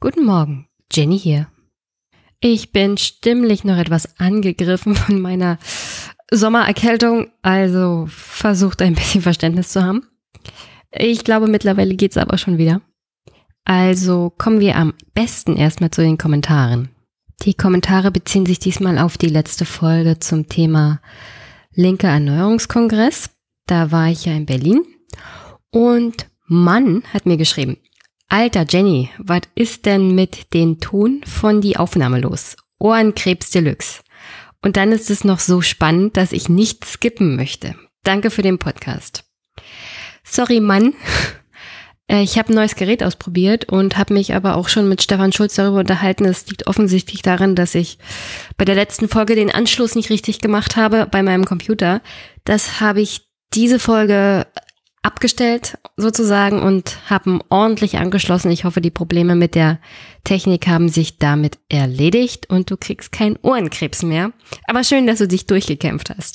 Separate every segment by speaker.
Speaker 1: Guten Morgen, Jenny hier. Ich bin stimmlich noch etwas angegriffen von meiner Sommererkältung, also versucht ein bisschen Verständnis zu haben. Ich glaube, mittlerweile geht's aber schon wieder. Also kommen wir am besten erstmal zu den Kommentaren. Die Kommentare beziehen sich diesmal auf die letzte Folge zum Thema Linker Erneuerungskongress. Da war ich ja in Berlin und Mann hat mir geschrieben: Alter Jenny, was ist denn mit den Ton von die Aufnahme los? Ohrenkrebs Deluxe. Und dann ist es noch so spannend, dass ich nicht skippen möchte. Danke für den Podcast. Sorry, Mann. Ich habe ein neues Gerät ausprobiert und habe mich aber auch schon mit Stefan Schulz darüber unterhalten. Es liegt offensichtlich daran, dass ich bei der letzten Folge den Anschluss nicht richtig gemacht habe bei meinem Computer. Das habe ich diese Folge abgestellt sozusagen und haben ordentlich angeschlossen. Ich hoffe, die Probleme mit der Technik haben sich damit erledigt und du kriegst keinen Ohrenkrebs mehr. Aber schön, dass du dich durchgekämpft hast.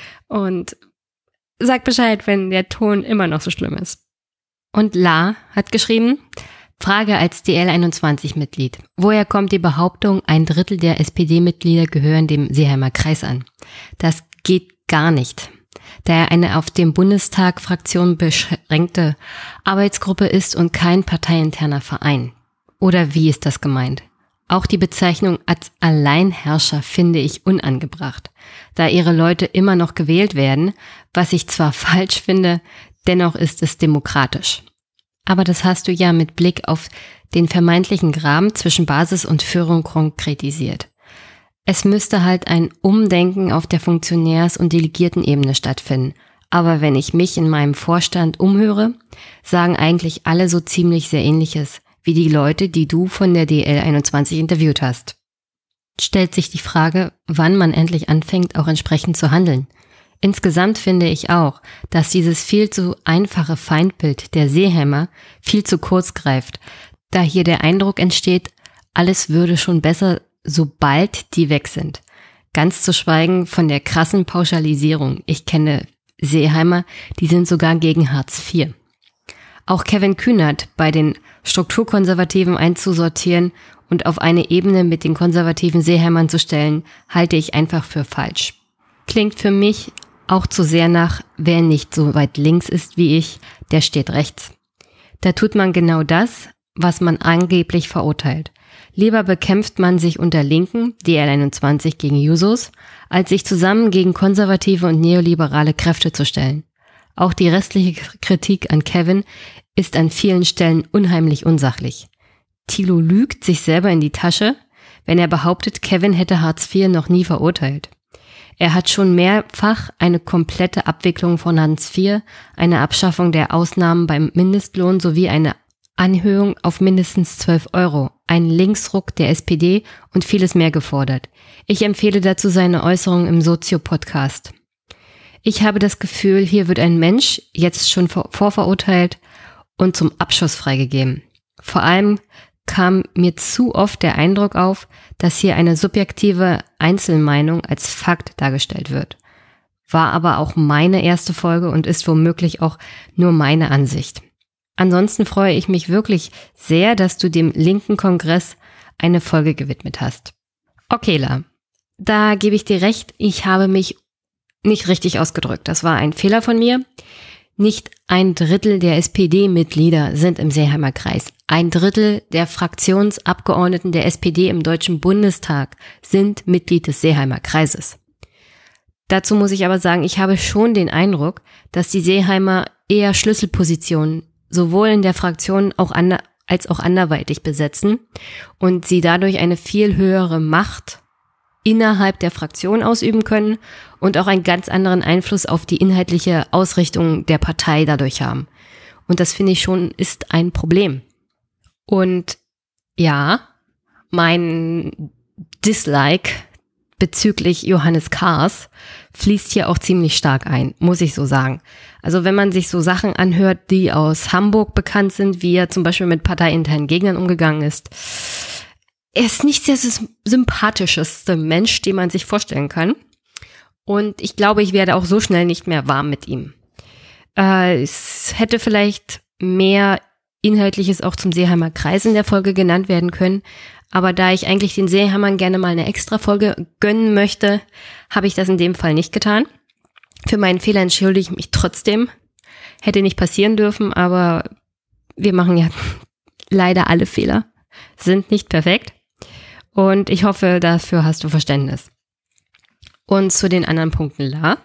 Speaker 1: Und sag Bescheid, wenn der Ton immer noch so schlimm ist. Und La hat geschrieben: Frage als DL21-Mitglied. Woher kommt die Behauptung, 1/3 der SPD-Mitglieder gehören dem Seeheimer Kreis an? Das geht gar nicht. Da er eine auf dem Bundestag Fraktion beschränkte Arbeitsgruppe ist und kein parteiinterner Verein. Oder wie ist das gemeint? Auch die Bezeichnung als Alleinherrscher finde ich unangebracht, da ihre Leute immer noch gewählt werden, was ich zwar falsch finde, dennoch ist es demokratisch. Aber das hast du ja mit Blick auf den vermeintlichen Graben zwischen Basis und Führung konkretisiert. Es müsste halt ein Umdenken auf der Funktionärs- und Delegiertenebene stattfinden. Aber wenn ich mich in meinem Vorstand umhöre, sagen eigentlich alle so ziemlich sehr Ähnliches wie die Leute, die du von der DL21 interviewt hast. Stellt sich die Frage, wann man endlich anfängt, auch entsprechend zu handeln. Insgesamt finde ich auch, dass dieses viel zu einfache Feindbild der Seeheimer viel zu kurz greift, da hier der Eindruck entsteht, alles würde schon besser, sobald die weg sind. Ganz zu schweigen von der krassen Pauschalisierung. Ich kenne Seeheimer, die sind sogar gegen Hartz IV. Auch Kevin Kühnert bei den Strukturkonservativen einzusortieren und auf eine Ebene mit den konservativen Seeheimern zu stellen, halte ich einfach für falsch. Klingt für mich auch zu sehr nach, wer nicht so weit links ist wie ich, der steht rechts. Da tut man genau das, was man angeblich verurteilt. Lieber bekämpft man sich unter Linken, DL21 gegen Jusos, als sich zusammen gegen konservative und neoliberale Kräfte zu stellen. Auch die restliche Kritik an Kevin ist an vielen Stellen unheimlich unsachlich. Thilo lügt sich selber in die Tasche, wenn er behauptet, Kevin hätte Hartz IV noch nie verurteilt. Er hat schon mehrfach eine komplette Abwicklung von Hartz IV, eine Abschaffung der Ausnahmen beim Mindestlohn sowie eine Anhöhung auf mindestens 12 €, einen Linksruck der SPD und vieles mehr gefordert. Ich empfehle dazu seine Äußerungen im Sozio-Podcast. Ich habe das Gefühl, hier wird ein Mensch jetzt schon vorverurteilt und zum Abschuss freigegeben. Vor allem kam mir zu oft der Eindruck auf, dass hier eine subjektive Einzelmeinung als Fakt dargestellt wird. War aber auch meine erste Folge und ist womöglich auch nur meine Ansicht. Ansonsten freue ich mich wirklich sehr, dass du dem linken Kongress eine Folge gewidmet hast. Okay, La, da gebe ich dir recht, ich habe mich nicht richtig ausgedrückt. Das war ein Fehler von mir. Nicht 1/3 der SPD-Mitglieder sind im Seeheimer Kreis. 1/3 der Fraktionsabgeordneten der SPD im Deutschen Bundestag sind Mitglied des Seeheimer Kreises. Dazu muss ich aber sagen, ich habe schon den Eindruck, dass die Seeheimer eher Schlüsselpositionen sowohl in der Fraktion als auch anderweitig besetzen und sie dadurch eine viel höhere Macht innerhalb der Fraktion ausüben können und auch einen ganz anderen Einfluss auf die inhaltliche Ausrichtung der Partei dadurch haben. Und das finde ich schon ist ein Problem. Und ja, mein Dislike bezüglich Johannes Kahrs fließt hier auch ziemlich stark ein, muss ich so sagen. Also wenn man sich so Sachen anhört, die aus Hamburg bekannt sind, wie er zum Beispiel mit parteiinternen Gegnern umgegangen ist, er ist nicht der sympathischste Mensch, den man sich vorstellen kann. Und ich glaube, ich werde auch so schnell nicht mehr warm mit ihm. Es hätte vielleicht mehr Inhaltliches auch zum Seeheimer Kreis in der Folge genannt werden können. Aber da ich eigentlich den Seeheimern gerne mal eine extra Folge gönnen möchte, habe ich das in dem Fall nicht getan. Für meinen Fehler entschuldige ich mich trotzdem. Hätte nicht passieren dürfen, aber wir machen ja leider alle Fehler. Sind nicht perfekt. Und ich hoffe, dafür hast du Verständnis. Und zu den anderen Punkten, La.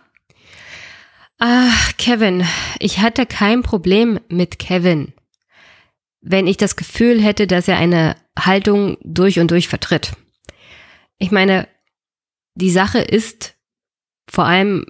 Speaker 1: Kevin. Ich hatte kein Problem mit Kevin, wenn ich das Gefühl hätte, dass er eine Haltung durch und durch vertritt. Ich meine, die Sache ist vor allem,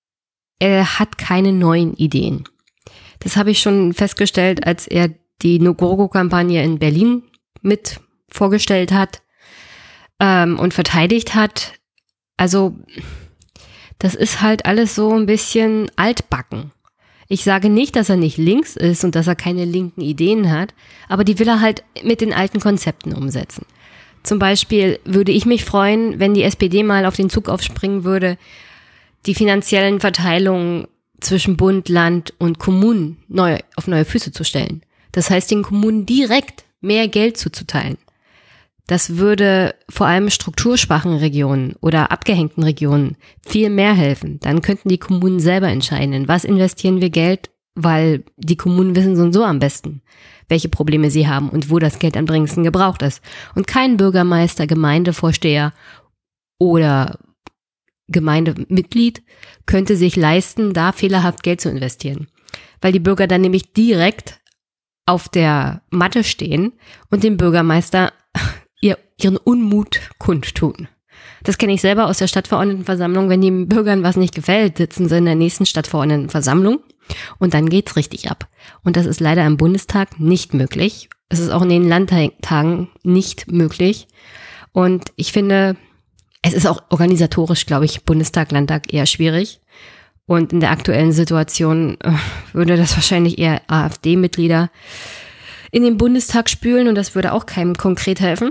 Speaker 1: er hat keine neuen Ideen. Das habe ich schon festgestellt, als er die No-GoGo-Kampagne in Berlin mit vorgestellt hat und verteidigt hat. Also das ist halt alles so ein bisschen altbacken. Ich sage nicht, dass er nicht links ist und dass er keine linken Ideen hat, aber die will er halt mit den alten Konzepten umsetzen. Zum Beispiel würde ich mich freuen, wenn die SPD mal auf den Zug aufspringen würde, die finanziellen Verteilungen zwischen Bund, Land und Kommunen auf neue Füße zu stellen. Das heißt, den Kommunen direkt mehr Geld zuzuteilen. Das würde vor allem strukturschwachen Regionen oder abgehängten Regionen viel mehr helfen. Dann könnten die Kommunen selber entscheiden, in was investieren wir Geld, weil die Kommunen wissen so und so am besten, welche Probleme sie haben und wo das Geld am dringendsten gebraucht ist. Und kein Bürgermeister, Gemeindevorsteher oder Gemeindemitglied könnte sich leisten, da fehlerhaft Geld zu investieren. Weil die Bürger dann nämlich direkt auf der Matte stehen und dem Bürgermeister ihren Unmut kundtun. Das kenne ich selber aus der Stadtverordnetenversammlung. Wenn den Bürgern was nicht gefällt, sitzen sie in der nächsten Stadtverordnetenversammlung und dann geht's richtig ab. Und das ist leider im Bundestag nicht möglich. Es ist auch in den Landtagen nicht möglich. Und ich finde, es ist auch organisatorisch, glaube ich, Bundestag, Landtag eher schwierig. Und in der aktuellen Situation würde das wahrscheinlich eher AfD-Mitglieder in den Bundestag spülen und das würde auch keinem konkret helfen.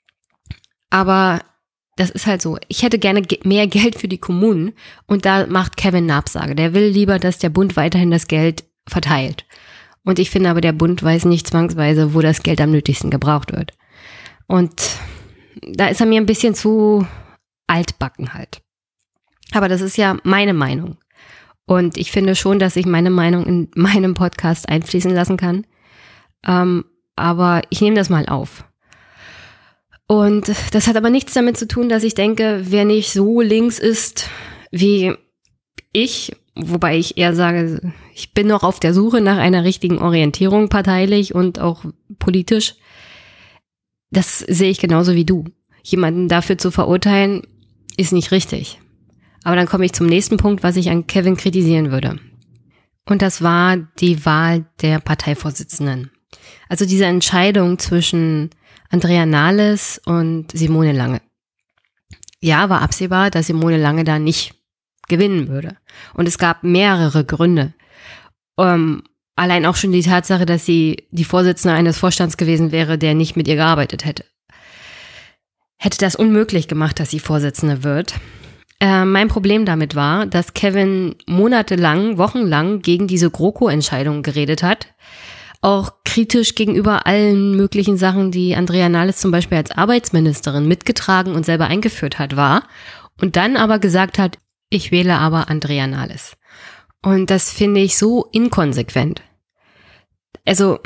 Speaker 1: Aber das ist halt so. Ich hätte gerne mehr Geld für die Kommunen und da macht Kevin eine Absage. Der will lieber, dass der Bund weiterhin das Geld verteilt. Und ich finde aber, der Bund weiß nicht zwangsweise, wo das Geld am nötigsten gebraucht wird. Und da ist er mir ein bisschen zu altbacken halt. Aber das ist ja meine Meinung. Und ich finde schon, dass ich meine Meinung in meinem Podcast einfließen lassen kann. Aber ich nehme das mal auf. Und das hat aber nichts damit zu tun, dass ich denke, wer nicht so links ist wie ich, wobei ich eher sage, ich bin noch auf der Suche nach einer richtigen Orientierung parteilich und auch politisch. Das sehe ich genauso wie du. Jemanden dafür zu verurteilen, ist nicht richtig. Aber dann komme ich zum nächsten Punkt, was ich an Kevin kritisieren würde. Und das war die Wahl der Parteivorsitzenden. Also diese Entscheidung zwischen Andrea Nahles und Simone Lange. Ja, war absehbar, dass Simone Lange da nicht gewinnen würde. Und es gab mehrere Gründe. Allein auch schon die Tatsache, dass sie die Vorsitzende eines Vorstands gewesen wäre, der nicht mit ihr gearbeitet hätte. Hätte das unmöglich gemacht, dass sie Vorsitzende wird. Mein Problem damit war, dass Kevin monatelang, wochenlang gegen diese GroKo-Entscheidung geredet hat. Auch kritisch gegenüber allen möglichen Sachen, die Andrea Nahles zum Beispiel als Arbeitsministerin mitgetragen und selber eingeführt hat, war. Und dann aber gesagt hat, ich wähle aber Andrea Nahles. Und das finde ich so inkonsequent. Also,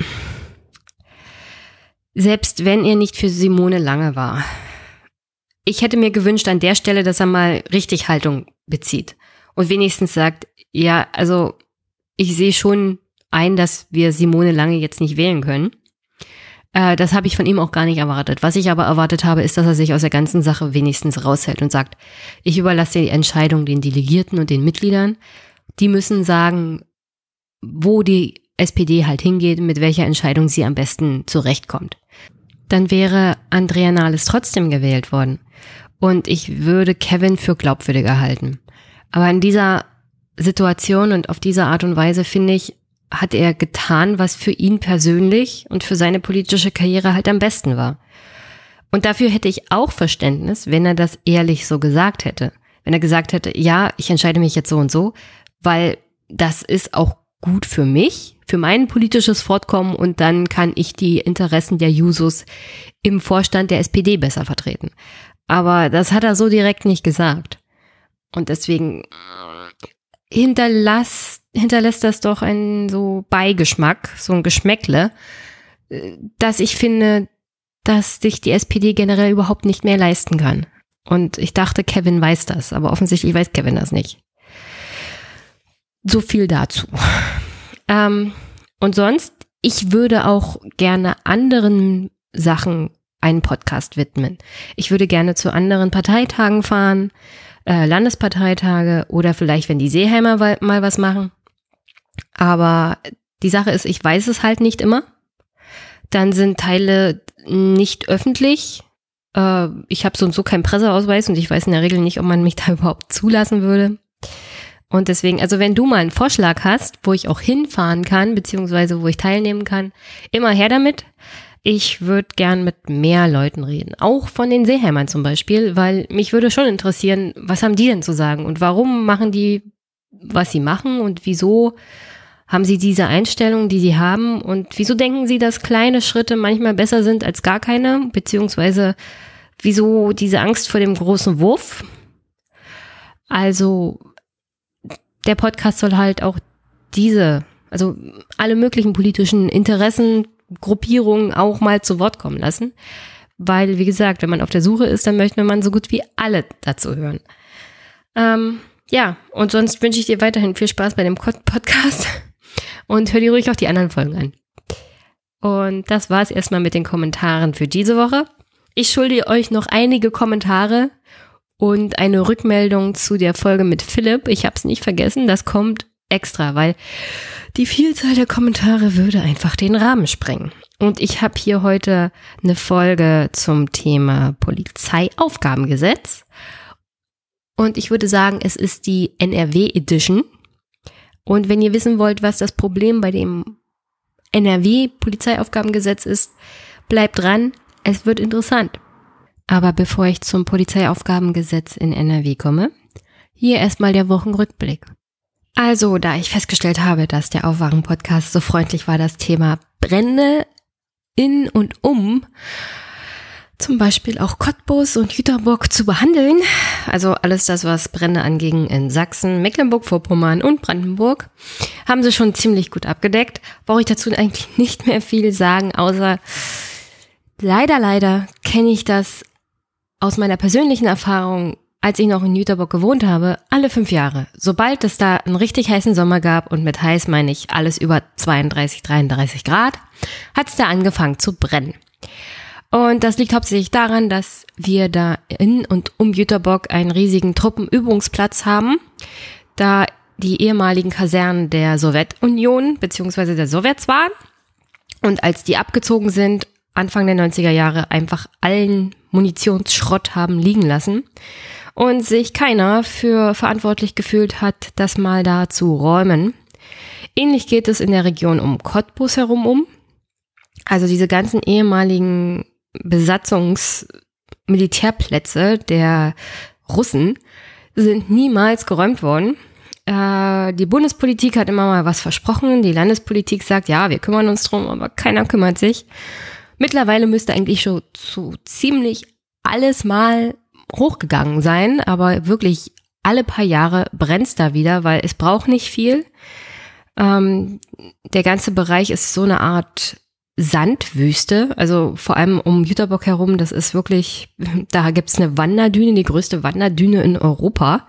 Speaker 1: selbst wenn er nicht für Simone Lange war, ich hätte mir gewünscht an der Stelle, dass er mal richtig Haltung bezieht und wenigstens sagt, ja, also ich sehe schon ein, dass wir Simone Lange jetzt nicht wählen können. Das habe ich von ihm auch gar nicht erwartet. Was ich aber erwartet habe, ist, dass er sich aus der ganzen Sache wenigstens raushält und sagt, ich überlasse die Entscheidung den Delegierten und den Mitgliedern. Die müssen sagen, wo die SPD halt hingeht, mit welcher Entscheidung sie am besten zurechtkommt. Dann wäre Andrea Nahles trotzdem gewählt worden. Und ich würde Kevin für glaubwürdiger halten. Aber in dieser Situation und auf diese Art und Weise, finde ich, hat er getan, was für ihn persönlich und für seine politische Karriere halt am besten war. Und dafür hätte ich auch Verständnis, wenn er das ehrlich so gesagt hätte. Wenn er gesagt hätte, ja, ich entscheide mich jetzt so und so, weil das ist auch gut für mich, für mein politisches Fortkommen und dann kann ich die Interessen der Jusos im Vorstand der SPD besser vertreten. Aber das hat er so direkt nicht gesagt. Und deswegen hinterlässt das doch einen so Beigeschmack, so ein Geschmäckle, dass ich finde, dass sich die SPD generell überhaupt nicht mehr leisten kann. Und ich dachte, Kevin weiß das, aber offensichtlich weiß Kevin das nicht. So viel dazu. Und sonst, ich würde auch gerne anderen Sachen einen Podcast widmen. Ich würde gerne zu anderen Parteitagen fahren, Landesparteitage oder vielleicht, wenn die Seeheimer mal was machen. Aber die Sache ist, ich weiß es halt nicht immer. Dann sind Teile nicht öffentlich. Ich habe so und so keinen Presseausweis und ich weiß in der Regel nicht, ob man mich da überhaupt zulassen würde. Und deswegen, also wenn du mal einen Vorschlag hast, wo ich auch hinfahren kann, beziehungsweise wo ich teilnehmen kann, immer her damit. Ich würde gern mit mehr Leuten reden, auch von den Seeheimern zum Beispiel, weil mich würde schon interessieren, was haben die denn zu sagen und warum machen die, was sie machen und wieso haben sie diese Einstellung, die sie haben und wieso denken sie, dass kleine Schritte manchmal besser sind als gar keine, beziehungsweise wieso diese Angst vor dem großen Wurf. Also der Podcast soll halt auch also alle möglichen politischen Interessen, Gruppierungen auch mal zu Wort kommen lassen. Weil, wie gesagt, wenn man auf der Suche ist, dann möchte man so gut wie alle dazu hören. Ja, und sonst wünsche ich dir weiterhin viel Spaß bei dem Podcast und hör dir ruhig auch die anderen Folgen an. Und das war's erstmal mit den Kommentaren für diese Woche. Ich schulde euch noch einige Kommentare und eine Rückmeldung zu der Folge mit Philipp. Ich habe es nicht vergessen, das kommt extra, weil die Vielzahl der Kommentare würde einfach den Rahmen sprengen. Und ich habe hier heute eine Folge zum Thema Polizeiaufgabengesetz. Und ich würde sagen, es ist die NRW Edition. Und wenn ihr wissen wollt, was das Problem bei dem NRW Polizeiaufgabengesetz ist, bleibt dran, es wird interessant. Aber bevor ich zum Polizeiaufgabengesetz in NRW komme, hier erstmal der Wochenrückblick. Also, da ich festgestellt habe, dass der Aufwachen-Podcast so freundlich war, das Thema Brände in und um zum Beispiel auch Cottbus und Jüterbock zu behandeln, also alles das, was Brände anging in Sachsen, Mecklenburg-Vorpommern und Brandenburg, haben sie schon ziemlich gut abgedeckt. Brauche ich dazu eigentlich nicht mehr viel sagen, außer leider kenne ich das aus meiner persönlichen Erfahrung, als ich noch in Jüterbock gewohnt habe, alle 5 Jahre. Sobald es da einen richtig heißen Sommer gab, und mit heiß meine ich alles über 32, 33 Grad, hat es da angefangen zu brennen. Und das liegt hauptsächlich daran, dass wir da in und um Jüterbock einen riesigen Truppenübungsplatz haben, da die ehemaligen Kasernen der Sowjetunion bzw. der Sowjets waren. Und als die abgezogen sind, Anfang der 90er Jahre einfach allen Munitionsschrott haben liegen lassen und sich keiner für verantwortlich gefühlt hat, das mal da zu räumen. Ähnlich geht es in der Region um Cottbus herum. Also diese ganzen ehemaligen Besatzungsmilitärplätze der Russen sind niemals geräumt worden. Die Bundespolitik hat immer mal was versprochen. Die Landespolitik sagt, ja, wir kümmern uns drum, aber keiner kümmert sich. Mittlerweile müsste eigentlich schon so ziemlich alles mal hochgegangen sein, aber wirklich alle paar Jahre brennt's da wieder, weil es braucht nicht viel. Der ganze Bereich ist so eine Art Sandwüste, also vor allem um Jüterbock herum, das ist wirklich, da gibt's eine Wanderdüne, die größte Wanderdüne in Europa.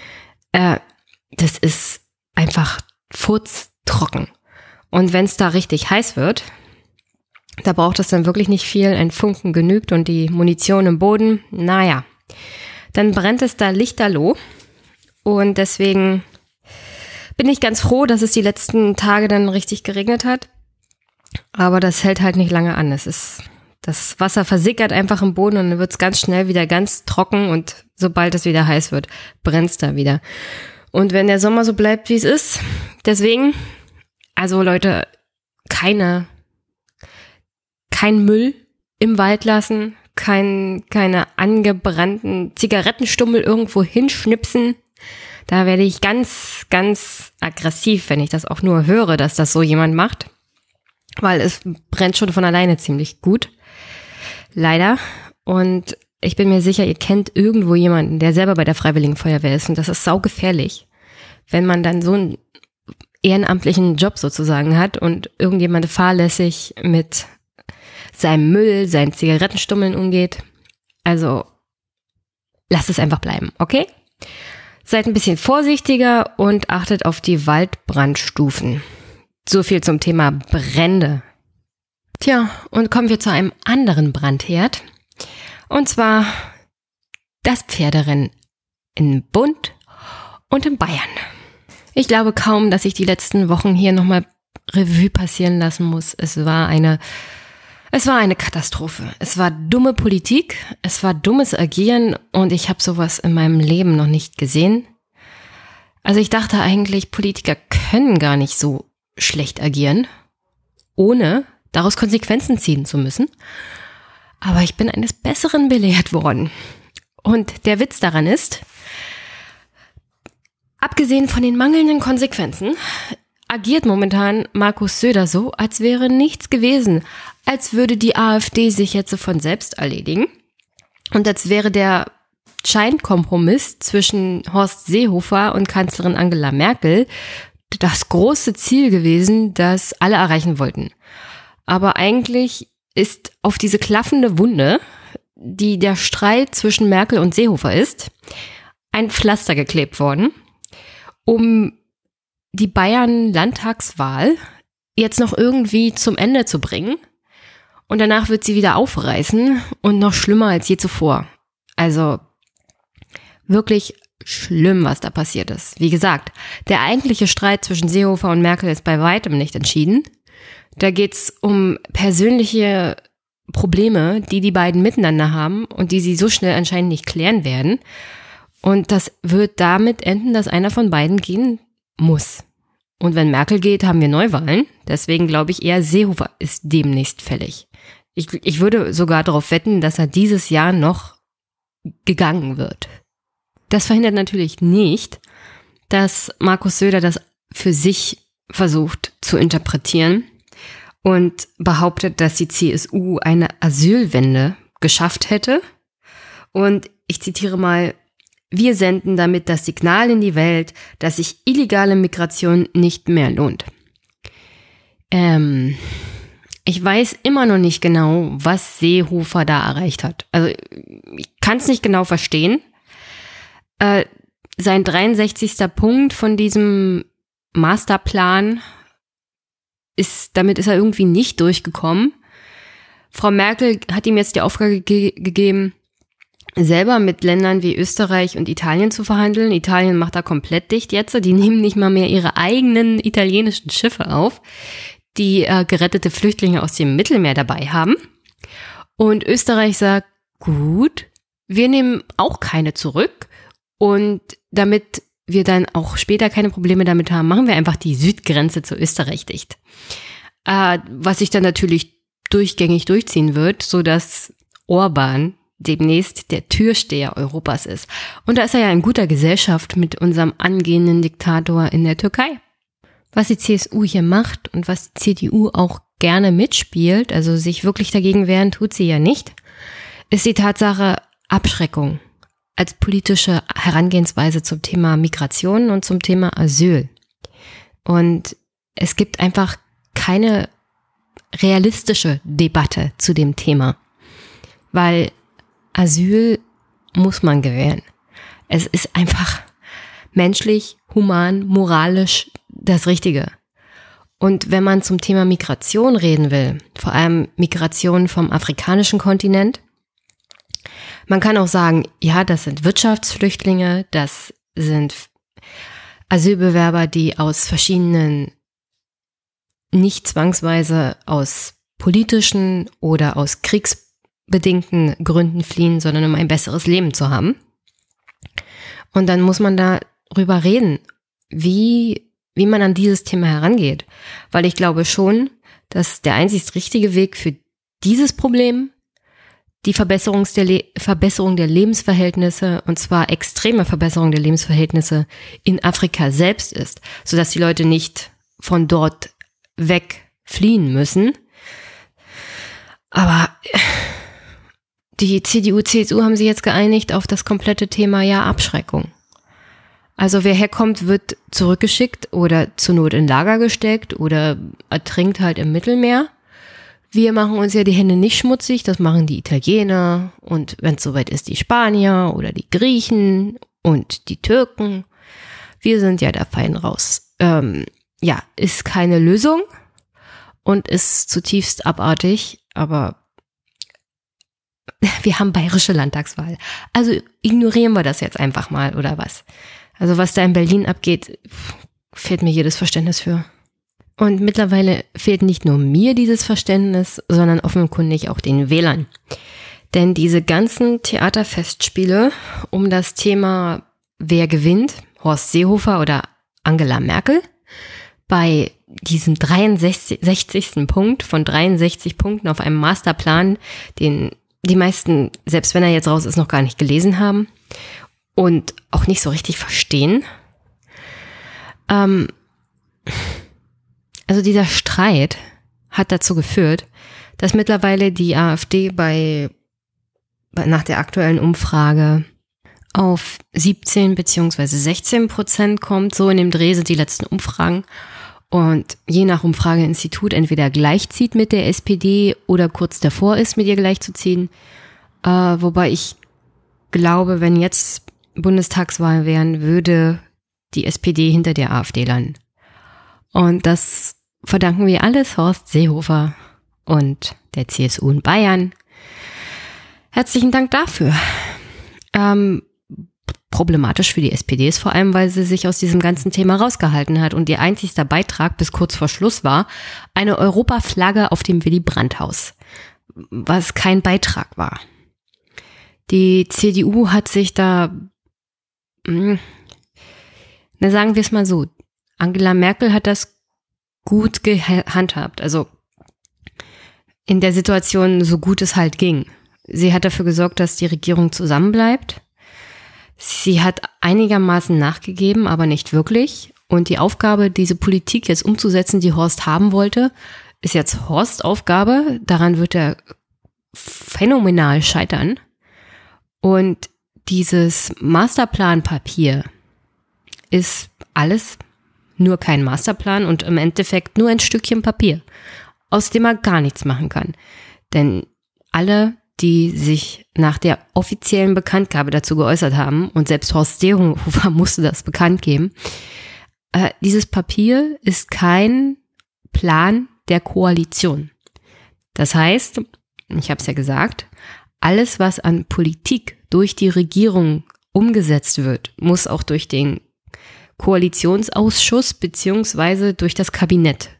Speaker 1: Das ist einfach furztrocken. Und wenn es da richtig heiß wird, da braucht es dann wirklich nicht viel, ein Funken genügt und die Munition im Boden, naja, dann brennt es da lichterloh. Und deswegen bin ich ganz froh, dass es die letzten Tage dann richtig geregnet hat. Aber das hält halt nicht lange an. Das Wasser versickert einfach im Boden und dann wird es ganz schnell wieder ganz trocken und sobald es wieder heiß wird, brennt es da wieder. Und wenn der Sommer so bleibt, wie es ist, deswegen, also Leute, kein Müll im Wald lassen, keine angebrannten Zigarettenstummel irgendwo hinschnipsen. Da werde ich ganz, ganz aggressiv, wenn ich das auch nur höre, dass das so jemand macht. Weil es brennt schon von alleine ziemlich gut. Leider. Und ich bin mir sicher, ihr kennt irgendwo jemanden, der selber bei der Freiwilligen Feuerwehr ist. Und das ist saugefährlich, wenn man dann so einen ehrenamtlichen Job sozusagen hat und irgendjemand fahrlässig mit seinem Müll, seinen Zigarettenstummeln umgeht. Also lasst es einfach bleiben, okay? Seid ein bisschen vorsichtiger und achtet auf die Waldbrandstufen. So viel zum Thema Brände. Tja, und kommen wir zu einem anderen Brandherd. Und zwar das Pferderennen in Bund und in Bayern. Ich glaube kaum, dass ich die letzten Wochen hier nochmal Revue passieren lassen muss. Es war eine Katastrophe. Es war dumme Politik, es war dummes Agieren und ich habe sowas in meinem Leben noch nicht gesehen. Also ich dachte eigentlich, Politiker können gar nicht so schlecht agieren, ohne daraus Konsequenzen ziehen zu müssen. Aber ich bin eines Besseren belehrt worden. Und der Witz daran ist, abgesehen von den mangelnden Konsequenzen, agiert momentan Markus Söder so, als wäre nichts gewesen, als würde die AfD sich jetzt von selbst erledigen und als wäre der Scheinkompromiss zwischen Horst Seehofer und Kanzlerin Angela Merkel das große Ziel gewesen, das alle erreichen wollten. Aber eigentlich ist auf diese klaffende Wunde, die der Streit zwischen Merkel und Seehofer ist, ein Pflaster geklebt worden, um die Bayern-Landtagswahl jetzt noch irgendwie zum Ende zu bringen. Und danach wird sie wieder aufreißen und noch schlimmer als je zuvor. Also wirklich schlimm, was da passiert ist. Wie gesagt, der eigentliche Streit zwischen Seehofer und Merkel ist bei weitem nicht entschieden. Da geht's um persönliche Probleme, die die beiden miteinander haben und die sie so schnell anscheinend nicht klären werden. Und das wird damit enden, dass einer von beiden gehen muss. Und wenn Merkel geht, haben wir Neuwahlen. Deswegen glaube ich eher, Seehofer ist demnächst fällig. Ich würde sogar darauf wetten, dass er dieses Jahr noch gegangen wird. Das verhindert natürlich nicht, dass Markus Söder das für sich versucht zu interpretieren und behauptet, dass die CSU eine Asylwende geschafft hätte. Und ich zitiere mal: Wir senden damit das Signal in die Welt, dass sich illegale Migration nicht mehr lohnt. Ich weiß immer noch nicht genau, was Seehofer da erreicht hat. Also ich kann es nicht genau verstehen. Sein 63. Punkt von diesem Masterplan damit ist er irgendwie nicht durchgekommen. Frau Merkel hat ihm jetzt die Aufgabe gegeben, selber mit Ländern wie Österreich und Italien zu verhandeln. Italien macht da komplett dicht jetzt. Die nehmen nicht mal mehr ihre eigenen italienischen Schiffe auf, die gerettete Flüchtlinge aus dem Mittelmeer dabei haben. Und Österreich sagt, gut, wir nehmen auch keine zurück. Und damit wir dann auch später keine Probleme damit haben, machen wir einfach die Südgrenze zu Österreich dicht. Was sich dann natürlich durchgängig durchziehen wird, sodass Orban demnächst der Türsteher Europas ist. Und da ist er ja in guter Gesellschaft mit unserem angehenden Diktator in der Türkei. Was die CSU hier macht und was die CDU auch gerne mitspielt, also sich wirklich dagegen wehren, tut sie ja nicht, ist die Tatsache Abschreckung als politische Herangehensweise zum Thema Migration und zum Thema Asyl. Und es gibt einfach keine realistische Debatte zu dem Thema, weil Asyl muss man gewähren. Es ist einfach menschlich, human, moralisch das Richtige. Und wenn man zum Thema Migration reden will, vor allem Migration vom afrikanischen Kontinent, man kann auch sagen, ja, das sind Wirtschaftsflüchtlinge, das sind Asylbewerber, die aus verschiedenen, nicht zwangsweise aus politischen oder aus kriegsbedingten Gründen fliehen, sondern um ein besseres Leben zu haben. Und dann muss man darüber reden, wie man an dieses Thema herangeht. Weil ich glaube schon, dass der einzig richtige Weg für dieses Problem die Verbesserung der Lebensverhältnisse, und zwar extreme Verbesserung der Lebensverhältnisse in Afrika selbst ist, sodass die Leute nicht von dort weg fliehen müssen. Aber die CDU, CSU haben sich jetzt geeinigt auf das komplette Thema Abschreckung. Also wer herkommt, wird zurückgeschickt oder zur Not in Lager gesteckt oder ertrinkt halt im Mittelmeer. Wir machen uns ja die Hände nicht schmutzig, das machen die Italiener und wenn es soweit ist, die Spanier oder die Griechen und die Türken. Wir sind ja da fein raus. Ist keine Lösung und ist zutiefst abartig, aber wir haben bayerische Landtagswahl. Also ignorieren wir das jetzt einfach mal, oder was? Also was da in Berlin abgeht, fehlt mir jedes Verständnis für. Und mittlerweile fehlt nicht nur mir dieses Verständnis, sondern offenkundig auch den Wählern. Denn diese ganzen Theaterfestspiele um das Thema, wer gewinnt, Horst Seehofer oder Angela Merkel, bei diesem 63. Punkt von 63 Punkten auf einem Masterplan, den die meisten, selbst wenn er jetzt raus ist, noch gar nicht gelesen haben und auch nicht so richtig verstehen. Also dieser Streit hat dazu geführt, dass mittlerweile die AfD nach der aktuellen Umfrage auf 17 bzw. 16% kommt. So in dem Dreh sind die letzten Umfragen. Und je nach Umfrageinstitut entweder gleichzieht mit der SPD oder kurz davor ist, mit ihr gleichzuziehen. Wobei ich glaube, wenn jetzt Bundestagswahl wären, würde die SPD hinter der AfD landen. Und das verdanken wir alles Horst Seehofer und der CSU in Bayern. Herzlichen Dank dafür. Problematisch für die SPD ist vor allem, weil sie sich aus diesem ganzen Thema rausgehalten hat und ihr einzigster Beitrag bis kurz vor Schluss war eine Europaflagge auf dem Willy-Brandt-Haus, was kein Beitrag war. Die CDU hat sich da, sagen wir es mal so, Angela Merkel hat das gut gehandhabt, also in der Situation so gut es halt ging. Sie hat dafür gesorgt, dass die Regierung zusammenbleibt. Sie hat einigermaßen nachgegeben, aber nicht wirklich. Und die Aufgabe, diese Politik jetzt umzusetzen, die Horst haben wollte, ist jetzt Horsts Aufgabe. Daran wird er phänomenal scheitern. Und dieses Masterplanpapier ist alles nur kein Masterplan und im Endeffekt nur ein Stückchen Papier, aus dem man gar nichts machen kann. Denn alle, die sich nach der offiziellen Bekanntgabe dazu geäußert haben, und selbst Horst Seehofer musste das bekannt geben, dieses Papier ist kein Plan der Koalition. Das heißt, ich habe es ja gesagt, alles, was an Politik durch die Regierung umgesetzt wird, muss auch durch den Koalitionsausschuss beziehungsweise durch das Kabinett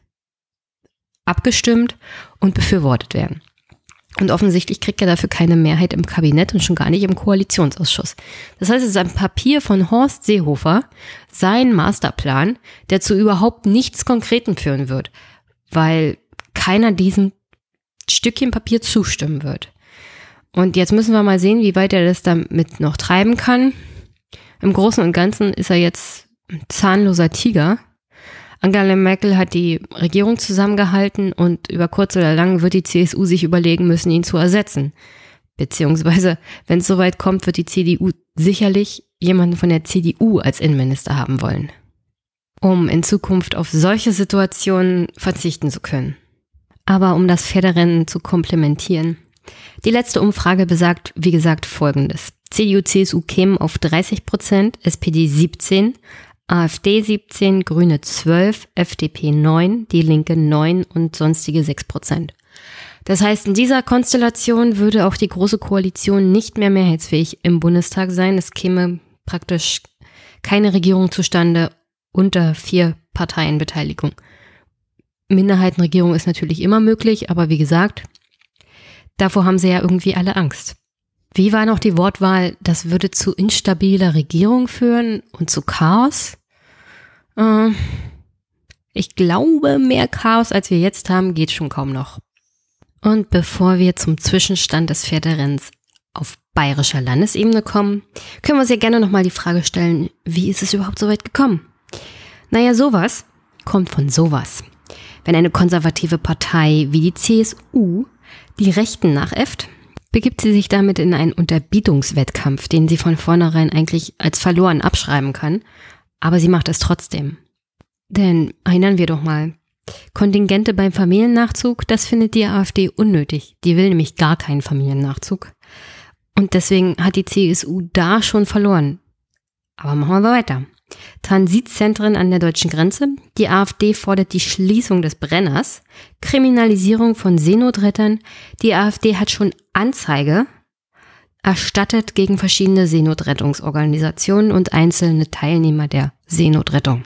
Speaker 1: abgestimmt und befürwortet werden. Und offensichtlich kriegt er dafür keine Mehrheit im Kabinett und schon gar nicht im Koalitionsausschuss. Das heißt, es ist ein Papier von Horst Seehofer, sein Masterplan, der zu überhaupt nichts Konkreten führen wird, weil keiner diesem Stückchen Papier zustimmen wird. Und jetzt müssen wir mal sehen, wie weit er das damit noch treiben kann. Im Großen und Ganzen ist er jetzt ein zahnloser Tiger. Angela Merkel hat die Regierung zusammengehalten und über kurz oder lang wird die CSU sich überlegen müssen, ihn zu ersetzen. Beziehungsweise, wenn es soweit kommt, wird die CDU sicherlich jemanden von der CDU als Innenminister haben wollen, um in Zukunft auf solche Situationen verzichten zu können. Aber um das Pferderennen zu komplementieren: Die letzte Umfrage besagt, wie gesagt, Folgendes. CDU, CSU kämen auf 30%, SPD 17%, AfD 17%, Grüne 12%, FDP 9%, Die Linke 9% und sonstige 6%. Das heißt, in dieser Konstellation würde auch die Große Koalition nicht mehr mehrheitsfähig im Bundestag sein. Es käme praktisch keine Regierung zustande unter 4 Parteienbeteiligung. Minderheitenregierung ist natürlich immer möglich, aber wie gesagt, davor haben sie ja irgendwie alle Angst. Wie war noch die Wortwahl? Das würde zu instabiler Regierung führen und zu Chaos. Ich glaube, mehr Chaos, als wir jetzt haben, geht schon kaum noch. Und bevor wir zum Zwischenstand des Pferderenns auf bayerischer Landesebene kommen, können wir uns ja gerne nochmal die Frage stellen, wie ist es überhaupt so weit gekommen? Naja, sowas kommt von sowas. Wenn eine konservative Partei wie die CSU die Rechten nachäfft, begibt sie sich damit in einen Unterbietungswettkampf, den sie von vornherein eigentlich als verloren abschreiben kann, aber sie macht es trotzdem. Denn erinnern wir doch mal, Kontingente beim Familiennachzug, das findet die AfD unnötig. Die will nämlich gar keinen Familiennachzug. Und deswegen hat die CSU da schon verloren. Aber machen wir weiter. Transitzentren an der deutschen Grenze. Die AfD fordert die Schließung des Brenners. Kriminalisierung von Seenotrettern. Die AfD hat schon Anzeige erstattet gegen verschiedene Seenotrettungsorganisationen und einzelne Teilnehmer der Seenotrettung.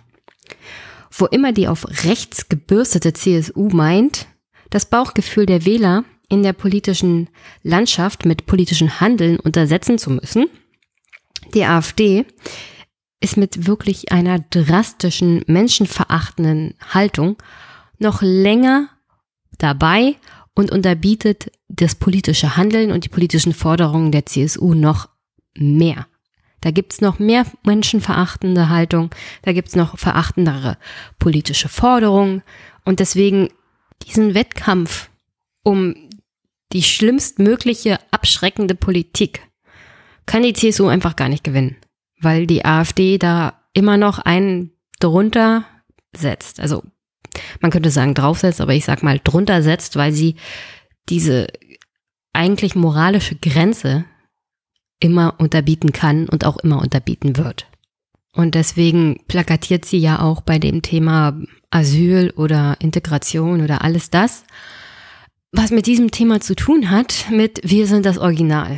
Speaker 1: Wo immer die auf rechts gebürstete CSU meint, das Bauchgefühl der Wähler in der politischen Landschaft mit politischem Handeln untersetzen zu müssen, die AfD ist mit wirklich einer drastischen, menschenverachtenden Haltung noch länger dabei und unterbietet das politische Handeln und die politischen Forderungen der CSU noch mehr. Da gibt's noch mehr menschenverachtende Haltung, da gibt's noch verachtendere politische Forderungen und deswegen diesen Wettkampf um die schlimmstmögliche abschreckende Politik kann die CSU einfach gar nicht gewinnen, weil die AfD da immer noch einen drunter setzt. Also man könnte sagen draufsetzt, aber ich sag mal drunter setzt, weil sie diese eigentlich moralische Grenze immer unterbieten kann und auch immer unterbieten wird. Und deswegen plakatiert sie ja auch bei dem Thema Asyl oder Integration oder alles das, was mit diesem Thema zu tun hat, mit wir sind das Original.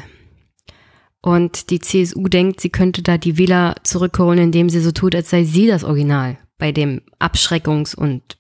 Speaker 1: Und die CSU denkt, sie könnte da die Wähler zurückholen, indem sie so tut, als sei sie das Original bei dem Abschreckungs- und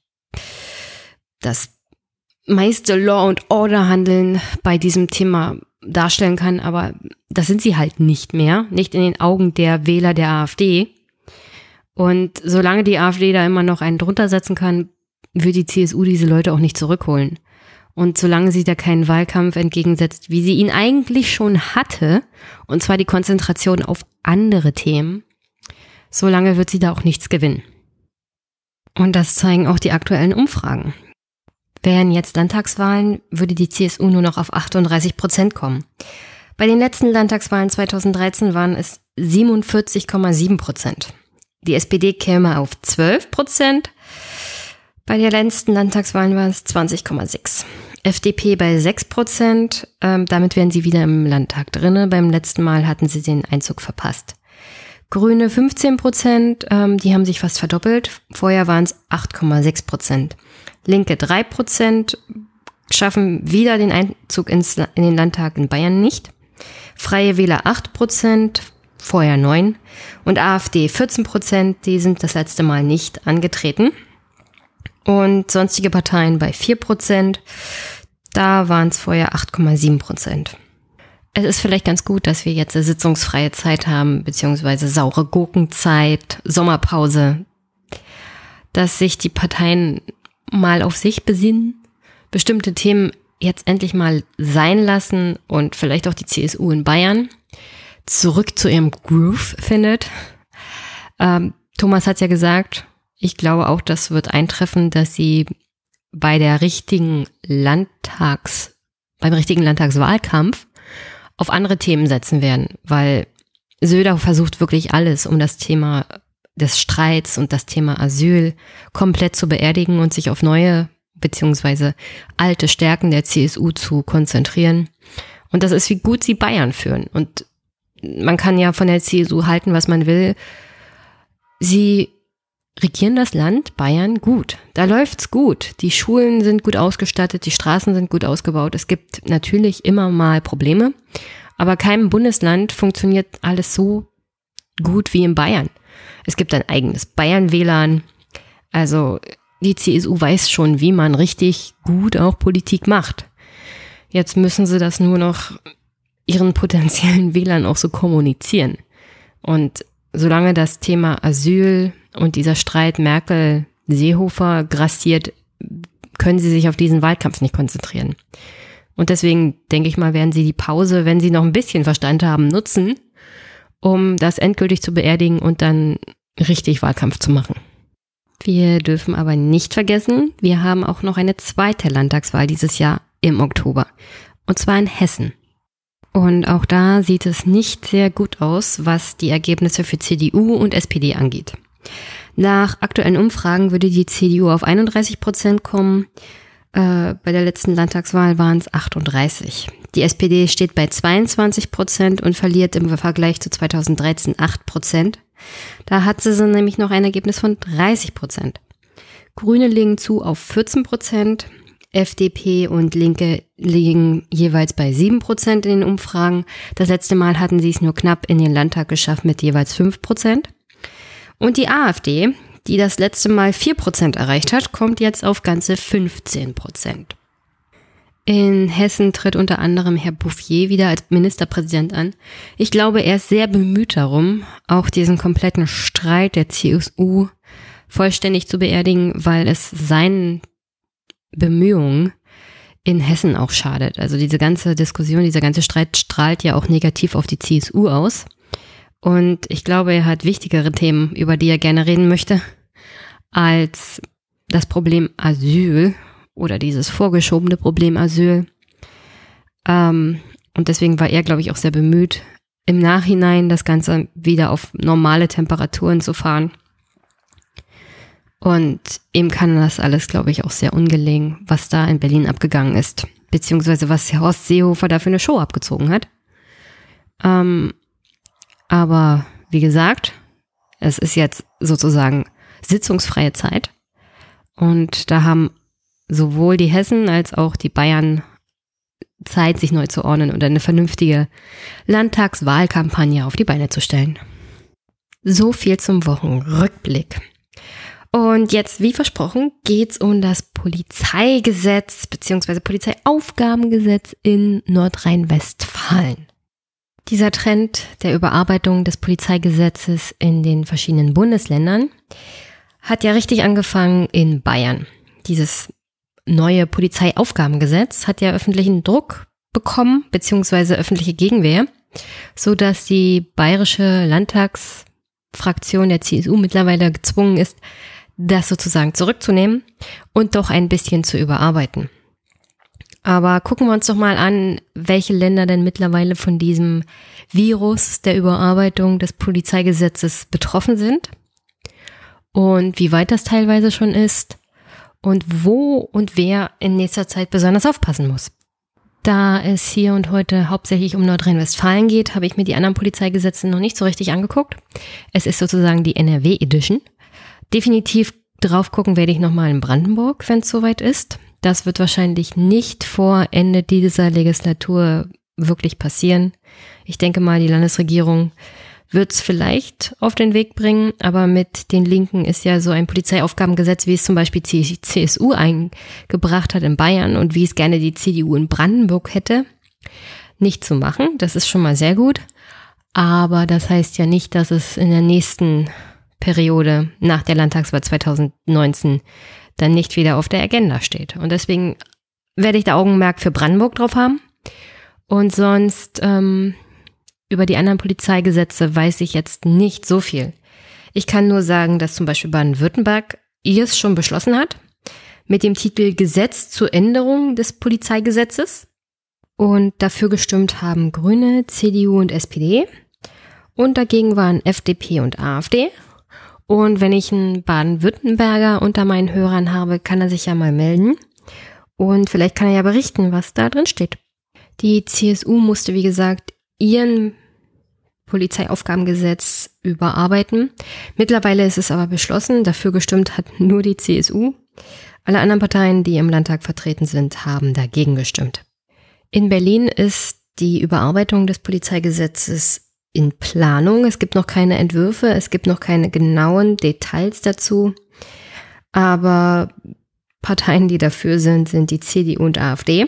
Speaker 1: das meiste Law- und Order-Handeln bei diesem Thema darstellen kann, aber das sind sie halt nicht mehr, nicht in den Augen der Wähler der AfD. Und solange die AfD da immer noch einen drunter setzen kann, wird die CSU diese Leute auch nicht zurückholen. Und solange sie da keinen Wahlkampf entgegensetzt, wie sie ihn eigentlich schon hatte, und zwar die Konzentration auf andere Themen, solange wird sie da auch nichts gewinnen. Und das zeigen auch die aktuellen Umfragen. Wären jetzt Landtagswahlen, würde die CSU nur noch auf 38% kommen. Bei den letzten Landtagswahlen 2013 waren es 47,7%. Die SPD käme auf 12%. Bei den letzten Landtagswahlen waren es 20,6%. FDP bei 6%. Damit wären sie wieder im Landtag drinne. Beim letzten Mal hatten sie den Einzug verpasst. Grüne 15%, die haben sich fast verdoppelt. Vorher waren es 8,6%. Linke 3% schaffen wieder den Einzug in den Landtag in Bayern nicht. Freie Wähler 8%, vorher 9%. Und AfD 14%, die sind das letzte Mal nicht angetreten. Und sonstige Parteien bei 4%, da waren es vorher 8,7%. Es ist vielleicht ganz gut, dass wir jetzt eine sitzungsfreie Zeit haben, beziehungsweise saure Gurkenzeit, Sommerpause, dass sich die Parteien mal auf sich besinnen, bestimmte Themen jetzt endlich mal sein lassen und vielleicht auch die CSU in Bayern zurück zu ihrem Groove findet. Thomas hat ja gesagt, ich glaube auch, das wird eintreffen, dass sie beim richtigen Landtagswahlkampf auf andere Themen setzen werden, weil Söder versucht wirklich alles, um das Thema des Streits und das Thema Asyl komplett zu beerdigen und sich auf neue bzw. alte Stärken der CSU zu konzentrieren. Und das ist, wie gut sie Bayern führen. Und man kann ja von der CSU halten, was man will. Sie regieren das Land Bayern gut. Da läuft's gut. Die Schulen sind gut ausgestattet, die Straßen sind gut ausgebaut. Es gibt natürlich immer mal Probleme, aber keinem Bundesland funktioniert alles so gut wie in Bayern. Es gibt ein eigenes Bayern-WLAN. Also die CSU weiß schon, wie man richtig gut auch Politik macht. Jetzt müssen sie das nur noch ihren potenziellen Wählern auch so kommunizieren. Und solange das Thema Asyl und dieser Streit Merkel-Seehofer grassiert, können sie sich auf diesen Wahlkampf nicht konzentrieren. Und deswegen denke ich mal, werden sie die Pause, wenn sie noch ein bisschen Verstand haben, nutzen, um das endgültig zu beerdigen und dann richtig Wahlkampf zu machen. Wir dürfen aber nicht vergessen, wir haben auch noch eine zweite Landtagswahl dieses Jahr im Oktober. Und zwar in Hessen. Und auch da sieht es nicht sehr gut aus, was die Ergebnisse für CDU und SPD angeht. Nach aktuellen Umfragen würde die CDU auf 31% kommen. Bei der letzten Landtagswahl waren es 38. Die SPD steht bei 22% und verliert im Vergleich zu 2013 8%. Da hat sie nämlich noch ein Ergebnis von 30%. Grüne legen zu auf 14%. FDP und Linke liegen jeweils bei 7% in den Umfragen. Das letzte Mal hatten sie es nur knapp in den Landtag geschafft mit jeweils 5%. Und die AfD, die das letzte Mal 4% erreicht hat, kommt jetzt auf ganze 15%. In Hessen tritt unter anderem Herr Bouffier wieder als Ministerpräsident an. Ich glaube, er ist sehr bemüht darum, auch diesen kompletten Streit der CSU vollständig zu beerdigen, weil es seinen Bemühungen in Hessen auch schadet. Also diese ganze Diskussion, dieser ganze Streit strahlt ja auch negativ auf die CSU aus. Und ich glaube, er hat wichtigere Themen, über die er gerne reden möchte, als das Problem Asyl oder dieses vorgeschobene Problem Asyl. Und deswegen war er, glaube ich, auch sehr bemüht, im Nachhinein das Ganze wieder auf normale Temperaturen zu fahren. Und ihm kann das alles, glaube ich, auch sehr ungelegen, was da in Berlin abgegangen ist. Beziehungsweise was Horst Seehofer da für eine Show abgezogen hat. Aber wie gesagt, es ist jetzt sozusagen sitzungsfreie Zeit. Und da haben sowohl die Hessen als auch die Bayern Zeit, sich neu zu ordnen und eine vernünftige Landtagswahlkampagne auf die Beine zu stellen. So viel zum Wochenrückblick. Und jetzt, wie versprochen, geht's um das Polizeigesetz bzw. Polizeiaufgabengesetz in Nordrhein-Westfalen. Dieser Trend der Überarbeitung des Polizeigesetzes in den verschiedenen Bundesländern hat ja richtig angefangen in Bayern. Dieses neue Polizeiaufgabengesetz hat ja öffentlichen Druck bekommen bzw. öffentliche Gegenwehr, sodass die bayerische Landtagsfraktion der CSU mittlerweile gezwungen ist, das sozusagen zurückzunehmen und doch ein bisschen zu überarbeiten. Aber gucken wir uns doch mal an, welche Länder denn mittlerweile von diesem Virus der Überarbeitung des Polizeigesetzes betroffen sind und wie weit das teilweise schon ist und wo und wer in nächster Zeit besonders aufpassen muss. Da es hier und heute hauptsächlich um Nordrhein-Westfalen geht, habe ich mir die anderen Polizeigesetze noch nicht so richtig angeguckt. Es ist sozusagen die NRW-Edition. Definitiv drauf gucken werde ich nochmal in Brandenburg, wenn es soweit ist. Das wird wahrscheinlich nicht vor Ende dieser Legislatur wirklich passieren. Ich denke mal, die Landesregierung wird es vielleicht auf den Weg bringen, aber mit den Linken ist ja so ein Polizeiaufgabengesetz, wie es zum Beispiel die CSU eingebracht hat in Bayern und wie es gerne die CDU in Brandenburg hätte, nicht zu machen. Das ist schon mal sehr gut, aber das heißt ja nicht, dass es in der nächsten Periode nach der Landtagswahl 2019 dann nicht wieder auf der Agenda steht. Und deswegen werde ich da Augenmerk für Brandenburg drauf haben. Und sonst über die anderen Polizeigesetze weiß ich jetzt nicht so viel. Ich kann nur sagen, dass zum Beispiel Baden-Württemberg es schon beschlossen hat mit dem Titel Gesetz zur Änderung des Polizeigesetzes. Und dafür gestimmt haben Grüne, CDU und SPD. Und dagegen waren FDP und AfD. Und wenn ich einen Baden-Württemberger unter meinen Hörern habe, kann er sich ja mal melden. Und vielleicht kann er ja berichten, was da drin steht. Die CSU musste, wie gesagt, ihren Polizeiaufgabengesetz überarbeiten. Mittlerweile ist es aber beschlossen. Dafür gestimmt hat nur die CSU. Alle anderen Parteien, die im Landtag vertreten sind, haben dagegen gestimmt. In Berlin ist die Überarbeitung des Polizeigesetzes in Planung. Es gibt noch keine Entwürfe, es gibt noch keine genauen Details dazu. Aber Parteien, die dafür sind, sind die CDU und AfD.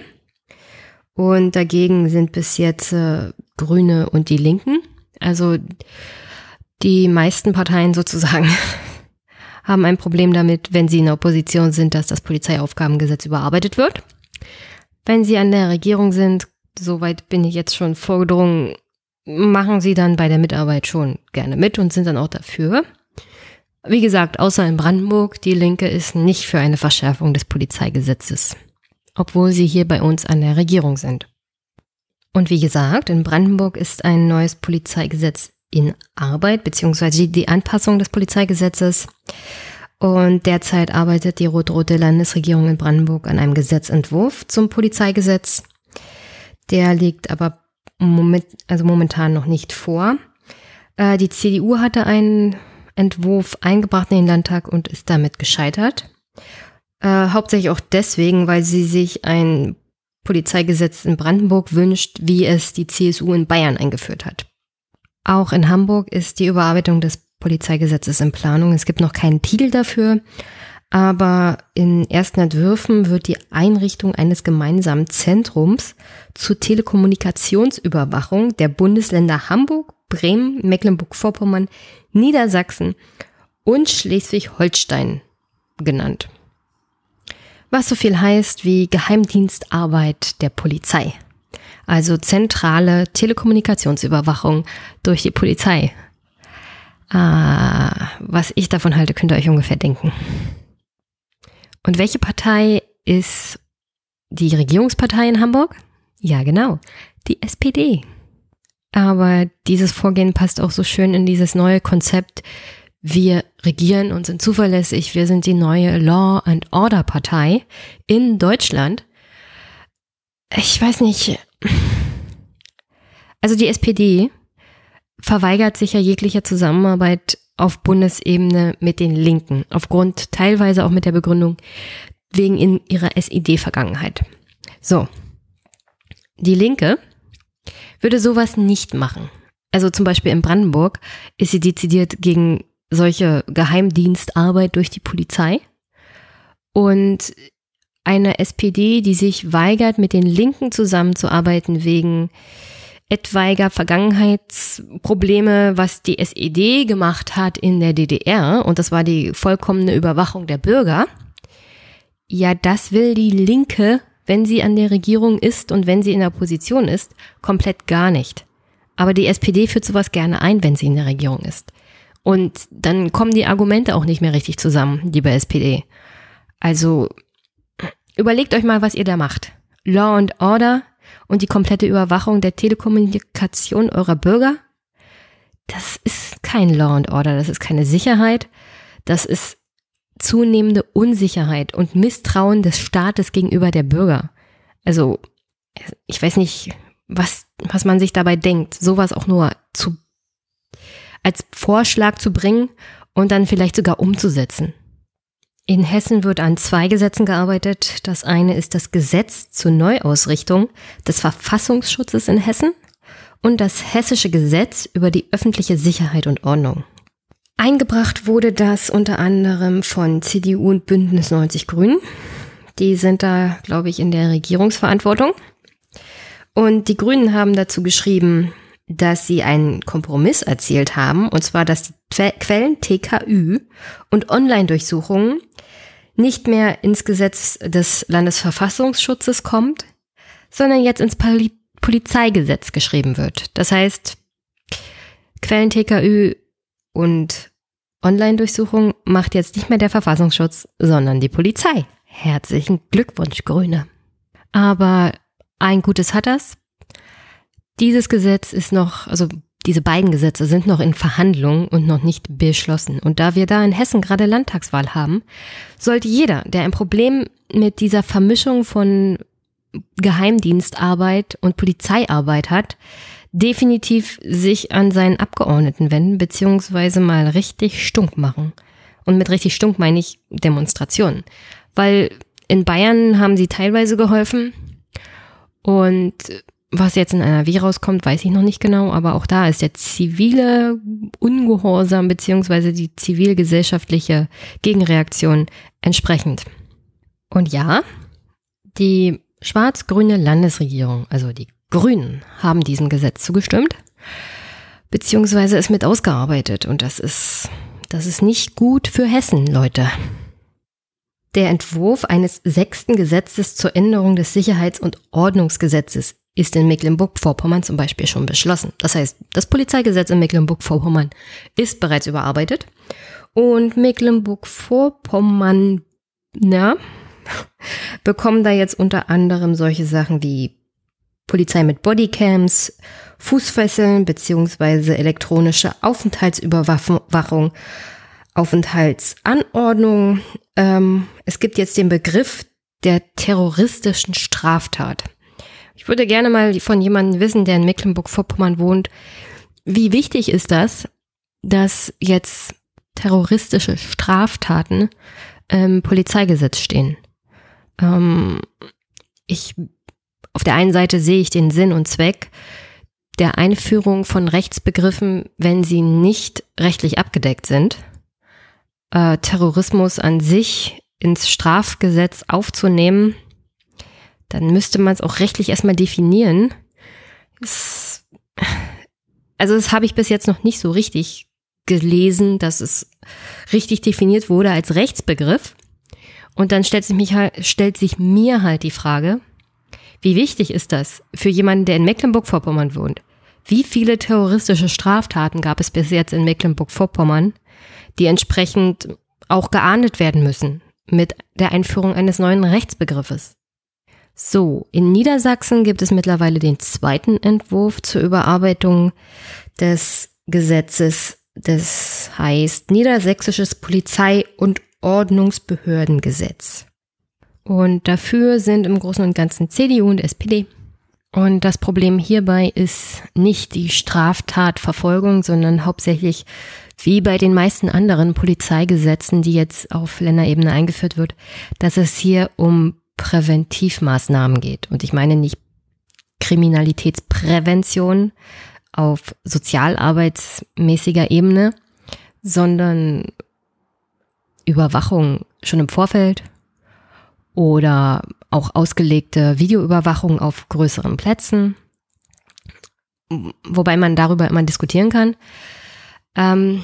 Speaker 1: Und dagegen sind bis jetzt Grüne und die Linken. Also die meisten Parteien sozusagen haben ein Problem damit, wenn sie in der Opposition sind, dass das Polizeiaufgabengesetz überarbeitet wird. Wenn Sie an der Regierung sind, soweit bin ich jetzt schon vorgedrungen, machen Sie dann bei der Mitarbeit schon gerne mit und sind dann auch dafür. Wie gesagt, außer in Brandenburg, die Linke ist nicht für eine Verschärfung des Polizeigesetzes, obwohl sie hier bei uns an der Regierung sind. Und wie gesagt, in Brandenburg ist ein neues Polizeigesetz in Arbeit, beziehungsweise die Anpassung des Polizeigesetzes. Und derzeit arbeitet die rot-rote Landesregierung in Brandenburg an einem Gesetzentwurf zum Polizeigesetz. Der liegt aber momentan noch nicht vor. Die CDU hatte einen Entwurf eingebracht in den Landtag und ist damit gescheitert. Hauptsächlich auch deswegen, weil sie sich ein Polizeigesetz in Brandenburg wünscht, wie es die CSU in Bayern eingeführt hat. Auch in Hamburg ist die Überarbeitung des Polizeigesetzes in Planung. Es gibt noch keinen Titel dafür, aber in ersten Entwürfen wird die Einrichtung eines gemeinsamen Zentrums zur Telekommunikationsüberwachung der Bundesländer Hamburg, Bremen, Mecklenburg-Vorpommern, Niedersachsen und Schleswig-Holstein genannt. Was so viel heißt wie Geheimdienstarbeit der Polizei. Also zentrale Telekommunikationsüberwachung durch die Polizei. Was ich davon halte, könnt ihr euch ungefähr denken. Und welche Partei ist die Regierungspartei in Hamburg? Ja, genau, die SPD. Aber dieses Vorgehen passt auch so schön in dieses neue Konzept. Wir regieren und sind zuverlässig. Wir sind die neue Law and Order Partei in Deutschland. Ich weiß nicht. Also die SPD verweigert sich ja jeglicher Zusammenarbeit auf Bundesebene mit den Linken. Aufgrund teilweise auch mit der Begründung wegen in ihrer SED-Vergangenheit. So. Die Linke würde sowas nicht machen. Also zum Beispiel in Brandenburg ist sie dezidiert gegen solche Geheimdienstarbeit durch die Polizei. Und eine SPD, die sich weigert, mit den Linken zusammenzuarbeiten wegen etwaiger Vergangenheitsprobleme, was die SED gemacht hat in der DDR, und das war die vollkommene Überwachung der Bürger. Ja, das will die Linke, wenn sie an der Regierung ist und wenn sie in der Opposition ist, komplett gar nicht. Aber die SPD führt sowas gerne ein, wenn sie in der Regierung ist. Und dann kommen die Argumente auch nicht mehr richtig zusammen, liebe SPD. Also überlegt euch mal, was ihr da macht. Law and Order und die komplette Überwachung der Telekommunikation eurer Bürger, das ist kein Law and Order, das ist keine Sicherheit, das ist zunehmende Unsicherheit und Misstrauen des Staates gegenüber der Bürger. Also ich weiß nicht, was man sich dabei denkt, sowas auch nur als Vorschlag zu bringen und dann vielleicht sogar umzusetzen. In Hessen wird an 2 Gesetzen gearbeitet. Das eine ist das Gesetz zur Neuausrichtung des Verfassungsschutzes in Hessen und das Hessische Gesetz über die öffentliche Sicherheit und Ordnung. Eingebracht wurde das unter anderem von CDU und Bündnis 90 Grünen. Die sind da, glaube ich, in der Regierungsverantwortung. Und die Grünen haben dazu geschrieben, dass sie einen Kompromiss erzielt haben, und zwar, dass die Quellen TKÜ und Online-Durchsuchungen nicht mehr ins Gesetz des Landesverfassungsschutzes kommt, sondern jetzt ins Polizeigesetz geschrieben wird. Das heißt, Quellen TKÜ und Online-Durchsuchung macht jetzt nicht mehr der Verfassungsschutz, sondern die Polizei. Herzlichen Glückwunsch, Grüne. Aber ein Gutes hat das. Dieses Gesetz ist noch, also diese beiden Gesetze sind noch in Verhandlungen und noch nicht beschlossen. Und da wir da in Hessen gerade Landtagswahl haben, sollte jeder, der ein Problem mit dieser Vermischung von Geheimdienstarbeit und Polizeiarbeit hat, definitiv sich an seinen Abgeordneten wenden, beziehungsweise mal richtig stunk machen. Und mit richtig stunk meine ich Demonstrationen. Weil in Bayern haben sie teilweise geholfen und was jetzt in NRW rauskommt, weiß ich noch nicht genau, aber auch da ist der zivile Ungehorsam beziehungsweise die zivilgesellschaftliche Gegenreaktion entsprechend. Und ja, die schwarz-grüne Landesregierung, also die Grünen, haben diesem Gesetz zugestimmt, beziehungsweise es mit ausgearbeitet. Und das ist nicht gut für Hessen, Leute. Der Entwurf eines 6. Gesetzes zur Änderung des Sicherheits- und Ordnungsgesetzes ist in Mecklenburg-Vorpommern zum Beispiel schon beschlossen. Das heißt, das Polizeigesetz in Mecklenburg-Vorpommern ist bereits überarbeitet. Und Mecklenburg-Vorpommern, bekommen da jetzt unter anderem solche Sachen wie Polizei mit Bodycams, Fußfesseln bzw. elektronische Aufenthaltsüberwachung, Aufenthaltsanordnung. Es gibt jetzt den Begriff der terroristischen Straftat. Ich würde gerne mal von jemandem wissen, der in Mecklenburg-Vorpommern wohnt, wie wichtig ist das, dass jetzt terroristische Straftaten im Polizeigesetz stehen? Auf der einen Seite sehe ich den Sinn und Zweck der Einführung von Rechtsbegriffen, wenn sie nicht rechtlich abgedeckt sind. Terrorismus an sich ins Strafgesetz aufzunehmen, dann müsste man es auch rechtlich erstmal definieren. Das habe ich bis jetzt noch nicht so richtig gelesen, dass es richtig definiert wurde als Rechtsbegriff. Und dann stellt sich mir halt die Frage, wie wichtig ist das für jemanden, der in Mecklenburg-Vorpommern wohnt? Wie viele terroristische Straftaten gab es bis jetzt in Mecklenburg-Vorpommern, die entsprechend auch geahndet werden müssen mit der Einführung eines neuen Rechtsbegriffes? So, in Niedersachsen gibt es mittlerweile den 2. Entwurf zur Überarbeitung des Gesetzes. Das heißt Niedersächsisches Polizei- und Ordnungsbehördengesetz. Und dafür sind im Großen und Ganzen CDU und SPD. Und das Problem hierbei ist nicht die Straftatverfolgung, sondern hauptsächlich, wie bei den meisten anderen Polizeigesetzen, die jetzt auf Länderebene eingeführt wird, dass es hier um Präventivmaßnahmen geht. Und ich meine nicht Kriminalitätsprävention auf sozialarbeitsmäßiger Ebene, sondern Überwachung schon im Vorfeld oder auch ausgelegte Videoüberwachung auf größeren Plätzen, wobei man darüber immer diskutieren kann. Dann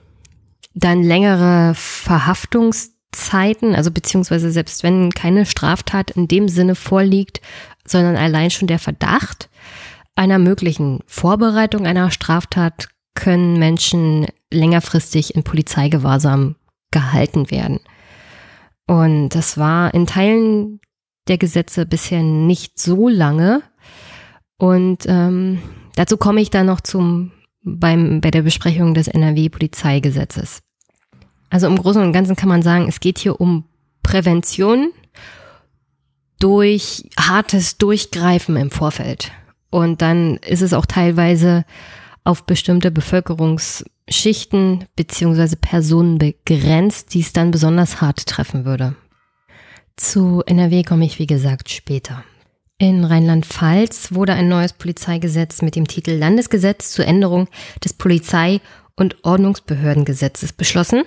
Speaker 1: längere Verhaftungszeiten, also beziehungsweise selbst wenn keine Straftat in dem Sinne vorliegt, sondern allein schon der Verdacht einer möglichen Vorbereitung einer Straftat, können Menschen längerfristig in Polizeigewahrsam gehalten werden. Und das war in Teilen der Gesetze bisher nicht so lange. Und dazu komme ich dann noch bei der Besprechung des NRW-Polizeigesetzes. Also im Großen und Ganzen kann man sagen, es geht hier um Prävention durch hartes Durchgreifen im Vorfeld. Und dann ist es auch teilweise auf bestimmte Bevölkerungsschichten bzw. Personen begrenzt, die es dann besonders hart treffen würde. Zu NRW komme ich, wie gesagt, später. In Rheinland-Pfalz wurde ein neues Polizeigesetz mit dem Titel Landesgesetz zur Änderung des Polizei- und Ordnungsbehördengesetzes beschlossen.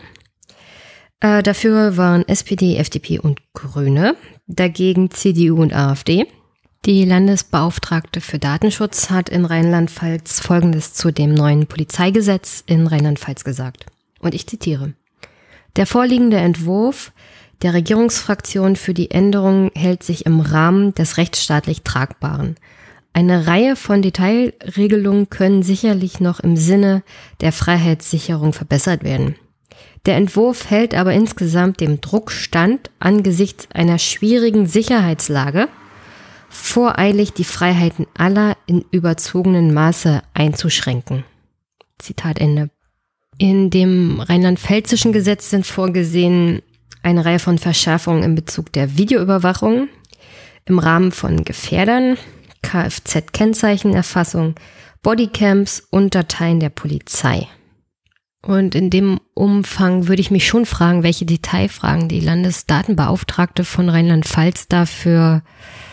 Speaker 1: Dafür waren SPD, FDP und Grüne, dagegen CDU und AfD. Die Landesbeauftragte für Datenschutz hat in Rheinland-Pfalz Folgendes zu dem neuen Polizeigesetz in Rheinland-Pfalz gesagt. Und ich zitiere: Der vorliegende Entwurf der Regierungsfraktion für die Änderung hält sich im Rahmen des rechtsstaatlich Tragbaren. Eine Reihe von Detailregelungen können sicherlich noch im Sinne der Freiheitssicherung verbessert werden. Der Entwurf hält aber insgesamt dem Druck stand, angesichts einer schwierigen Sicherheitslage voreilig die Freiheiten aller in überzogenem Maße einzuschränken. Zitat Ende. In dem rheinland-pfälzischen Gesetz sind vorgesehen eine Reihe von Verschärfungen in Bezug der Videoüberwachung im Rahmen von Gefährdern, Kfz-Kennzeichenerfassung, Bodycams und Dateien der Polizei. Und in dem Umfang würde ich mich schon fragen, welche Detailfragen die Landesdatenbeauftragte von Rheinland-Pfalz dafür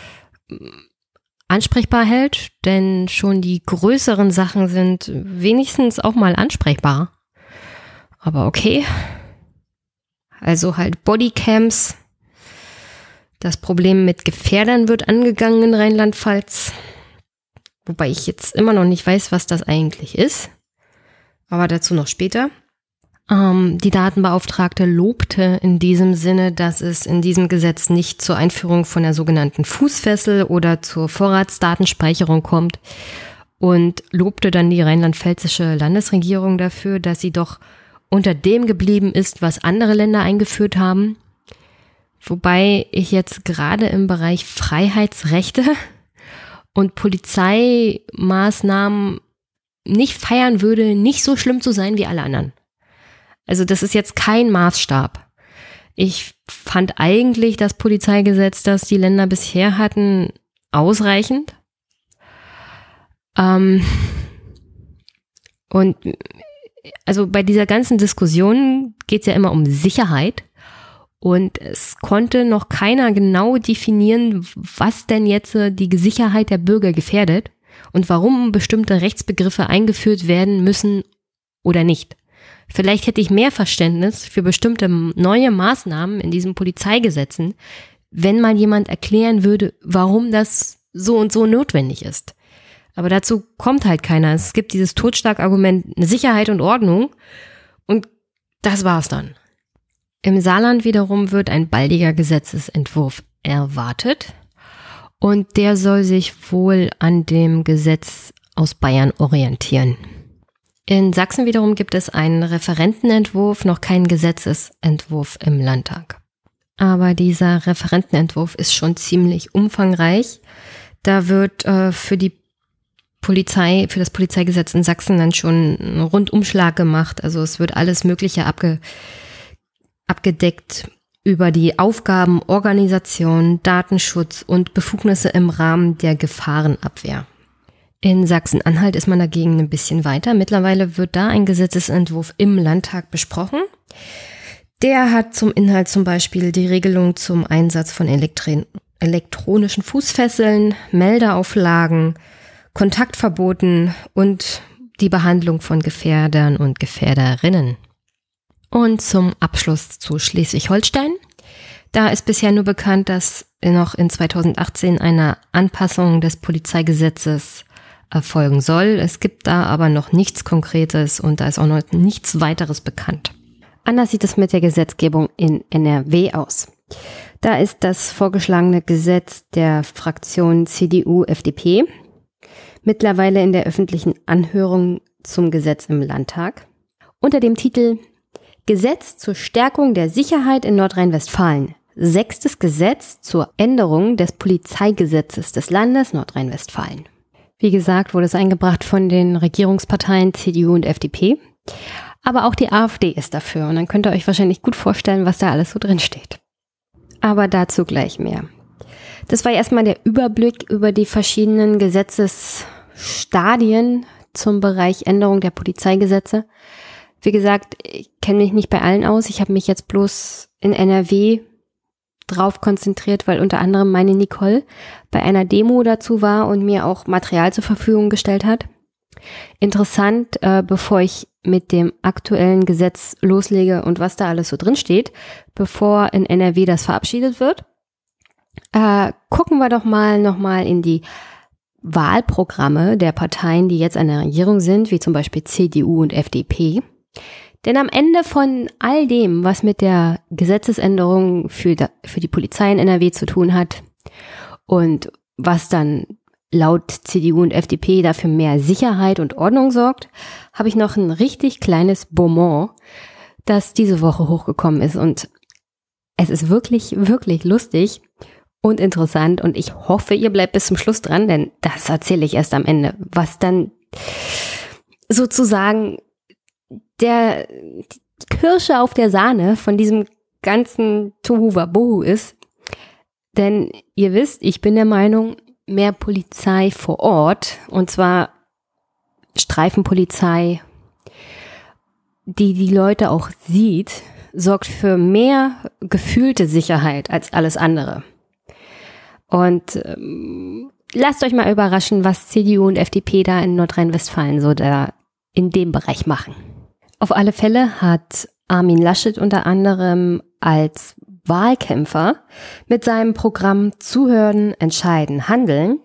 Speaker 1: ansprechbar hält, denn schon die größeren Sachen sind wenigstens auch mal ansprechbar. Aber okay. Also halt Bodycams. Das Problem mit Gefährdern wird angegangen in Rheinland-Pfalz. Wobei ich jetzt immer noch nicht weiß, was das eigentlich ist. Aber dazu noch später. Die Datenbeauftragte lobte in diesem Sinne, dass es in diesem Gesetz nicht zur Einführung von der sogenannten Fußfessel oder zur Vorratsdatenspeicherung kommt und lobte dann die rheinland-pfälzische Landesregierung dafür, dass sie doch unter dem geblieben ist, was andere Länder eingeführt haben. Wobei ich jetzt gerade im Bereich Freiheitsrechte und Polizeimaßnahmen nicht feiern würde, nicht so schlimm zu sein wie alle anderen. Also das ist jetzt kein Maßstab. Ich fand eigentlich das Polizeigesetz, das die Länder bisher hatten, ausreichend. Und also bei dieser ganzen Diskussion geht es ja immer um Sicherheit. Und es konnte noch keiner genau definieren, was denn jetzt die Sicherheit der Bürger gefährdet und warum bestimmte Rechtsbegriffe eingeführt werden müssen oder nicht. Vielleicht hätte ich mehr Verständnis für bestimmte neue Maßnahmen in diesen Polizeigesetzen, wenn mal jemand erklären würde, warum das so und so notwendig ist. Aber dazu kommt halt keiner. Es gibt dieses Totschlagargument Sicherheit und Ordnung und das war's dann. Im Saarland wiederum wird ein baldiger Gesetzesentwurf erwartet und der soll sich wohl an dem Gesetz aus Bayern orientieren. In Sachsen wiederum gibt es einen Referentenentwurf, noch keinen Gesetzesentwurf im Landtag. Aber dieser Referentenentwurf ist schon ziemlich umfangreich. Da wird für das Polizeigesetz in Sachsen dann schon einen Rundumschlag gemacht. Also es wird alles Mögliche abgedeckt über die Aufgaben, Organisation, Datenschutz und Befugnisse im Rahmen der Gefahrenabwehr. In Sachsen-Anhalt ist man dagegen ein bisschen weiter. Mittlerweile wird da ein Gesetzesentwurf im Landtag besprochen. Der hat zum Inhalt zum Beispiel die Regelung zum Einsatz von elektronischen Fußfesseln, Meldeauflagen, Kontaktverboten und die Behandlung von Gefährdern und Gefährderinnen. Und zum Abschluss zu Schleswig-Holstein. Da ist bisher nur bekannt, dass noch in 2018 eine Anpassung des Polizeigesetzes erfolgen soll. Es gibt da aber noch nichts Konkretes und da ist auch noch nichts weiteres bekannt. Anders sieht es mit der Gesetzgebung in NRW aus. Da ist das vorgeschlagene Gesetz der Fraktion CDU-FDP mittlerweile in der öffentlichen Anhörung zum Gesetz im Landtag unter dem Titel Gesetz zur Stärkung der Sicherheit in Nordrhein-Westfalen. 6. Gesetz zur Änderung des Polizeigesetzes des Landes Nordrhein-Westfalen. Wie gesagt, wurde es eingebracht von den Regierungsparteien CDU und FDP. Aber auch die AfD ist dafür. Und dann könnt ihr euch wahrscheinlich gut vorstellen, was da alles so drin steht. Aber dazu gleich mehr. Das war erstmal der Überblick über die verschiedenen Gesetzesstadien zum Bereich Änderung der Polizeigesetze. Wie gesagt, ich kenne mich nicht bei allen aus. Ich habe mich jetzt bloß in NRW drauf konzentriert, weil unter anderem meine Nicole bei einer Demo dazu war und mir auch Material zur Verfügung gestellt hat. Interessant, bevor ich mit dem aktuellen Gesetz loslege und was da alles so drin steht, bevor in NRW das verabschiedet wird, gucken wir doch nochmal in die Wahlprogramme der Parteien, die jetzt an der Regierung sind, wie zum Beispiel CDU und FDP. Denn am Ende von all dem, was mit der Gesetzesänderung für die Polizei in NRW zu tun hat und was dann laut CDU und FDP dafür mehr Sicherheit und Ordnung sorgt, habe ich noch ein richtig kleines Bonbon, das diese Woche hochgekommen ist. Und es ist wirklich, wirklich lustig und interessant und ich hoffe, ihr bleibt bis zum Schluss dran, denn das erzähle ich erst am Ende, was dann sozusagen die Kirsche auf der Sahne von diesem ganzen Tohuwabohu ist. Denn ihr wisst, ich bin der Meinung, mehr Polizei vor Ort, und zwar Streifenpolizei, die Leute auch sieht, sorgt für mehr gefühlte Sicherheit als alles andere. Und lasst euch mal überraschen, was CDU und FDP da in Nordrhein-Westfalen so da in dem Bereich machen. Auf alle Fälle hat Armin Laschet unter anderem als Wahlkämpfer mit seinem Programm Zuhören, Entscheiden, Handeln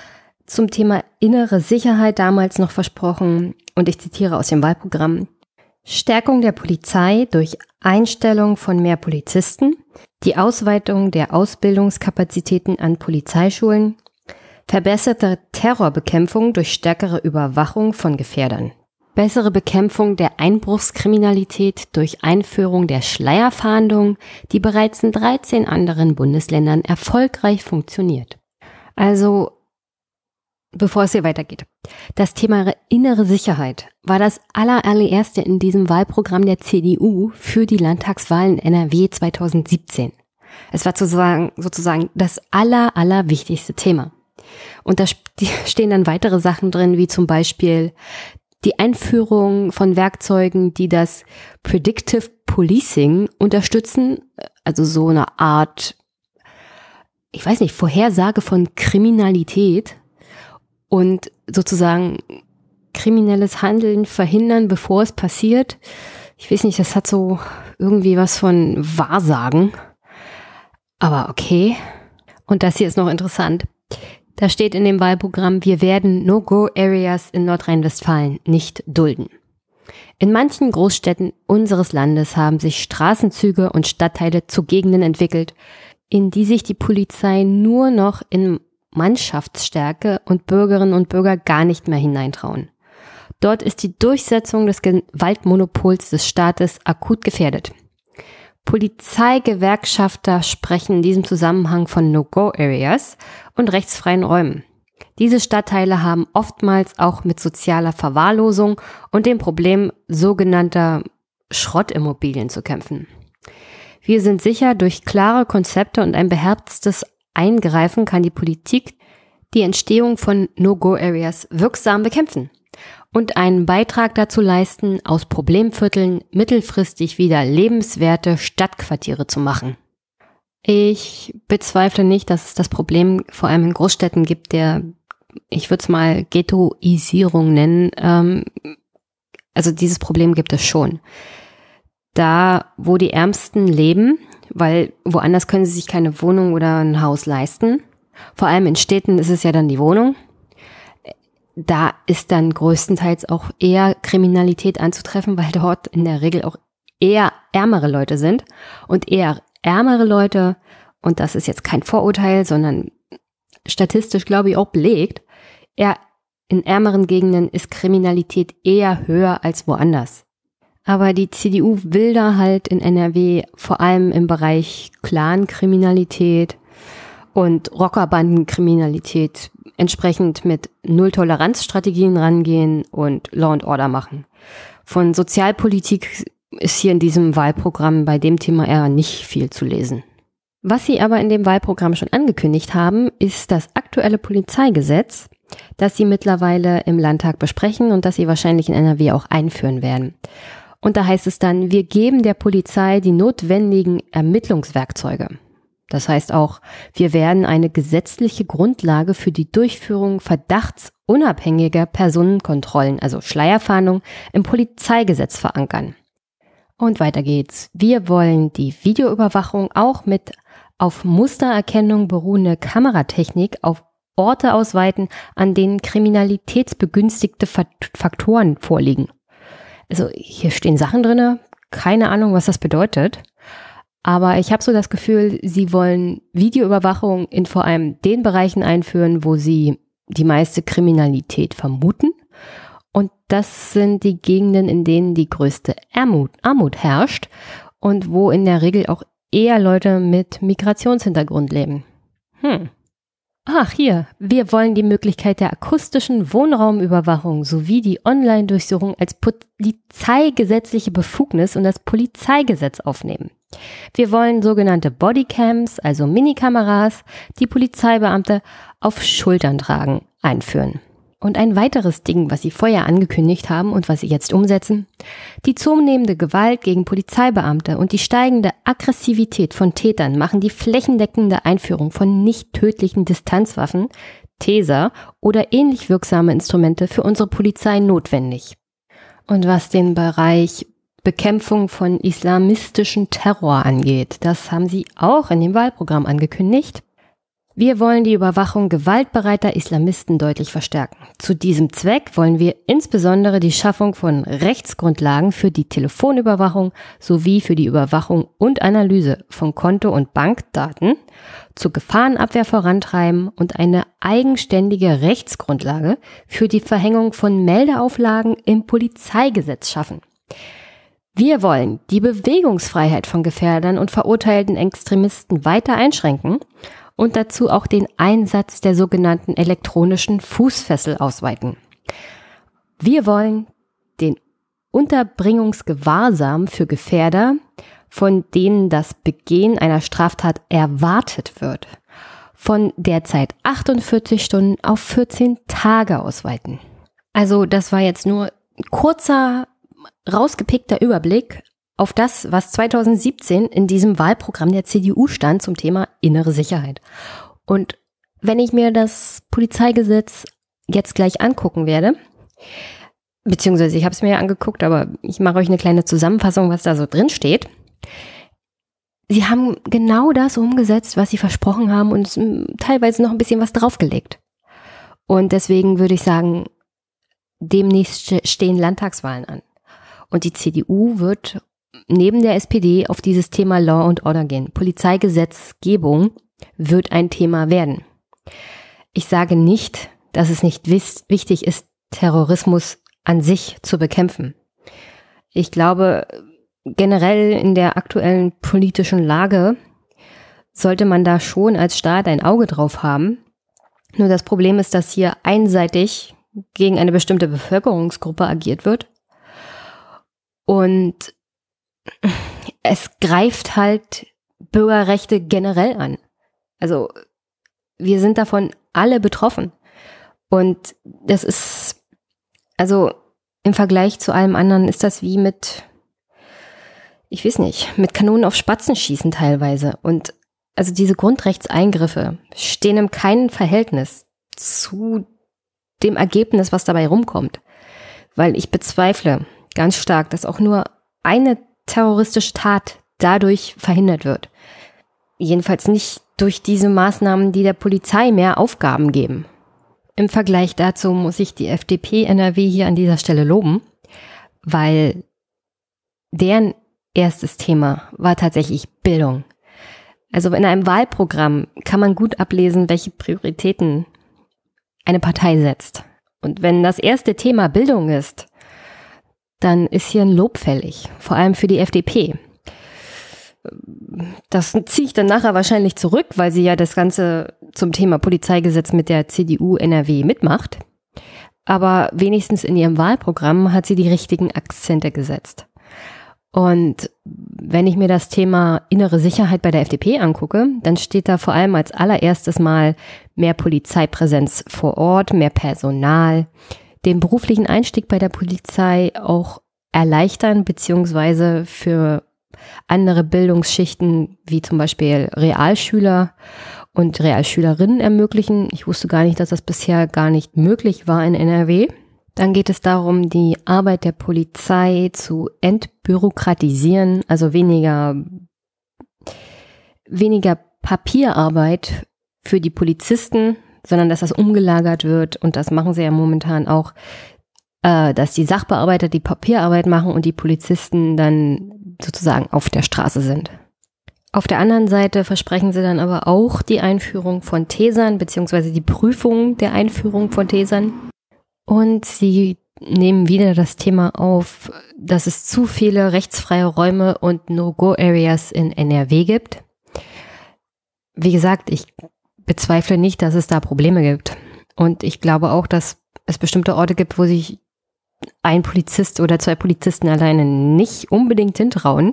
Speaker 1: zum Thema innere Sicherheit damals noch versprochen, und ich zitiere aus dem Wahlprogramm: Stärkung der Polizei durch Einstellung von mehr Polizisten, die Ausweitung der Ausbildungskapazitäten an Polizeischulen, verbesserte Terrorbekämpfung durch stärkere Überwachung von Gefährdern, bessere Bekämpfung der Einbruchskriminalität durch Einführung der Schleierfahndung, die bereits in 13 anderen Bundesländern erfolgreich funktioniert. Also, bevor es hier weitergeht. Das Thema innere Sicherheit war das allererste in diesem Wahlprogramm der CDU für die Landtagswahlen in NRW 2017. Es war sozusagen das allerwichtigste Thema. Und da stehen dann weitere Sachen drin, wie zum Beispiel die Einführung von Werkzeugen, die das Predictive Policing unterstützen, also so eine Art, ich weiß nicht, Vorhersage von Kriminalität und sozusagen kriminelles Handeln verhindern, bevor es passiert. Ich weiß nicht, das hat so irgendwie was von Wahrsagen. Aber okay. Und das hier ist noch interessant. Da steht in dem Wahlprogramm, wir werden No-Go-Areas in Nordrhein-Westfalen nicht dulden. In manchen Großstädten unseres Landes haben sich Straßenzüge und Stadtteile zu Gegenden entwickelt, in die sich die Polizei nur noch in Mannschaftsstärke und Bürgerinnen und Bürger gar nicht mehr hineintrauen. Dort ist die Durchsetzung des Gewaltmonopols des Staates akut gefährdet. Polizeigewerkschafter sprechen in diesem Zusammenhang von No-Go-Areas und rechtsfreien Räumen. Diese Stadtteile haben oftmals auch mit sozialer Verwahrlosung und dem Problem sogenannter Schrottimmobilien zu kämpfen. Wir sind sicher, durch klare Konzepte und ein beherztes Eingreifen kann die Politik die Entstehung von No-Go-Areas wirksam bekämpfen und einen Beitrag dazu leisten, aus Problemvierteln mittelfristig wieder lebenswerte Stadtquartiere zu machen. Ich bezweifle nicht, dass es das Problem vor allem in Großstädten gibt, ich würde es mal Ghettoisierung nennen. Also dieses Problem gibt es schon. Da, wo die Ärmsten leben, weil woanders können sie sich keine Wohnung oder ein Haus leisten. Vor allem in Städten ist es ja dann die Wohnung. Da ist dann größtenteils auch eher Kriminalität anzutreffen, weil dort in der Regel auch eher ärmere Leute sind. Und eher ärmere Leute, und das ist jetzt kein Vorurteil, sondern statistisch, glaube ich, auch belegt, eher in ärmeren Gegenden ist Kriminalität eher höher als woanders. Aber die CDU will da halt in NRW vor allem im Bereich Clankriminalität und Rockerbandenkriminalität entsprechend mit Null-Toleranz-Strategien rangehen und Law and Order machen. Von Sozialpolitik ist hier in diesem Wahlprogramm bei dem Thema eher nicht viel zu lesen. Was sie aber in dem Wahlprogramm schon angekündigt haben, ist das aktuelle Polizeigesetz, das sie mittlerweile im Landtag besprechen und das sie wahrscheinlich in NRW auch einführen werden. Und da heißt es dann, wir geben der Polizei die notwendigen Ermittlungswerkzeuge. Das heißt auch, wir werden eine gesetzliche Grundlage für die Durchführung verdachtsunabhängiger Personenkontrollen, also Schleierfahndung, im Polizeigesetz verankern. Und weiter geht's. Wir wollen die Videoüberwachung auch mit auf Mustererkennung beruhende Kameratechnik auf Orte ausweiten, an denen kriminalitätsbegünstigte Faktoren vorliegen. Also hier stehen Sachen drinne, keine Ahnung, was das bedeutet. Aber ich habe so das Gefühl, sie wollen Videoüberwachung in vor allem den Bereichen einführen, wo sie die meiste Kriminalität vermuten. Und das sind die Gegenden, in denen die größte Armut herrscht und wo in der Regel auch eher Leute mit Migrationshintergrund leben. Ach, hier, wir wollen die Möglichkeit der akustischen Wohnraumüberwachung sowie die Online-Durchsuchung als polizeigesetzliche Befugnis und das Polizeigesetz aufnehmen. Wir wollen sogenannte Bodycams, also Minikameras, die Polizeibeamte auf Schultern tragen, einführen. Und ein weiteres Ding, was sie vorher angekündigt haben und was sie jetzt umsetzen, die zunehmende Gewalt gegen Polizeibeamte und die steigende Aggressivität von Tätern machen die flächendeckende Einführung von nicht tödlichen Distanzwaffen, Taser oder ähnlich wirksame Instrumente für unsere Polizei notwendig. Und was den Bereich Bekämpfung von islamistischen Terror angeht, das haben sie auch in dem Wahlprogramm angekündigt. Wir wollen die Überwachung gewaltbereiter Islamisten deutlich verstärken. Zu diesem Zweck wollen wir insbesondere die Schaffung von Rechtsgrundlagen für die Telefonüberwachung sowie für die Überwachung und Analyse von Konto- und Bankdaten zur Gefahrenabwehr vorantreiben und eine eigenständige Rechtsgrundlage für die Verhängung von Meldeauflagen im Polizeigesetz schaffen. Wir wollen die Bewegungsfreiheit von Gefährdern und verurteilten Extremisten weiter einschränken und dazu auch den Einsatz der sogenannten elektronischen Fußfessel ausweiten. Wir wollen den Unterbringungsgewahrsam für Gefährder, von denen das Begehen einer Straftat erwartet wird, von derzeit 48 Stunden auf 14 Tage ausweiten. Also das war jetzt nur ein kurzer, rausgepickter Überblick auf das, was 2017 in diesem Wahlprogramm der CDU stand zum Thema innere Sicherheit. Und wenn ich mir das Polizeigesetz jetzt gleich angucken werde, beziehungsweise ich habe es mir ja angeguckt, aber ich mache euch eine kleine Zusammenfassung, was da so drin steht. Sie haben genau das umgesetzt, was sie versprochen haben und teilweise noch ein bisschen was draufgelegt. Und deswegen würde ich sagen, demnächst stehen Landtagswahlen an. Und die CDU wird neben der SPD auf dieses Thema Law and Order gehen. Polizeigesetzgebung wird ein Thema werden. Ich sage nicht, dass es nicht wichtig ist, Terrorismus an sich zu bekämpfen. Ich glaube, generell in der aktuellen politischen Lage sollte man da schon als Staat ein Auge drauf haben. Nur das Problem ist, dass hier einseitig gegen eine bestimmte Bevölkerungsgruppe agiert wird. Und es greift halt Bürgerrechte generell an. Also wir sind davon alle betroffen. Und das ist, also im Vergleich zu allem anderen ist das wie mit, ich weiß nicht, mit Kanonen auf Spatzen schießen teilweise. Und also diese Grundrechtseingriffe stehen in keinem Verhältnis zu dem Ergebnis, was dabei rumkommt. Weil ich bezweifle ganz stark, dass auch nur eine terroristische Tat dadurch verhindert wird. Jedenfalls nicht durch diese Maßnahmen, die der Polizei mehr Aufgaben geben. Im Vergleich dazu muss ich die FDP NRW hier an dieser Stelle loben, weil deren erstes Thema war tatsächlich Bildung. Also in einem Wahlprogramm kann man gut ablesen, welche Prioritäten eine Partei setzt. Und wenn das erste Thema Bildung ist, dann ist hier ein Lob fällig, vor allem für die FDP. Das ziehe ich dann nachher wahrscheinlich zurück, weil sie ja das Ganze zum Thema Polizeigesetz mit der CDU NRW mitmacht. Aber wenigstens in ihrem Wahlprogramm hat sie die richtigen Akzente gesetzt. Und wenn ich mir das Thema innere Sicherheit bei der FDP angucke, dann steht da vor allem als allererstes Mal mehr Polizeipräsenz vor Ort, mehr Personal, den beruflichen Einstieg bei der Polizei auch erleichtern, beziehungsweise für andere Bildungsschichten wie zum Beispiel Realschüler und Realschülerinnen ermöglichen. Ich wusste gar nicht, dass das bisher gar nicht möglich war in NRW. Dann geht es darum, die Arbeit der Polizei zu entbürokratisieren, also weniger Papierarbeit für die Polizisten, sondern dass das umgelagert wird, und das machen sie ja momentan auch, dass die Sachbearbeiter die Papierarbeit machen und die Polizisten dann sozusagen auf der Straße sind. Auf der anderen Seite versprechen sie dann aber auch die Einführung von Tasern beziehungsweise die Prüfung der Einführung von Tasern. Und sie nehmen wieder das Thema auf, dass es zu viele rechtsfreie Räume und No-Go-Areas in NRW gibt. Wie gesagt, ich bezweifle nicht, dass es da Probleme gibt. Und ich glaube auch, dass es bestimmte Orte gibt, wo sich ein Polizist oder zwei Polizisten alleine nicht unbedingt hintrauen.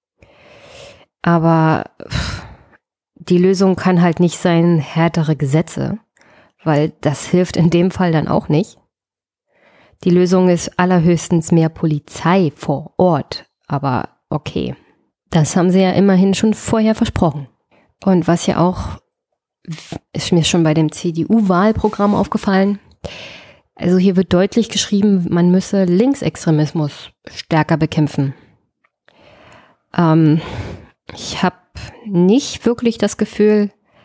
Speaker 1: Aber die Lösung kann halt nicht sein, härtere Gesetze, weil das hilft in dem Fall dann auch nicht. Die Lösung ist allerhöchstens mehr Polizei vor Ort. Aber okay, das haben sie ja immerhin schon vorher versprochen. Und was ja auch, ist mir schon bei dem CDU-Wahlprogramm aufgefallen, also hier wird deutlich geschrieben, man müsse Linksextremismus stärker bekämpfen. Ich habe nicht wirklich das Gefühl,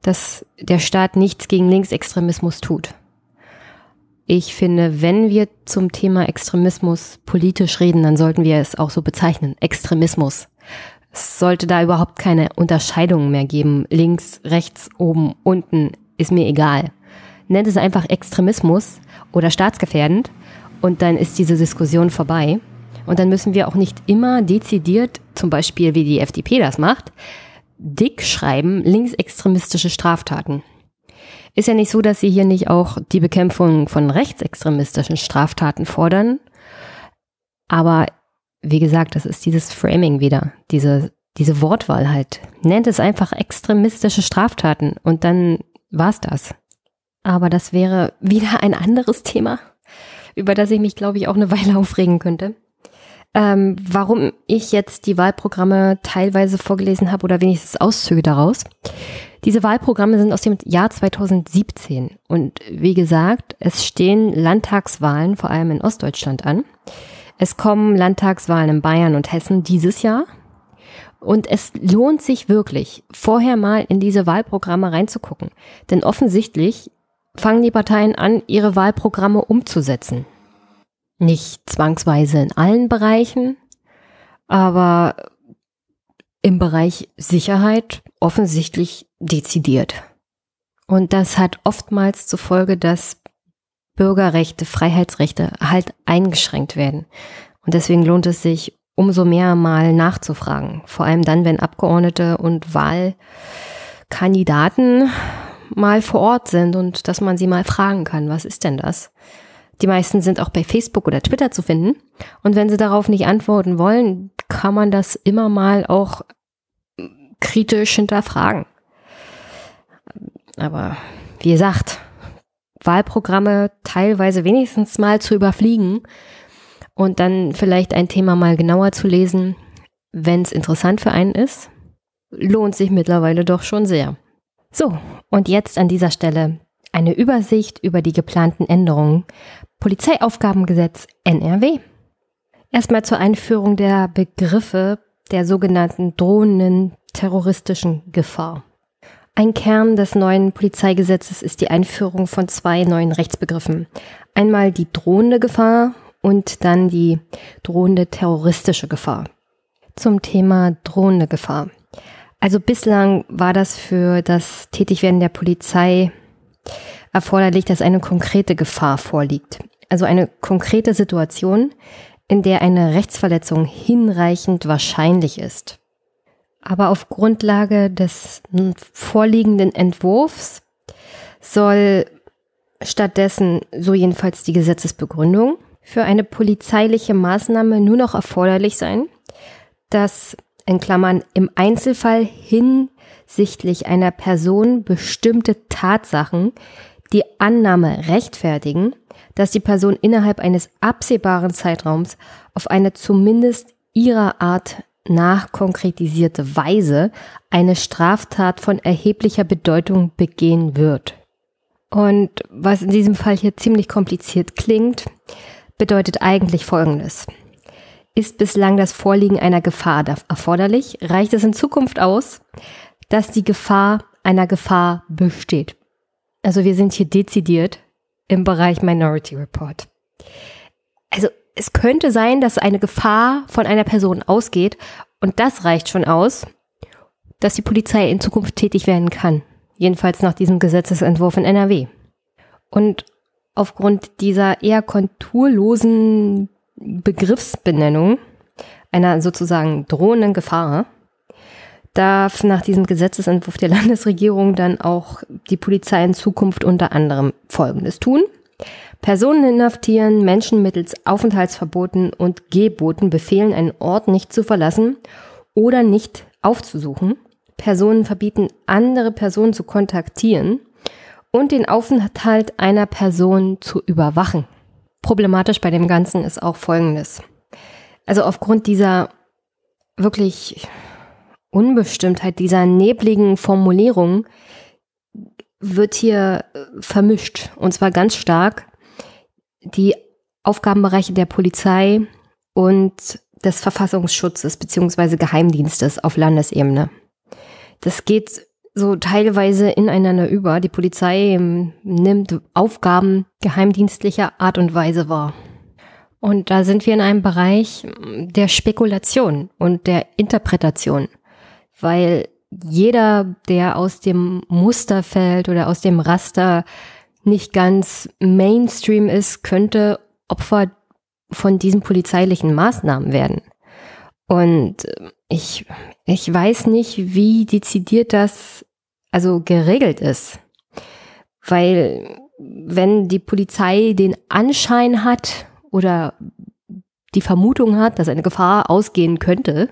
Speaker 1: dass der Staat nichts gegen Linksextremismus tut. Ich finde, wenn wir zum Thema Extremismus politisch reden, dann sollten wir es auch so bezeichnen, Extremismus. Es sollte da überhaupt keine Unterscheidungen mehr geben. Links, rechts, oben, unten, ist mir egal. Nennt es einfach Extremismus oder staatsgefährdend und dann ist diese Diskussion vorbei. Und dann müssen wir auch nicht immer dezidiert, zum Beispiel wie die FDP das macht, dick schreiben, linksextremistische Straftaten. Ist ja nicht so, dass sie hier nicht auch die Bekämpfung von rechtsextremistischen Straftaten fordern. Aber wie gesagt, das ist dieses Framing wieder, diese Wortwahl halt. Nennt es einfach extremistische Straftaten und dann war's das. Aber das wäre wieder ein anderes Thema, über das ich mich, glaube ich, auch eine Weile aufregen könnte. Warum ich jetzt die Wahlprogramme teilweise vorgelesen habe oder wenigstens Auszüge daraus. Diese Wahlprogramme sind aus dem Jahr 2017 und wie gesagt, es stehen Landtagswahlen vor allem in Ostdeutschland an. Es kommen Landtagswahlen in Bayern und Hessen dieses Jahr und es lohnt sich wirklich, vorher mal in diese Wahlprogramme reinzugucken, denn offensichtlich fangen die Parteien an, ihre Wahlprogramme umzusetzen. Nicht zwangsweise in allen Bereichen, aber im Bereich Sicherheit offensichtlich dezidiert. Und das hat oftmals zur Folge, dass Bürgerrechte, Freiheitsrechte halt eingeschränkt werden. Und deswegen lohnt es sich, umso mehr mal nachzufragen. Vor allem dann, wenn Abgeordnete und Wahlkandidaten mal vor Ort sind und dass man sie mal fragen kann, was ist denn das? Die meisten sind auch bei Facebook oder Twitter zu finden. Und wenn sie darauf nicht antworten wollen, kann man das immer mal auch kritisch hinterfragen. Aber wie gesagt, Wahlprogramme teilweise wenigstens mal zu überfliegen und dann vielleicht ein Thema mal genauer zu lesen, wenn es interessant für einen ist, lohnt sich mittlerweile doch schon sehr. So, und jetzt an dieser Stelle eine Übersicht über die geplanten Änderungen Polizeiaufgabengesetz NRW. Erstmal zur Einführung der Begriffe der sogenannten drohenden terroristischen Gefahr. Ein Kern des neuen Polizeigesetzes ist die Einführung von 2 neuen Rechtsbegriffen. Einmal die drohende Gefahr und dann die drohende terroristische Gefahr. Zum Thema drohende Gefahr. Also bislang war das für das Tätigwerden der Polizei erforderlich, dass eine konkrete Gefahr vorliegt. Also eine konkrete Situation, in der eine Rechtsverletzung hinreichend wahrscheinlich ist. Aber auf Grundlage des vorliegenden Entwurfs soll stattdessen, so jedenfalls die Gesetzesbegründung, für eine polizeiliche Maßnahme nur noch erforderlich sein, dass in Klammern im Einzelfall hinsichtlich einer Person bestimmte Tatsachen die Annahme rechtfertigen, dass die Person innerhalb eines absehbaren Zeitraums auf eine zumindest ihrer Art nach konkretisierte Weise eine Straftat von erheblicher Bedeutung begehen wird. Und was in diesem Fall hier ziemlich kompliziert klingt, bedeutet eigentlich Folgendes. Ist bislang das Vorliegen einer Gefahr erforderlich, reicht es in Zukunft aus, dass die Gefahr einer Gefahr besteht. Also wir sind hier dezidiert im Bereich Minority Report. Also es könnte sein, dass eine Gefahr von einer Person ausgeht und das reicht schon aus, dass die Polizei in Zukunft tätig werden kann. Jedenfalls nach diesem Gesetzesentwurf in NRW. Und aufgrund dieser eher konturlosen Begriffsbenennung einer sozusagen drohenden Gefahr darf nach diesem Gesetzesentwurf der Landesregierung dann auch die Polizei in Zukunft unter anderem Folgendes tun. Personen inhaftieren, Menschen mittels Aufenthaltsverboten und Geboten befehlen, einen Ort nicht zu verlassen oder nicht aufzusuchen. Personen verbieten, andere Personen zu kontaktieren und den Aufenthalt einer Person zu überwachen. Problematisch bei dem Ganzen ist auch Folgendes. Also aufgrund dieser wirklich Unbestimmtheit, dieser nebligen Formulierung wird hier vermischt, und zwar ganz stark, die Aufgabenbereiche der Polizei und des Verfassungsschutzes bzw. Geheimdienstes auf Landesebene. Das geht
Speaker 2: so teilweise ineinander über. Die Polizei nimmt Aufgaben geheimdienstlicher Art und Weise wahr. Und da sind wir in einem Bereich der Spekulation und der Interpretation, weil jeder, der aus dem Muster fällt oder aus dem Raster nicht ganz Mainstream ist, könnte Opfer von diesen polizeilichen Maßnahmen werden. Und ich weiß nicht, wie dezidiert das also geregelt ist. Weil wenn die Polizei den Anschein hat oder die Vermutung hat, dass eine Gefahr ausgehen könnte,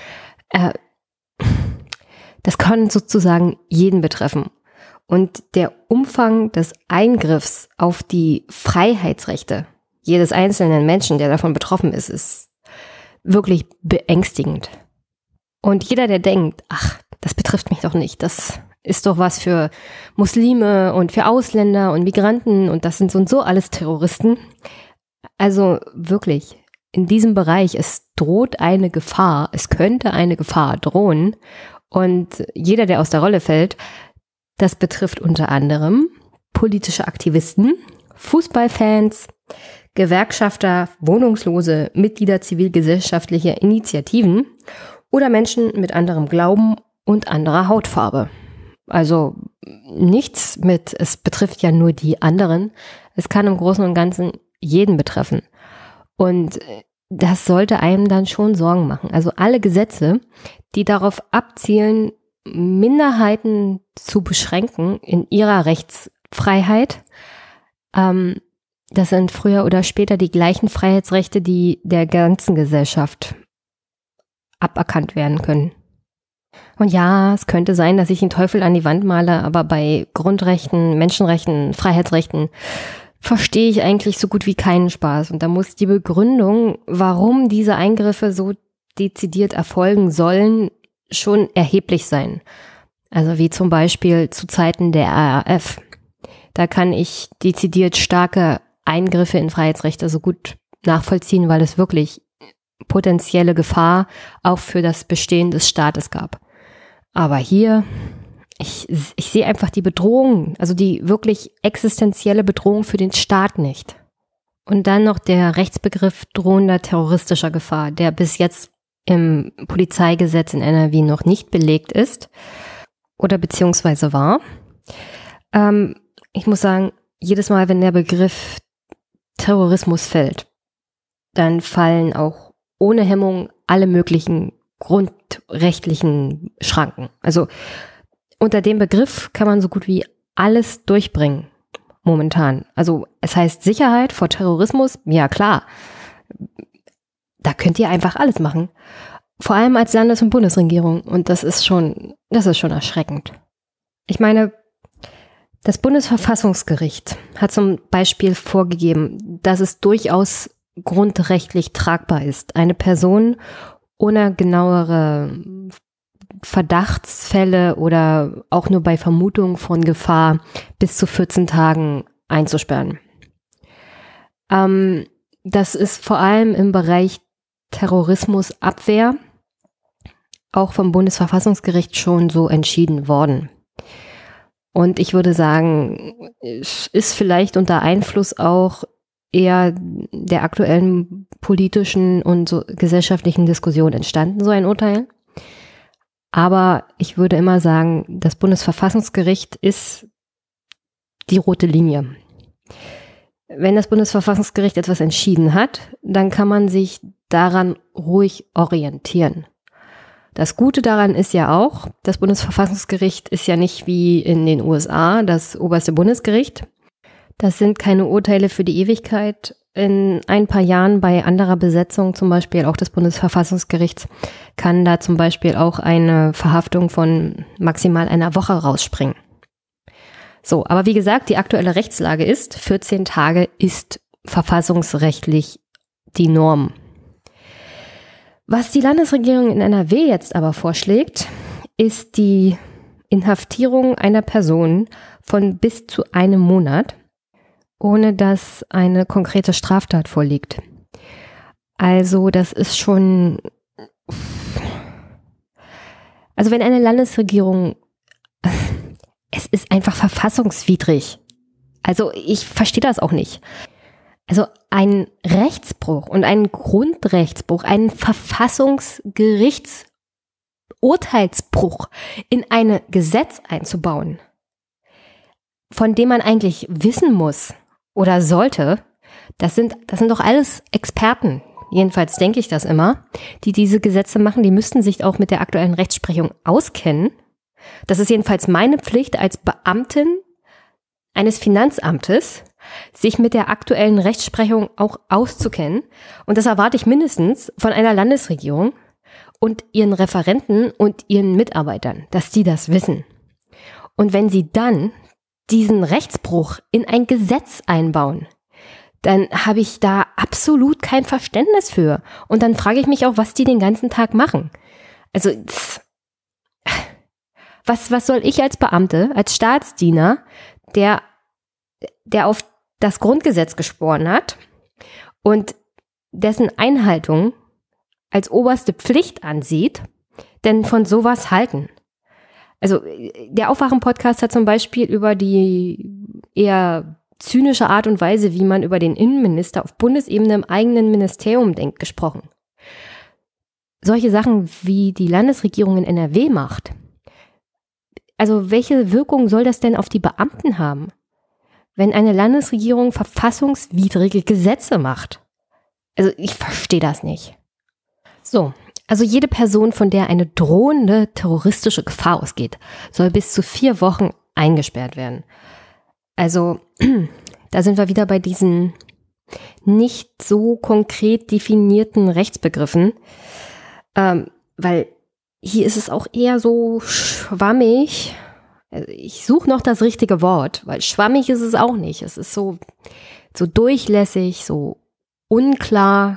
Speaker 2: das kann sozusagen jeden betreffen. Und der Umfang des Eingriffs auf die Freiheitsrechte jedes einzelnen Menschen, der davon betroffen ist, ist wirklich beängstigend. Und jeder, der denkt, ach, das betrifft mich doch nicht, das ist doch was für Muslime und für Ausländer und Migranten und das sind so und so alles Terroristen. Also wirklich, in diesem Bereich, es droht eine Gefahr, es könnte eine Gefahr drohen und jeder, der aus der Rolle fällt, das betrifft unter anderem politische Aktivisten, Fußballfans, Gewerkschafter, Wohnungslose, Mitglieder zivilgesellschaftlicher Initiativen oder Menschen mit anderem Glauben und anderer Hautfarbe. Also nichts mit, es betrifft ja nur die anderen. Es kann im Großen und Ganzen jeden betreffen. Und das sollte einem dann schon Sorgen machen. Also alle Gesetze, die darauf abzielen, Minderheiten zu beschränken in ihrer Rechtsfreiheit, das sind früher oder später die gleichen Freiheitsrechte, die der ganzen Gesellschaft aberkannt werden können. Und ja, es könnte sein, dass ich den Teufel an die Wand male, aber bei Grundrechten, Menschenrechten, Freiheitsrechten verstehe ich eigentlich so gut wie keinen Spaß. Und da muss die Begründung, warum diese Eingriffe so dezidiert erfolgen sollen, schon erheblich sein. Also wie zum Beispiel zu Zeiten der RAF. Da kann ich dezidiert starke Eingriffe in Freiheitsrechte so gut nachvollziehen, weil es wirklich potenzielle Gefahr auch für das Bestehen des Staates gab. Aber hier, ich sehe einfach die Bedrohung, also die wirklich existenzielle Bedrohung für den Staat nicht. Und dann noch der Rechtsbegriff drohender terroristischer Gefahr, der bis jetzt im Polizeigesetz in NRW noch nicht belegt ist oder beziehungsweise war. Ich muss sagen, jedes Mal, wenn der Begriff Terrorismus fällt, dann fallen auch ohne Hemmung alle möglichen grundrechtlichen Schranken. Also unter dem Begriff kann man so gut wie alles durchbringen momentan. Also es heißt Sicherheit vor Terrorismus, ja klar, da könnt ihr einfach alles machen. Vor allem als Landes- und Bundesregierung. Und das ist schon erschreckend. Ich meine, das Bundesverfassungsgericht hat zum Beispiel vorgegeben, dass es durchaus grundrechtlich tragbar ist, eine Person ohne genauere Verdachtsfälle oder auch nur bei Vermutung von Gefahr bis zu 14 Tagen einzusperren. Das ist vor allem im Bereich Terrorismusabwehr auch vom Bundesverfassungsgericht schon so entschieden worden. Und ich würde sagen, es ist vielleicht unter Einfluss auch eher der aktuellen politischen und so gesellschaftlichen Diskussion entstanden, so ein Urteil. Aber ich würde immer sagen, das Bundesverfassungsgericht ist die rote Linie. Wenn das Bundesverfassungsgericht etwas entschieden hat, dann kann man sich daran ruhig orientieren. Das Gute daran ist ja auch, das Bundesverfassungsgericht ist ja nicht wie in den USA das oberste Bundesgericht. Das sind keine Urteile für die Ewigkeit. In ein paar Jahren bei anderer Besetzung, zum Beispiel auch des Bundesverfassungsgerichts, kann da zum Beispiel auch eine Verhaftung von maximal einer Woche rausspringen. So, aber wie gesagt, die aktuelle Rechtslage ist, 14 Tage ist verfassungsrechtlich die Norm. Was die Landesregierung in NRW jetzt aber vorschlägt, ist die Inhaftierung einer Person von bis zu einem Monat, ohne dass eine konkrete Straftat vorliegt. Also das ist schon, also wenn eine Landesregierung ist einfach verfassungswidrig. Also ich verstehe das auch nicht. Also ein Rechtsbruch und ein Grundrechtsbruch, einen Verfassungsgerichtsurteilsbruch in ein Gesetz einzubauen, von dem man eigentlich wissen muss oder sollte, das sind doch alles Experten, jedenfalls denke ich das immer, die diese Gesetze machen, die müssten sich auch mit der aktuellen Rechtsprechung auskennen. Das ist jedenfalls meine Pflicht als Beamtin eines Finanzamtes, sich mit der aktuellen Rechtsprechung auch auszukennen. Und das erwarte ich mindestens von einer Landesregierung und ihren Referenten und ihren Mitarbeitern, dass die das wissen. Und wenn sie dann diesen Rechtsbruch in ein Gesetz einbauen, dann habe ich da absolut kein Verständnis für. Und dann frage ich mich auch, was die den ganzen Tag machen. Also, was soll ich als Beamte, als Staatsdiener, der auf das Grundgesetz geschworen hat und dessen Einhaltung als oberste Pflicht ansieht, denn von sowas halten? Also der Aufwachen-Podcast hat zum Beispiel über die eher zynische Art und Weise, wie man über den Innenminister auf Bundesebene im eigenen Ministerium denkt, gesprochen. Solche Sachen, wie die Landesregierung in NRW macht, also welche Wirkung soll das denn auf die Beamten haben, wenn eine Landesregierung verfassungswidrige Gesetze macht? Also ich verstehe das nicht. So, also jede Person, von der eine drohende terroristische Gefahr ausgeht, soll bis zu 4 Wochen eingesperrt werden. Also da sind wir wieder bei diesen nicht so konkret definierten Rechtsbegriffen, weil hier ist es auch eher so schwammig. Also ich suche noch das richtige Wort, weil schwammig ist es auch nicht. Es ist so durchlässig, so unklar.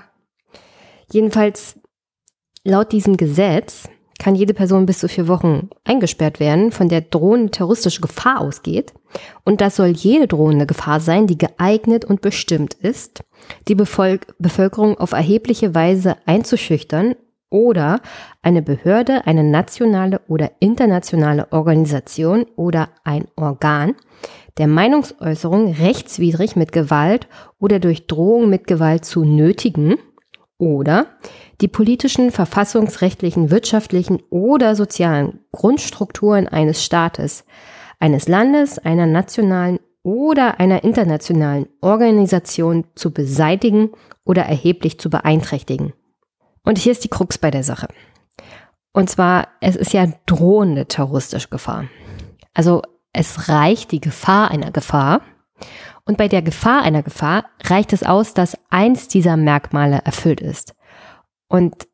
Speaker 2: Jedenfalls laut diesem Gesetz kann jede Person bis zu 4 Wochen eingesperrt werden, von der drohende terroristische Gefahr ausgeht. Und das soll jede drohende Gefahr sein, die geeignet und bestimmt ist, die Bevölkerung auf erhebliche Weise einzuschüchtern oder eine Behörde, eine nationale oder internationale Organisation oder ein Organ der Meinungsäußerung rechtswidrig mit Gewalt oder durch Drohung mit Gewalt zu nötigen oder die politischen, verfassungsrechtlichen, wirtschaftlichen oder sozialen Grundstrukturen eines Staates, eines Landes, einer nationalen oder einer internationalen Organisation zu beseitigen oder erheblich zu beeinträchtigen. Und hier ist die Krux bei der Sache. Und zwar, es ist ja drohende terroristische Gefahr. Also es reicht die Gefahr einer Gefahr. Und bei der Gefahr einer Gefahr reicht es aus, dass eins dieser Merkmale erfüllt ist. Und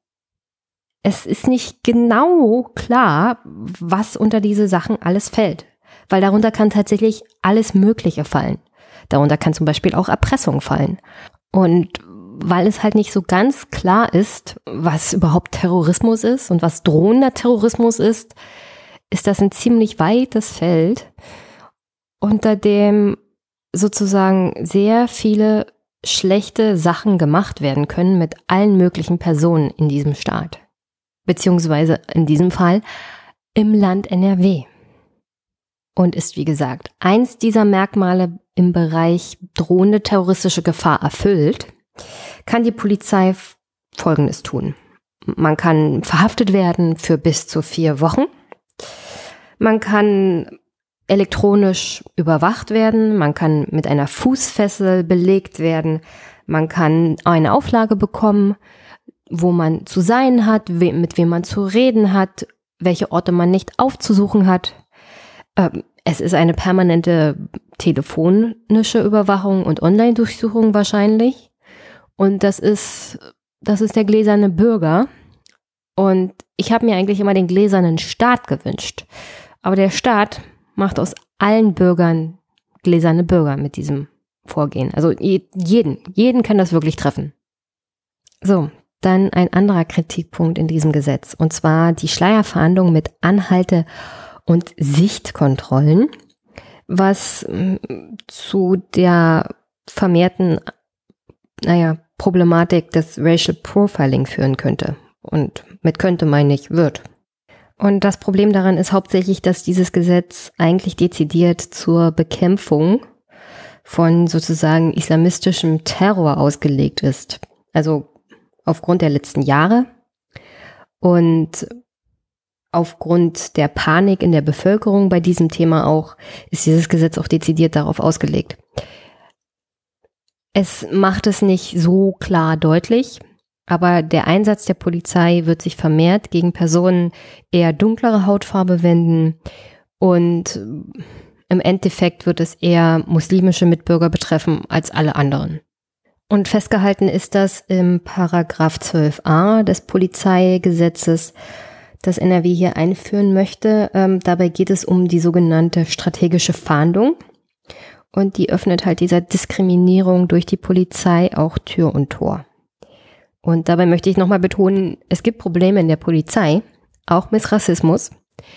Speaker 2: es ist nicht genau klar, was unter diese Sachen alles fällt. Weil darunter kann tatsächlich alles Mögliche fallen. Darunter kann zum Beispiel auch Erpressung fallen. Und weil es halt nicht so ganz klar ist, was überhaupt Terrorismus ist und was drohender Terrorismus ist das ein ziemlich weites Feld, unter dem sozusagen sehr viele schlechte Sachen gemacht werden können mit allen möglichen Personen in diesem Staat. Beziehungsweise in diesem Fall im Land NRW. Und ist, wie gesagt, eins dieser Merkmale im Bereich drohende terroristische Gefahr erfüllt, kann die Polizei Folgendes tun. Man kann verhaftet werden für bis zu 4 Wochen. Man kann elektronisch überwacht werden. Man kann mit einer Fußfessel belegt werden. Man kann eine Auflage bekommen, wo man zu sein hat, mit wem man zu reden hat, welche Orte man nicht aufzusuchen hat. Es ist eine permanente telefonische Überwachung und Online-Durchsuchung wahrscheinlich. Und das ist der gläserne Bürger. Und ich habe mir eigentlich immer den gläsernen Staat gewünscht. Aber der Staat macht aus allen Bürgern gläserne Bürger mit diesem Vorgehen. Also jeden kann das wirklich treffen. So, dann ein anderer Kritikpunkt in diesem Gesetz. Und zwar die Schleierfahndung mit Anhalte- und Sichtkontrollen, was zu der vermehrten, Problematik des Racial Profiling führen könnte. Und mit könnte meine ich wird. Und das Problem daran ist hauptsächlich, dass dieses Gesetz eigentlich dezidiert zur Bekämpfung von sozusagen islamistischem Terror ausgelegt ist. Also aufgrund der letzten Jahre und aufgrund der Panik in der Bevölkerung bei diesem Thema auch, ist dieses Gesetz auch dezidiert darauf ausgelegt. Es macht es nicht so klar deutlich, aber der Einsatz der Polizei wird sich vermehrt gegen Personen eher dunklerer Hautfarbe wenden und im Endeffekt wird es eher muslimische Mitbürger betreffen als alle anderen. Und festgehalten ist das im Paragraph 12a des Polizeigesetzes, das NRW hier einführen möchte. Dabei geht es um die sogenannte strategische Fahndung. Und die öffnet halt dieser Diskriminierung durch die Polizei auch Tür und Tor. Und dabei möchte ich nochmal betonen, es gibt Probleme in der Polizei, auch mit Rassismus.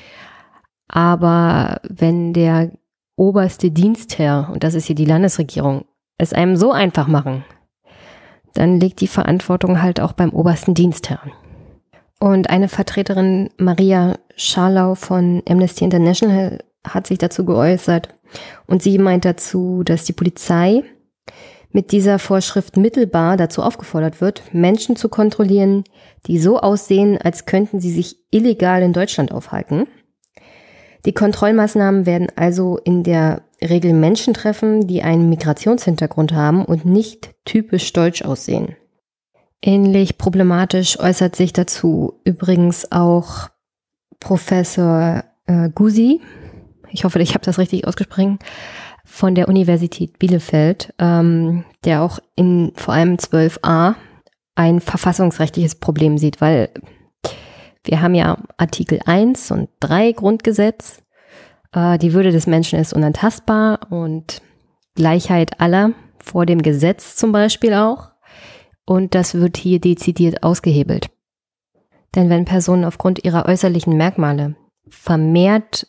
Speaker 2: Aber wenn der oberste Dienstherr, und das ist hier die Landesregierung, es einem so einfach machen, dann liegt die Verantwortung halt auch beim obersten Dienstherrn. Und eine Vertreterin, Maria Scharlau von Amnesty International, hat sich dazu geäußert. Und sie meint dazu, dass die Polizei mit dieser Vorschrift mittelbar dazu aufgefordert wird, Menschen zu kontrollieren, die so aussehen, als könnten sie sich illegal in Deutschland aufhalten. Die Kontrollmaßnahmen werden also in der Regel Menschen treffen, die einen Migrationshintergrund haben und nicht typisch deutsch aussehen. Ähnlich problematisch äußert sich dazu übrigens auch Professor Gusi, ich hoffe, ich habe das richtig ausgesprochen, von der Universität Bielefeld, der auch in vor allem 12a ein verfassungsrechtliches Problem sieht, weil wir haben ja Artikel 1 und 3 Grundgesetz, die Würde des Menschen ist unantastbar und Gleichheit aller vor dem Gesetz zum Beispiel auch. Und das wird hier dezidiert ausgehebelt. Denn wenn Personen aufgrund ihrer äußerlichen Merkmale vermehrt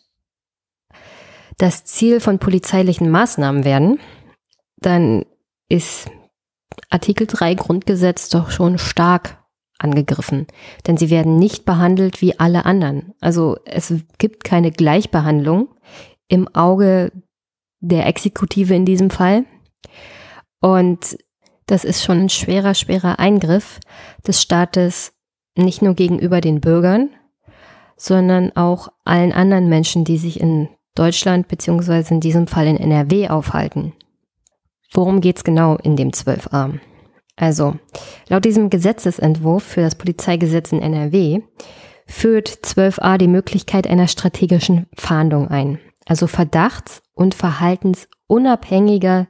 Speaker 2: das Ziel von polizeilichen Maßnahmen werden, dann ist Artikel 3 Grundgesetz doch schon stark angegriffen. Denn sie werden nicht behandelt wie alle anderen. Also es gibt keine Gleichbehandlung im Auge der Exekutive in diesem Fall. Und das ist schon ein schwerer Eingriff des Staates, nicht nur gegenüber den Bürgern, sondern auch allen anderen Menschen, die sich in Deutschland beziehungsweise in diesem Fall in NRW aufhalten. Worum geht's genau in dem 12a? Also, laut diesem Gesetzesentwurf für das Polizeigesetz in NRW führt 12a die Möglichkeit einer strategischen Fahndung ein, also verdachts- und verhaltensunabhängiger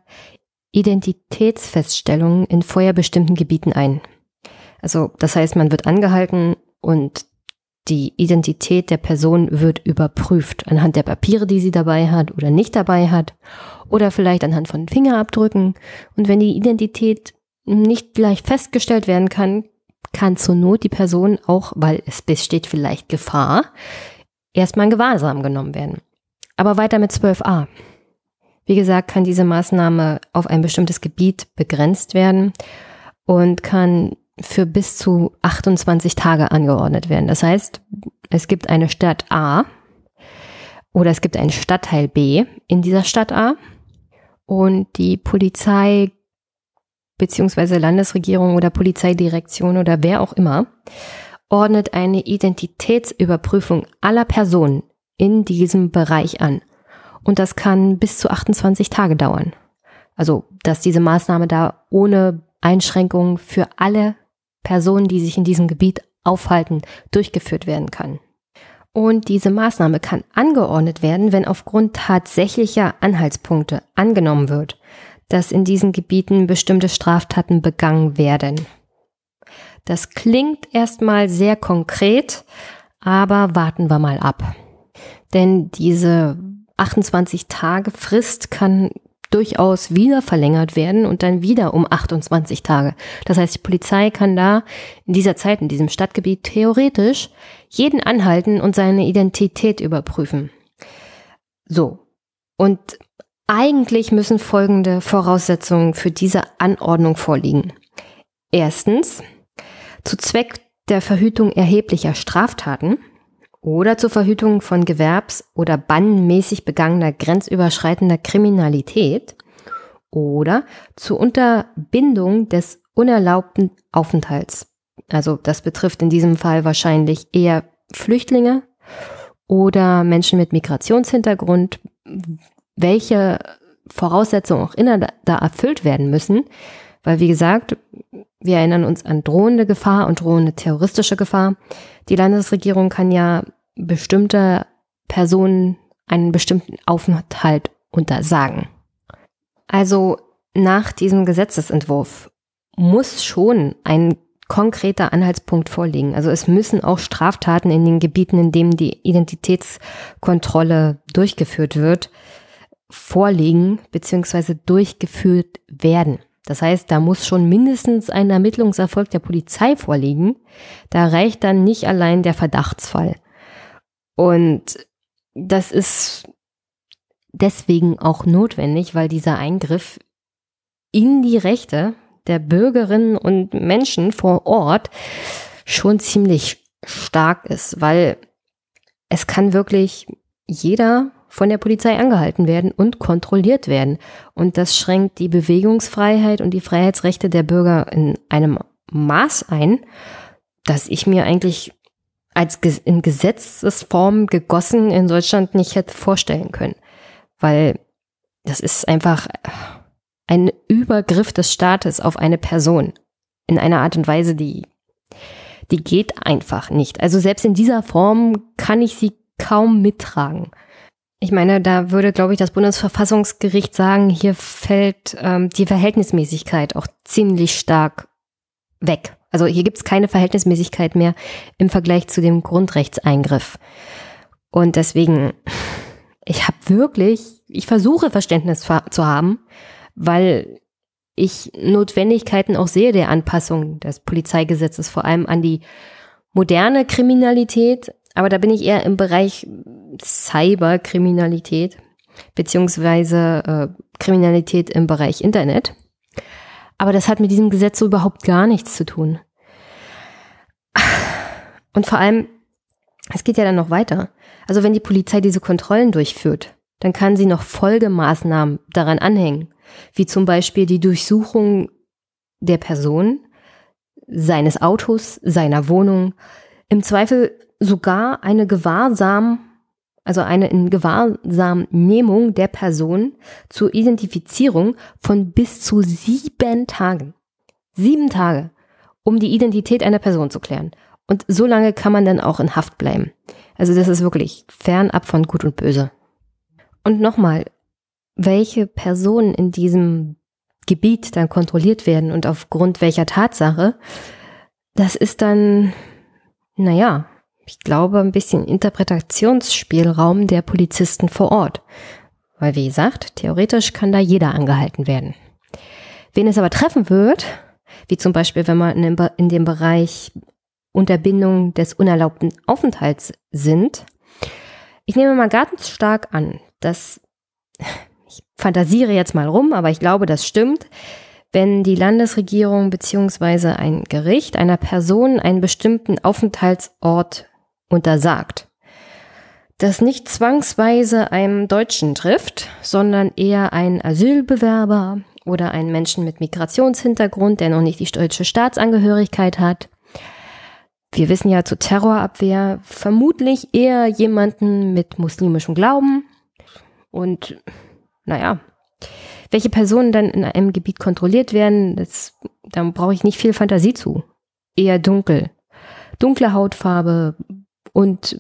Speaker 2: Identitätsfeststellungen in vorher bestimmten Gebieten ein. Also, das heißt, man wird angehalten und die Identität der Person wird überprüft anhand der Papiere, die sie dabei hat oder nicht dabei hat oder vielleicht anhand von Fingerabdrücken. Und wenn die Identität nicht gleich festgestellt werden kann, kann zur Not die Person auch, weil es besteht vielleicht Gefahr, erstmal in Gewahrsam genommen werden. Aber weiter mit 12a. Wie gesagt, kann diese Maßnahme auf ein bestimmtes Gebiet begrenzt werden und kann für bis zu 28 Tage angeordnet werden. Das heißt, es gibt eine Stadt A oder es gibt einen Stadtteil B in dieser Stadt A und die Polizei beziehungsweise Landesregierung oder Polizeidirektion oder wer auch immer ordnet eine Identitätsüberprüfung aller Personen in diesem Bereich an. Und das kann bis zu 28 Tage dauern. Also, dass diese Maßnahme da ohne Einschränkungen für alle Personen, die sich in diesem Gebiet aufhalten, durchgeführt werden kann. Und diese Maßnahme kann angeordnet werden, wenn aufgrund tatsächlicher Anhaltspunkte angenommen wird, dass in diesen Gebieten bestimmte Straftaten begangen werden. Das klingt erstmal sehr konkret, aber warten wir mal ab. Denn diese 28 Tage Frist kann durchaus wieder verlängert werden und dann wieder um 28 Tage. Das heißt, die Polizei kann da in dieser Zeit, in diesem Stadtgebiet theoretisch jeden anhalten und seine Identität überprüfen. So. Und eigentlich müssen folgende Voraussetzungen für diese Anordnung vorliegen. Erstens, zu Zweck der Verhütung erheblicher Straftaten oder zur Verhütung von gewerbs- oder bannmäßig begangener grenzüberschreitender Kriminalität oder zur Unterbindung des unerlaubten Aufenthalts. Also das betrifft in diesem Fall wahrscheinlich eher Flüchtlinge oder Menschen mit Migrationshintergrund, welche Voraussetzungen auch immer da erfüllt werden müssen, weil wie gesagt, wir erinnern uns an drohende Gefahr und drohende terroristische Gefahr. Die Landesregierung kann ja bestimmte Personen einen bestimmten Aufenthalt untersagen. Also nach diesem Gesetzesentwurf muss schon ein konkreter Anhaltspunkt vorliegen. Also es müssen auch Straftaten in den Gebieten, in denen die Identitätskontrolle durchgeführt wird, vorliegen bzw. durchgeführt werden. Das heißt, da muss schon mindestens ein Ermittlungserfolg der Polizei vorliegen. Da reicht dann nicht allein der Verdachtsfall. Und das ist deswegen auch notwendig, weil dieser Eingriff in die Rechte der Bürgerinnen und Menschen vor Ort schon ziemlich stark ist, weil es kann wirklich jeder von der Polizei angehalten werden und kontrolliert werden. Und das schränkt die Bewegungsfreiheit und die Freiheitsrechte der Bürger in einem Maß ein, dass ich mir eigentlich als in Gesetzesform gegossen in Deutschland nicht hätte vorstellen können. Weil das ist einfach ein Übergriff des Staates auf eine Person in einer Art und Weise, die geht einfach nicht. Also selbst in dieser Form kann ich sie kaum mittragen. Ich meine, da würde, glaube ich, das Bundesverfassungsgericht sagen, hier fällt die Verhältnismäßigkeit auch ziemlich stark weg. Also hier gibt es keine Verhältnismäßigkeit mehr im Vergleich zu dem Grundrechtseingriff. Und deswegen, ich versuche Verständnis zu haben, weil ich Notwendigkeiten auch sehe der Anpassung des Polizeigesetzes, vor allem an die moderne Kriminalität. Aber da bin ich eher im Bereich Cyberkriminalität beziehungsweise Kriminalität im Bereich Internet. Aber das hat mit diesem Gesetz so überhaupt gar nichts zu tun. Und vor allem, es geht ja dann noch weiter. Also wenn die Polizei diese Kontrollen durchführt, dann kann sie noch Folgemaßnahmen daran anhängen, wie zum Beispiel die Durchsuchung der Person, seines Autos, seiner Wohnung, im Zweifel sogar eine in Gewahrsamnehmung der Person zur Identifizierung von bis zu 7 Tagen. 7 Tage, um die Identität einer Person zu klären. Und so lange kann man dann auch in Haft bleiben. Also das ist wirklich fernab von Gut und Böse. Und nochmal, welche Personen in diesem Gebiet dann kontrolliert werden und aufgrund welcher Tatsache, das ist dann, ich glaube, ein bisschen Interpretationsspielraum der Polizisten vor Ort. Weil, wie gesagt, theoretisch kann da jeder angehalten werden. Wen es aber treffen wird, wie zum Beispiel, wenn man in dem Bereich Unterbindung des unerlaubten Aufenthalts sind, ich nehme mal ganz stark an, dass, ich fantasiere jetzt mal rum, aber ich glaube, das stimmt, wenn die Landesregierung bzw. ein Gericht einer Person einen bestimmten Aufenthaltsort untersagt, das nicht zwangsweise einem Deutschen trifft, sondern eher einen Asylbewerber oder einen Menschen mit Migrationshintergrund, der noch nicht die deutsche Staatsangehörigkeit hat. Wir wissen ja zur Terrorabwehr vermutlich eher jemanden mit muslimischem Glauben. Und welche Personen dann in einem Gebiet kontrolliert werden, da brauche ich nicht viel Fantasie zu. Eher dunkle Hautfarbe und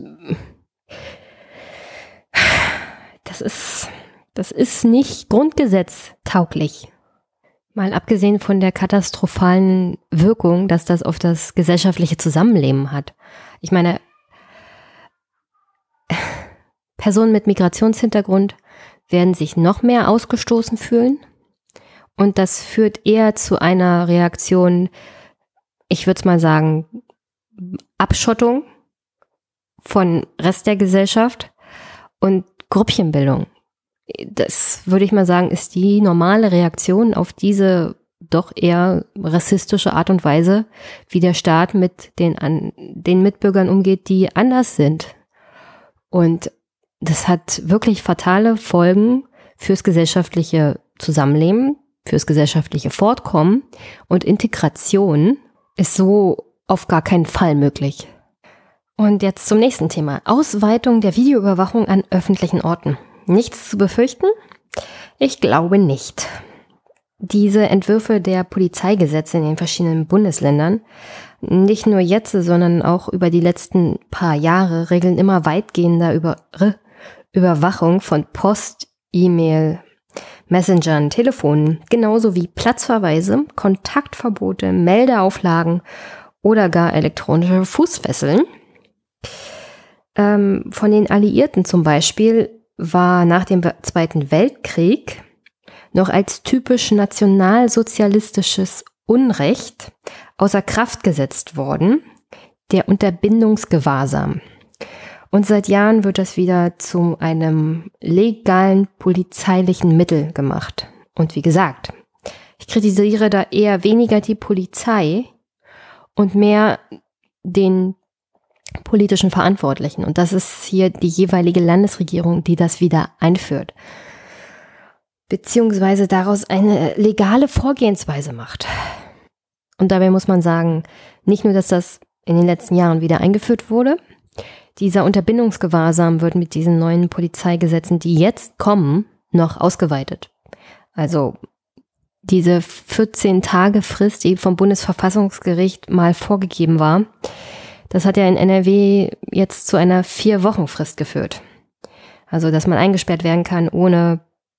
Speaker 2: das ist nicht grundgesetztauglich. Mal abgesehen von der katastrophalen Wirkung, dass das auf das gesellschaftliche Zusammenleben hat. Ich meine, Personen mit Migrationshintergrund werden sich noch mehr ausgestoßen fühlen und das führt eher zu einer Reaktion, ich würde es mal sagen, Abschottung von Rest der Gesellschaft und Grüppchenbildung. Das würde ich mal sagen, ist die normale Reaktion auf diese doch eher rassistische Art und Weise, wie der Staat mit den Mitbürgern umgeht, die anders sind Und das hat wirklich fatale Folgen fürs gesellschaftliche Zusammenleben, fürs gesellschaftliche Fortkommen, und Integration ist so auf gar keinen Fall möglich. Und jetzt zum nächsten Thema. Ausweitung der Videoüberwachung an öffentlichen Orten. Nichts zu befürchten? Ich glaube nicht. Diese Entwürfe der Polizeigesetze in den verschiedenen Bundesländern, nicht nur jetzt, sondern auch über die letzten paar Jahre, regeln immer weitgehender Überwachung von Post, E-Mail, Messengern, Telefonen, genauso wie Platzverweise, Kontaktverbote, Meldeauflagen oder gar elektronische Fußfesseln. Von den Alliierten zum Beispiel war nach dem Zweiten Weltkrieg noch als typisch nationalsozialistisches Unrecht außer Kraft gesetzt worden, der Unterbindungsgewahrsam. Und seit Jahren wird das wieder zu einem legalen polizeilichen Mittel gemacht. Und wie gesagt, ich kritisiere da eher weniger die Polizei und mehr den politischen Verantwortlichen. Und das ist hier die jeweilige Landesregierung, die das wieder einführt. Beziehungsweise daraus eine legale Vorgehensweise macht. Und dabei muss man sagen, nicht nur, dass das in den letzten Jahren wieder eingeführt wurde, dieser Unterbindungsgewahrsam wird mit diesen neuen Polizeigesetzen, die jetzt kommen, noch ausgeweitet. Also diese 14-Tage-Frist, die vom Bundesverfassungsgericht mal vorgegeben war, das hat ja in NRW jetzt zu einer 4-Wochen-Frist geführt. Also, dass man eingesperrt werden kann ohne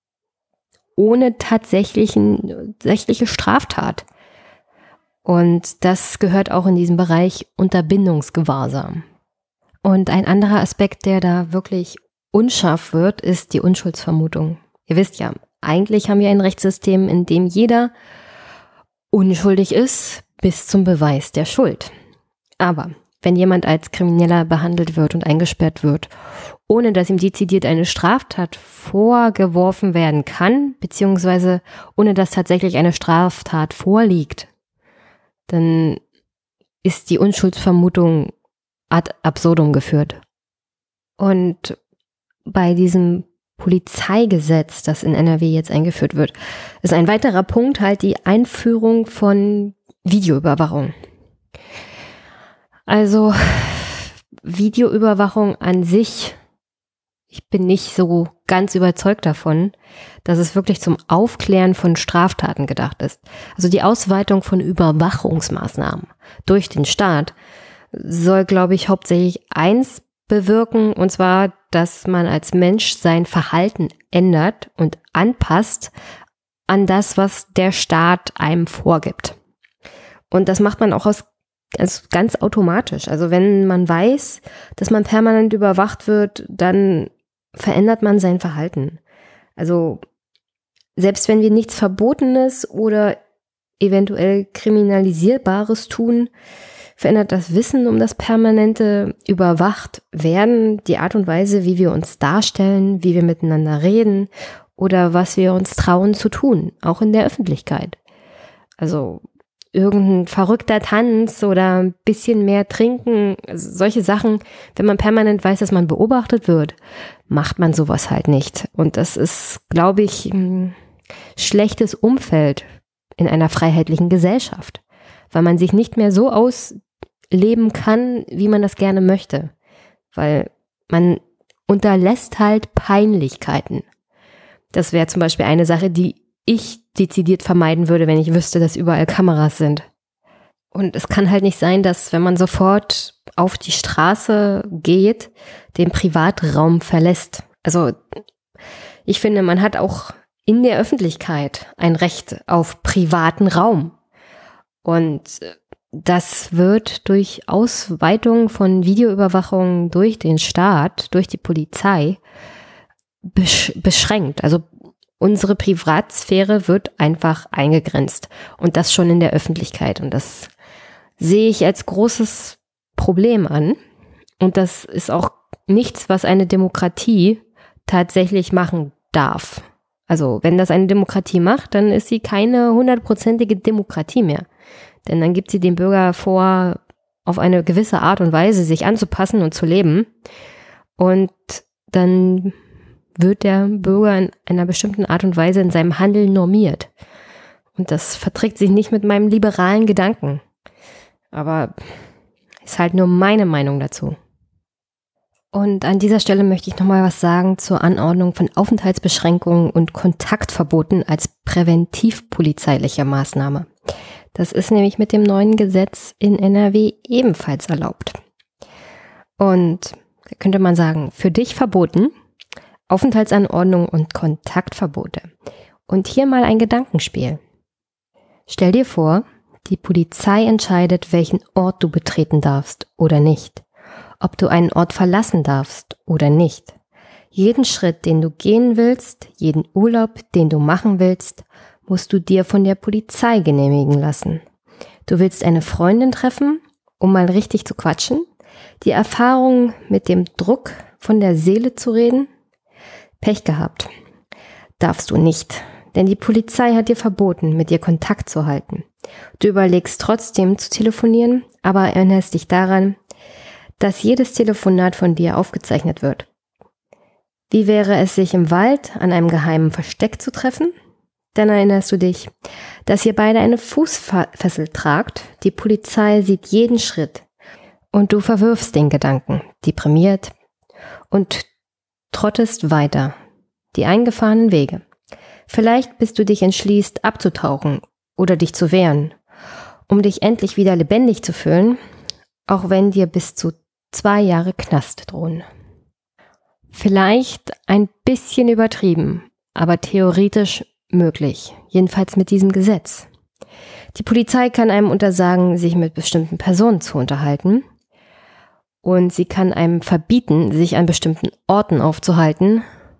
Speaker 2: tatsächliche Straftat. Und das gehört auch in diesem Bereich Unterbindungsgewahrsam. Und ein anderer Aspekt, der da wirklich unscharf wird, ist die Unschuldsvermutung. Ihr wisst ja, eigentlich haben wir ein Rechtssystem, in dem jeder unschuldig ist bis zum Beweis der Schuld. Aber wenn jemand als Krimineller behandelt wird und eingesperrt wird, ohne dass ihm dezidiert eine Straftat vorgeworfen werden kann, beziehungsweise ohne dass tatsächlich eine Straftat vorliegt, dann ist die Unschuldsvermutung ad absurdum geführt. Und bei diesem Polizeigesetz, das in NRW jetzt eingeführt wird, ist ein weiterer Punkt halt die Einführung von Videoüberwachung. Also Videoüberwachung an sich, ich bin nicht so ganz überzeugt davon, dass es wirklich zum Aufklären von Straftaten gedacht ist. Also die Ausweitung von Überwachungsmaßnahmen durch den Staat soll, glaube ich, hauptsächlich eins bewirken, und zwar, dass man als Mensch sein Verhalten ändert und anpasst an das, was der Staat einem vorgibt. Und das macht man auch ganz automatisch. Also wenn man weiß, dass man permanent überwacht wird, dann verändert man sein Verhalten. Also selbst wenn wir nichts Verbotenes oder eventuell Kriminalisierbares tun, verändert das Wissen um das permanente Überwachtwerden die Art und Weise, wie wir uns darstellen, wie wir miteinander reden oder was wir uns trauen zu tun, auch in der Öffentlichkeit. Also irgendein verrückter Tanz oder ein bisschen mehr trinken, also solche Sachen, wenn man permanent weiß, dass man beobachtet wird, macht man sowas halt nicht. Und das ist, glaube ich, ein schlechtes Umfeld in einer freiheitlichen Gesellschaft, weil man sich nicht mehr so ausleben kann, wie man das gerne möchte, weil man unterlässt halt Peinlichkeiten. Das wäre zum Beispiel eine Sache, die ich dezidiert vermeiden würde, wenn ich wüsste, dass überall Kameras sind. Und es kann halt nicht sein, dass, wenn man sofort auf die Straße geht, den Privatraum verlässt. Also ich finde, man hat auch in der Öffentlichkeit ein Recht auf privaten Raum. Und das wird durch Ausweitung von Videoüberwachung durch den Staat, durch die Polizei beschränkt. Also unsere Privatsphäre wird einfach eingegrenzt, und das schon in der Öffentlichkeit. Und das sehe ich als großes Problem an. Und das ist auch nichts, was eine Demokratie tatsächlich machen darf. Also wenn das eine Demokratie macht, dann ist sie keine 100%ige Demokratie mehr. Denn dann gibt sie dem Bürger vor, auf eine gewisse Art und Weise sich anzupassen und zu leben. und dann wird der Bürger in einer bestimmten Art und Weise in seinem Handeln normiert. Und das verträgt sich nicht mit meinem liberalen Gedanken. Aber ist halt nur meine Meinung dazu. Und an dieser Stelle möchte ich nochmal was sagen zur Anordnung von Aufenthaltsbeschränkungen und Kontaktverboten als präventivpolizeilicher Maßnahme. Das ist nämlich mit dem neuen Gesetz in NRW ebenfalls erlaubt. Und da könnte man sagen, für dich verboten, Aufenthaltsanordnung und Kontaktverbote. Und hier mal ein Gedankenspiel. Stell dir vor, die Polizei entscheidet, welchen Ort du betreten darfst oder nicht. Ob du einen Ort verlassen darfst oder nicht. Jeden Schritt, den du gehen willst, jeden Urlaub, den du machen willst, musst du dir von der Polizei genehmigen lassen. Du willst eine Freundin treffen, um mal richtig zu quatschen, die Erfahrung mit dem Druck von der Seele zu reden? Pech gehabt. Darfst du nicht, denn die Polizei hat dir verboten, mit dir Kontakt zu halten. Du überlegst trotzdem zu telefonieren, aber erinnerst dich daran, dass jedes Telefonat von dir aufgezeichnet wird. Wie wäre es, sich im Wald an einem geheimen Versteck zu treffen? Dann erinnerst du dich, dass ihr beide eine Fußfessel tragt, die Polizei sieht jeden Schritt und du verwirfst den Gedanken, deprimiert und trottest weiter, die eingefahrenen Wege. Vielleicht bis du dich entschließt, abzutauchen oder dich zu wehren, um dich endlich wieder lebendig zu fühlen, auch wenn dir bis zu 2 Jahre Knast drohen. Vielleicht ein bisschen übertrieben, aber theoretisch möglich, jedenfalls mit diesem Gesetz. Die Polizei kann einem untersagen, sich mit bestimmten Personen zu unterhalten und sie kann einem verbieten, sich an bestimmten Orten aufzuhalten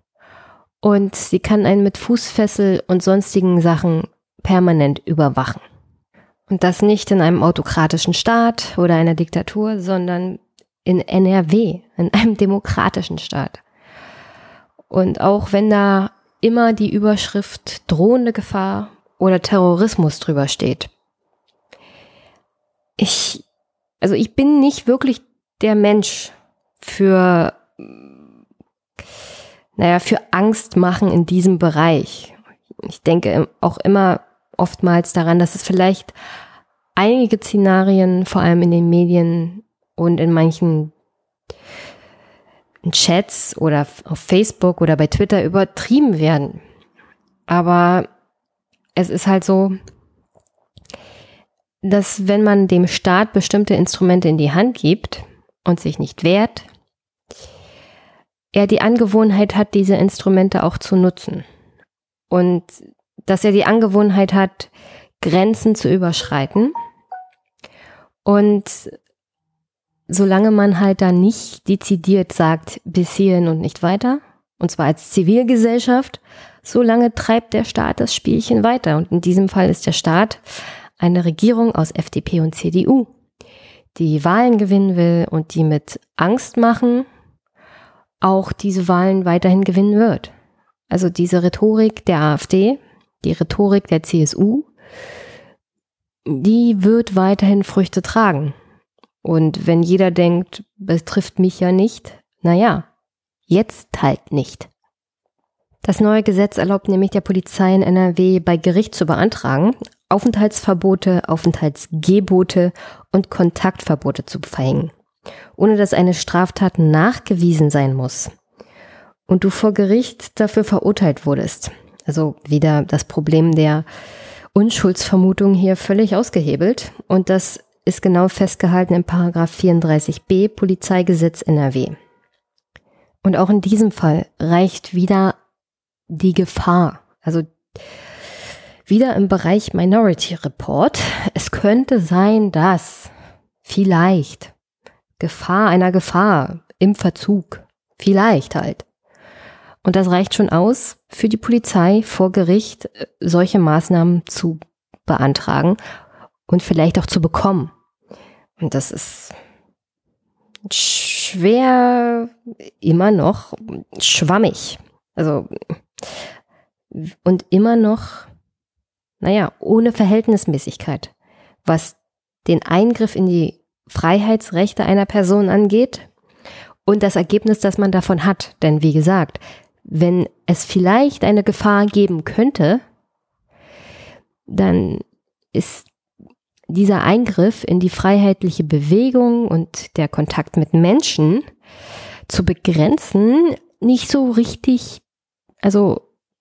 Speaker 2: und sie kann einen mit Fußfessel und sonstigen Sachen permanent überwachen. Und das nicht in einem autokratischen Staat oder einer Diktatur, sondern in NRW, in einem demokratischen Staat. Und auch wenn da immer die Überschrift drohende Gefahr oder Terrorismus drüber steht. Ich bin nicht wirklich der Mensch für Angst machen in diesem Bereich. Ich denke auch immer oftmals daran, dass es vielleicht einige Szenarien, vor allem in den Medien und in manchen Chats oder auf Facebook oder bei Twitter übertrieben werden. Aber es ist halt so, dass wenn man dem Staat bestimmte Instrumente in die Hand gibt und sich nicht wehrt, er die Angewohnheit hat, diese Instrumente auch zu nutzen. Und dass er die Angewohnheit hat, Grenzen zu überschreiten. Und solange man halt da nicht dezidiert sagt, bis hierhin und nicht weiter, und zwar als Zivilgesellschaft, solange treibt der Staat das Spielchen weiter. Und in diesem Fall ist der Staat eine Regierung aus FDP und CDU, die Wahlen gewinnen will und die mit Angst machen auch diese Wahlen weiterhin gewinnen wird. Also diese Rhetorik der AfD, die Rhetorik der CSU, die wird weiterhin Früchte tragen. Und wenn jeder denkt, betrifft mich ja nicht, naja, jetzt halt nicht. Das neue Gesetz erlaubt nämlich der Polizei in NRW bei Gericht zu beantragen, Aufenthaltsverbote, Aufenthaltsgebote und Kontaktverbote zu verhängen, ohne dass eine Straftat nachgewiesen sein muss und du vor Gericht dafür verurteilt wurdest. Also wieder das Problem der Unschuldsvermutung hier völlig ausgehebelt und das ist genau festgehalten in Paragraph 34b Polizeigesetz NRW. Und auch in diesem Fall reicht wieder die Gefahr, also wieder im Bereich Minority Report. Es könnte sein, dass vielleicht Gefahr einer Gefahr im Verzug, vielleicht halt. Und das reicht schon aus, für die Polizei vor Gericht solche Maßnahmen zu beantragen und vielleicht auch zu bekommen. Und das ist schwer, immer noch schwammig. Also, und immer noch, ohne Verhältnismäßigkeit, was den Eingriff in die Freiheitsrechte einer Person angeht und das Ergebnis, das man davon hat. Denn wie gesagt, wenn es vielleicht eine Gefahr geben könnte, dann ist dieser Eingriff in die freiheitliche Bewegung und der Kontakt mit Menschen zu begrenzen nicht so richtig, also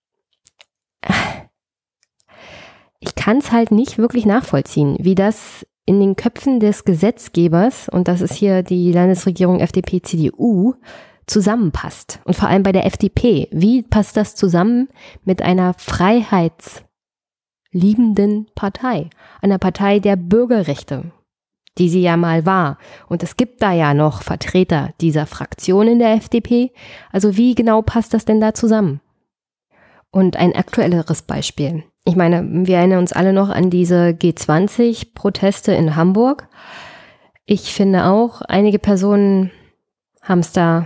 Speaker 2: ich kann es halt nicht wirklich nachvollziehen, wie das in den Köpfen des Gesetzgebers, und das ist hier die Landesregierung FDP-CDU, zusammenpasst. Und vor allem bei der FDP. Wie passt das zusammen mit einer freiheitsliebenden Partei? Einer Partei der Bürgerrechte, die sie ja mal war. Und es gibt da ja noch Vertreter dieser Fraktion in der FDP. Also wie genau passt das denn da zusammen? Und ein aktuelleres Beispiel. Ich meine, wir erinnern uns alle noch an diese G20-Proteste in Hamburg. Ich finde auch, einige Personen haben es da,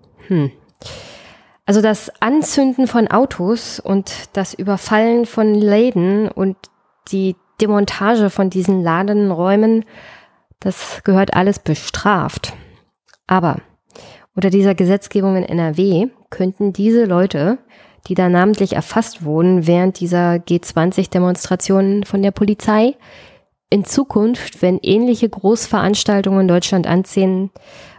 Speaker 2: also das Anzünden von Autos und das Überfallen von Läden und die Demontage von diesen Ladenräumen, das gehört alles bestraft. Aber unter dieser Gesetzgebung in NRW könnten diese Leute, die da namentlich erfasst wurden während dieser G20-Demonstrationen von der Polizei, in Zukunft, wenn ähnliche Großveranstaltungen in Deutschland anstehen,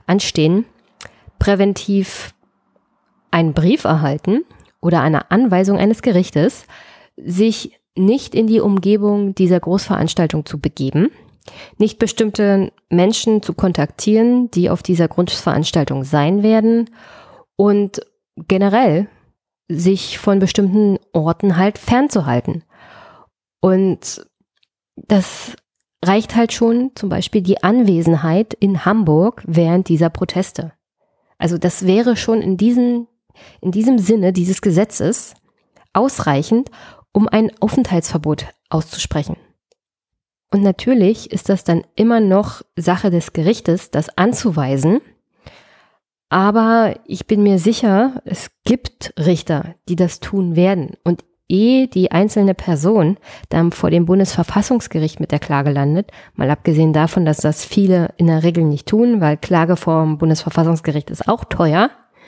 Speaker 2: präventiv einen Brief erhalten oder eine Anweisung eines Gerichtes, sich nicht in die Umgebung dieser Großveranstaltung zu begeben, nicht bestimmte Menschen zu kontaktieren, die auf dieser Großveranstaltung sein werden und generell sich von bestimmten Orten halt fernzuhalten. Und das reicht halt schon, zum Beispiel die Anwesenheit in Hamburg während dieser Proteste. Also das wäre schon in diesem Sinne dieses Gesetzes ausreichend, um ein Aufenthaltsverbot auszusprechen. Und natürlich ist das dann immer noch Sache des Gerichtes, das anzuweisen. Aber ich bin mir sicher, es gibt Richter, die das tun werden. Und ehe die einzelne Person dann vor dem Bundesverfassungsgericht mit der Klage landet, mal abgesehen davon, dass das viele in der Regel nicht tun, weil Klage vor dem Bundesverfassungsgericht ist auch teuer,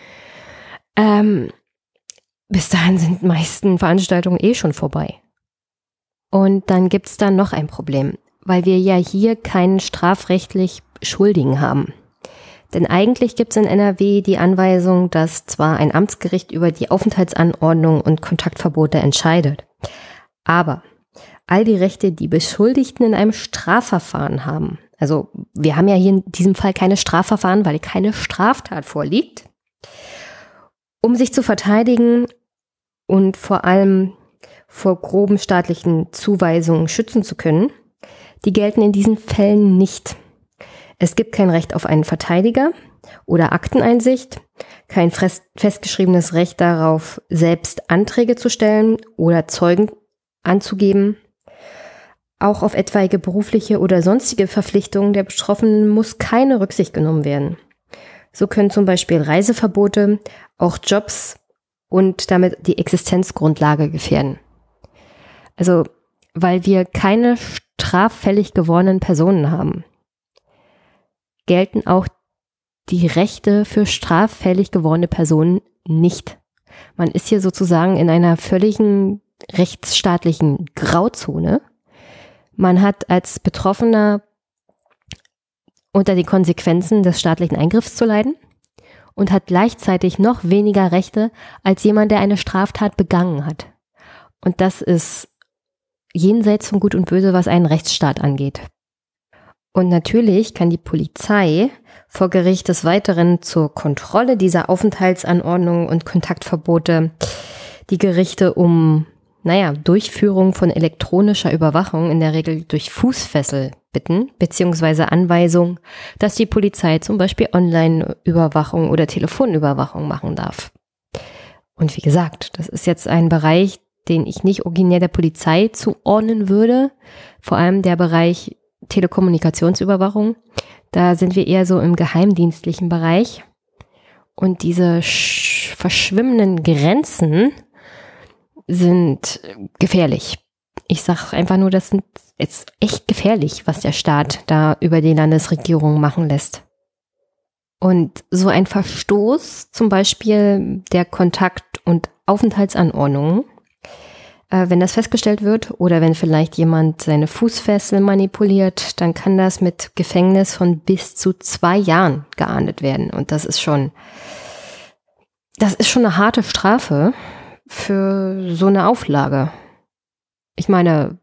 Speaker 2: bis dahin sind die meisten Veranstaltungen eh schon vorbei. Und dann gibt's da noch ein Problem, weil wir ja hier keinen strafrechtlich Schuldigen haben. Denn eigentlich gibt's in NRW die Anweisung, dass zwar ein Amtsgericht über die Aufenthaltsanordnung und Kontaktverbote entscheidet, aber all die Rechte, die Beschuldigten in einem Strafverfahren haben, also wir haben ja hier in diesem Fall keine Strafverfahren, weil keine Straftat vorliegt, um sich zu verteidigen und vor allem vor groben staatlichen Zuweisungen schützen zu können, die gelten in diesen Fällen nicht. Es gibt kein Recht auf einen Verteidiger oder Akteneinsicht, kein festgeschriebenes Recht darauf, selbst Anträge zu stellen oder Zeugen anzugeben. Auch auf etwaige berufliche oder sonstige Verpflichtungen der Betroffenen muss keine Rücksicht genommen werden. So können zum Beispiel Reiseverbote auch Jobs und damit die Existenzgrundlage gefährden. Also, weil wir keine straffällig gewordenen Personen haben, gelten auch die Rechte für straffällig gewordene Personen nicht. Man ist hier sozusagen in einer völligen rechtsstaatlichen Grauzone. Man hat als Betroffener unter die Konsequenzen des staatlichen Eingriffs zu leiden und hat gleichzeitig noch weniger Rechte als jemand, der eine Straftat begangen hat. Und das ist jenseits von Gut und Böse, was einen Rechtsstaat angeht. Und natürlich kann die Polizei vor Gericht des Weiteren zur Kontrolle dieser Aufenthaltsanordnungen und Kontaktverbote die Gerichte um, Durchführung von elektronischer Überwachung, in der Regel durch Fußfessel, bitten, beziehungsweise Anweisung, dass die Polizei zum Beispiel Online-Überwachung oder Telefonüberwachung machen darf. Und wie gesagt, das ist jetzt ein Bereich, den ich nicht originär der Polizei zuordnen würde, vor allem der Bereich Telekommunikationsüberwachung. Da sind wir eher so im geheimdienstlichen Bereich. Und diese verschwimmenden Grenzen sind gefährlich. Ich sage einfach nur, das ist echt gefährlich, was der Staat da über die Landesregierung machen lässt. Und so ein Verstoß, zum Beispiel der Kontakt- und Aufenthaltsanordnungen, wenn das festgestellt wird oder wenn vielleicht jemand seine Fußfessel manipuliert, dann kann das mit Gefängnis von bis zu 2 Jahren geahndet werden. Und das ist schon eine harte Strafe für so eine Auflage. Ich meine,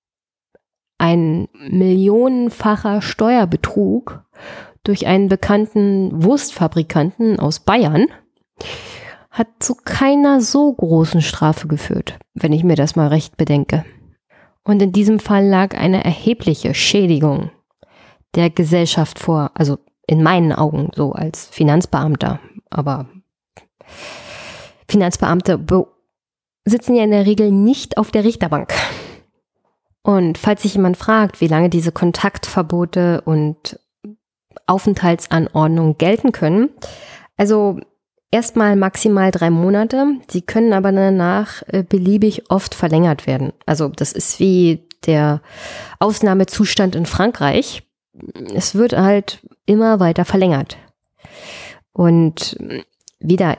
Speaker 2: ein millionenfacher Steuerbetrug durch einen bekannten Wurstfabrikanten aus Bayern hat zu keiner so großen Strafe geführt, wenn ich mir das mal recht bedenke. Und in diesem Fall lag eine erhebliche Schädigung der Gesellschaft vor, also in meinen Augen so als Finanzbeamter. Aber Finanzbeamte sitzen ja in der Regel nicht auf der Richterbank. Und falls sich jemand fragt, wie lange diese Kontaktverbote und Aufenthaltsanordnungen gelten können, also erstmal maximal 3 Monate, sie können aber danach beliebig oft verlängert werden. Also das ist wie der Ausnahmezustand in Frankreich. Es wird halt immer weiter verlängert. Und wieder,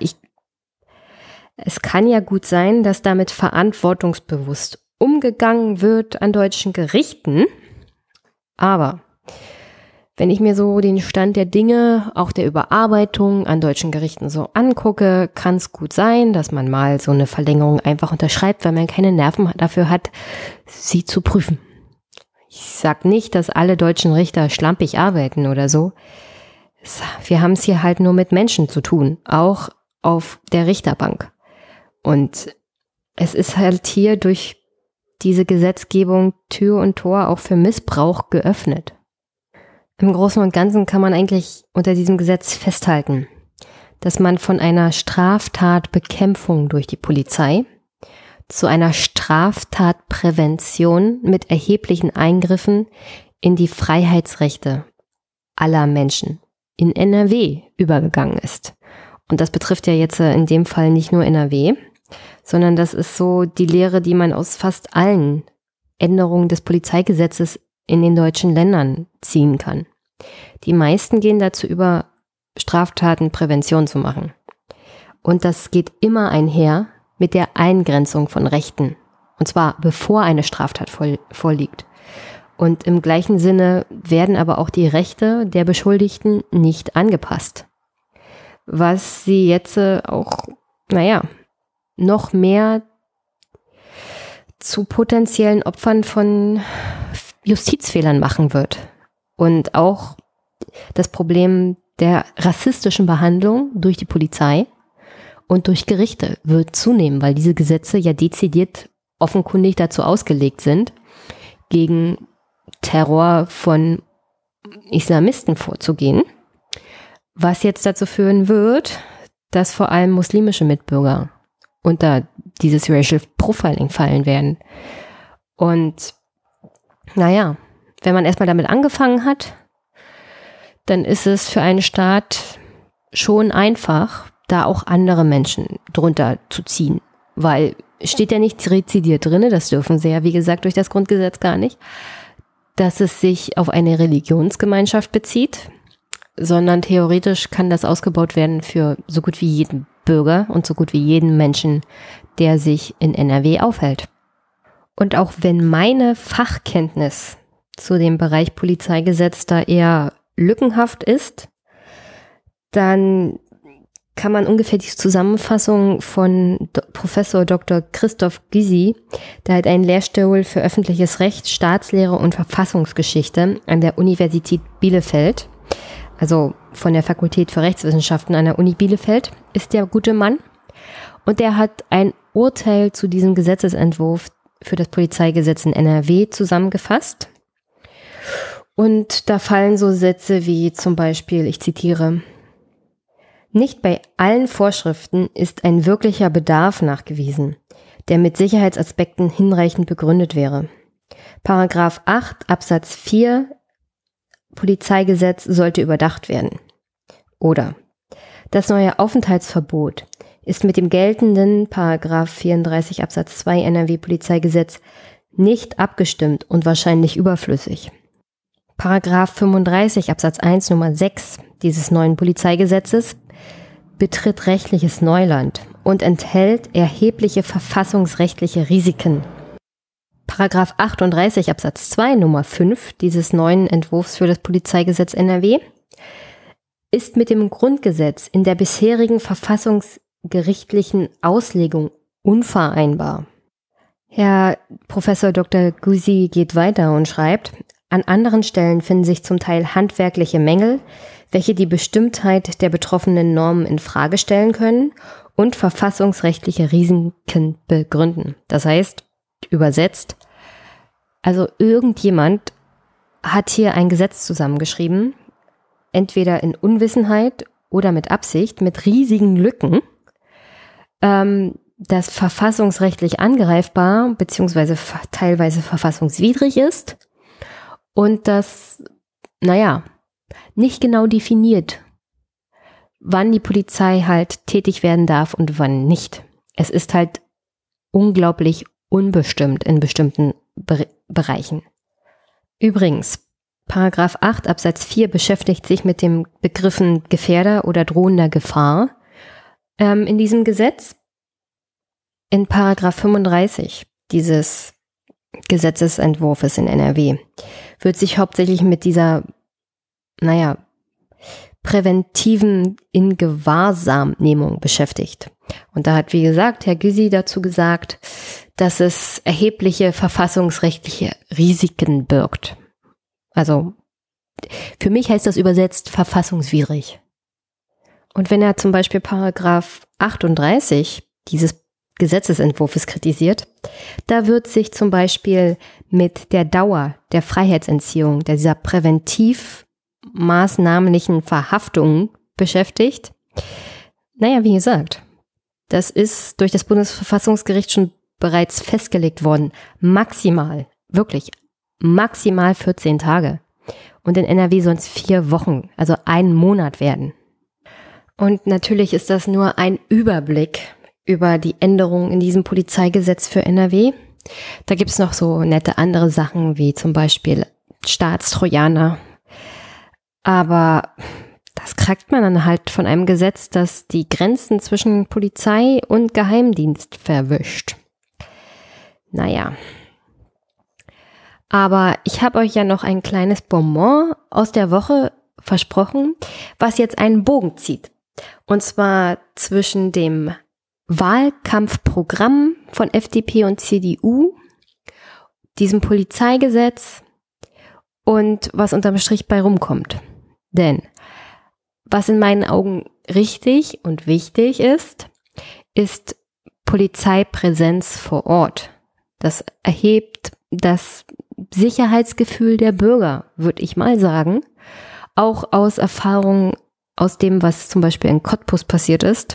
Speaker 2: es kann ja gut sein, dass damit verantwortungsbewusst umgegangen wird an deutschen Gerichten, aber wenn ich mir so den Stand der Dinge, auch der Überarbeitung an deutschen Gerichten so angucke, kann es gut sein, dass man mal so eine Verlängerung einfach unterschreibt, weil man keine Nerven dafür hat, sie zu prüfen. Ich sag nicht, dass alle deutschen Richter schlampig arbeiten oder so. Wir haben es hier halt nur mit Menschen zu tun, auch auf der Richterbank. Und es ist halt hier durch diese Gesetzgebung Tür und Tor auch für Missbrauch geöffnet. Im Großen und Ganzen kann man eigentlich unter diesem Gesetz festhalten, dass man von einer Straftatbekämpfung durch die Polizei zu einer Straftatprävention mit erheblichen Eingriffen in die Freiheitsrechte aller Menschen in NRW übergegangen ist. Und das betrifft ja jetzt in dem Fall nicht nur NRW, sondern das ist so die Lehre, die man aus fast allen Änderungen des Polizeigesetzes in den deutschen Ländern ziehen kann. Die meisten gehen dazu über, Straftatenprävention zu machen. Und das geht immer einher mit der Eingrenzung von Rechten. Und zwar bevor eine Straftat vorliegt. Und im gleichen Sinne werden aber auch die Rechte der Beschuldigten nicht angepasst. Was sie jetzt auch, noch mehr zu potenziellen Opfern von Justizfehlern machen wird. Und auch das Problem der rassistischen Behandlung durch die Polizei und durch Gerichte wird zunehmen, weil diese Gesetze ja dezidiert offenkundig dazu ausgelegt sind, gegen Terror von Islamisten vorzugehen, was jetzt dazu führen wird, dass vor allem muslimische Mitbürger unter dieses Racial Profiling fallen werden. Und wenn man erstmal damit angefangen hat, dann ist es für einen Staat schon einfach, da auch andere Menschen drunter zu ziehen. Weil steht ja nicht rezidiert drin, das dürfen sie ja, wie gesagt, durch das Grundgesetz gar nicht, dass es sich auf eine Religionsgemeinschaft bezieht, sondern theoretisch kann das ausgebaut werden für so gut wie jeden Bürger und so gut wie jeden Menschen, der sich in NRW aufhält. Und auch wenn meine Fachkenntnis zu dem Bereich Polizeigesetz da eher lückenhaft ist, dann kann man ungefähr die Zusammenfassung von Professor Dr. Christoph Gysi, der hat einen Lehrstuhl für öffentliches Recht, Staatslehre und Verfassungsgeschichte an der Universität Bielefeld, also von der Fakultät für Rechtswissenschaften an der Uni Bielefeld, ist der gute Mann. Und der hat ein Urteil zu diesem Gesetzesentwurf für das Polizeigesetz in NRW zusammengefasst. Und da fallen so Sätze wie zum Beispiel, ich zitiere: Nicht bei allen Vorschriften ist ein wirklicher Bedarf nachgewiesen, der mit Sicherheitsaspekten hinreichend begründet wäre. Paragraph 8 Absatz 4 Polizeigesetz sollte überdacht werden. Oder das neue Aufenthaltsverbot ist mit dem geltenden Paragraph 34 Absatz 2 NRW Polizeigesetz nicht abgestimmt und wahrscheinlich überflüssig. Paragraph 35 Absatz 1 Nummer 6 dieses neuen Polizeigesetzes betritt rechtliches Neuland und enthält erhebliche verfassungsrechtliche Risiken. Paragraph 38 Absatz 2 Nummer 5 dieses neuen Entwurfs für das Polizeigesetz NRW ist mit dem Grundgesetz in der bisherigen verfassungsgerichtlichen Auslegung unvereinbar. Herr Professor Dr. Gysi geht weiter und schreibt, an anderen Stellen finden sich zum Teil handwerkliche Mängel, welche die Bestimmtheit der betroffenen Normen in Frage stellen können und verfassungsrechtliche Risiken begründen. Das heißt, übersetzt, also irgendjemand hat hier ein Gesetz zusammengeschrieben, entweder in Unwissenheit oder mit Absicht, mit riesigen Lücken, das verfassungsrechtlich angreifbar bzw. teilweise verfassungswidrig ist und das, nicht genau definiert, wann die Polizei halt tätig werden darf und wann nicht. Es ist halt unglaublich unbestimmt in bestimmten Bereichen. Übrigens, Paragraph 8 Absatz 4 beschäftigt sich mit dem Begriffen Gefährder oder drohender Gefahr in diesem Gesetz. In Paragraph 35 dieses Gesetzesentwurfs in NRW wird sich hauptsächlich mit dieser, präventiven Ingewahrsamnehmung beschäftigt. Und da hat, wie gesagt, Herr Gysi dazu gesagt, dass es erhebliche verfassungsrechtliche Risiken birgt. Also für mich heißt das übersetzt verfassungswidrig. Und wenn er zum Beispiel Paragraph 38 dieses Gesetzesentwurfs kritisiert, da wird sich zum Beispiel mit der Dauer der Freiheitsentziehung, dieser präventiv maßnahmlichen Verhaftung beschäftigt. Wie gesagt, das ist durch das Bundesverfassungsgericht schon bereits festgelegt worden. Maximal 14 Tage. Und in NRW sollen es 4 Wochen, also 1 Monat werden. Und natürlich ist das nur ein Überblick über die Änderungen in diesem Polizeigesetz für NRW. Da gibt es noch so nette andere Sachen, wie zum Beispiel Staatstrojaner. Aber das kriegt man dann halt von einem Gesetz, das die Grenzen zwischen Polizei und Geheimdienst verwischt. Aber ich habe euch ja noch ein kleines Bonbon aus der Woche versprochen, was jetzt einen Bogen zieht. Und zwar zwischen dem Wahlkampfprogramm von FDP und CDU, diesem Polizeigesetz und was unterm Strich bei rumkommt. Denn was in meinen Augen richtig und wichtig ist Polizeipräsenz vor Ort. Das erhebt das Sicherheitsgefühl der Bürger, würde ich mal sagen. Auch aus Erfahrungen aus dem, was zum Beispiel in Cottbus passiert ist,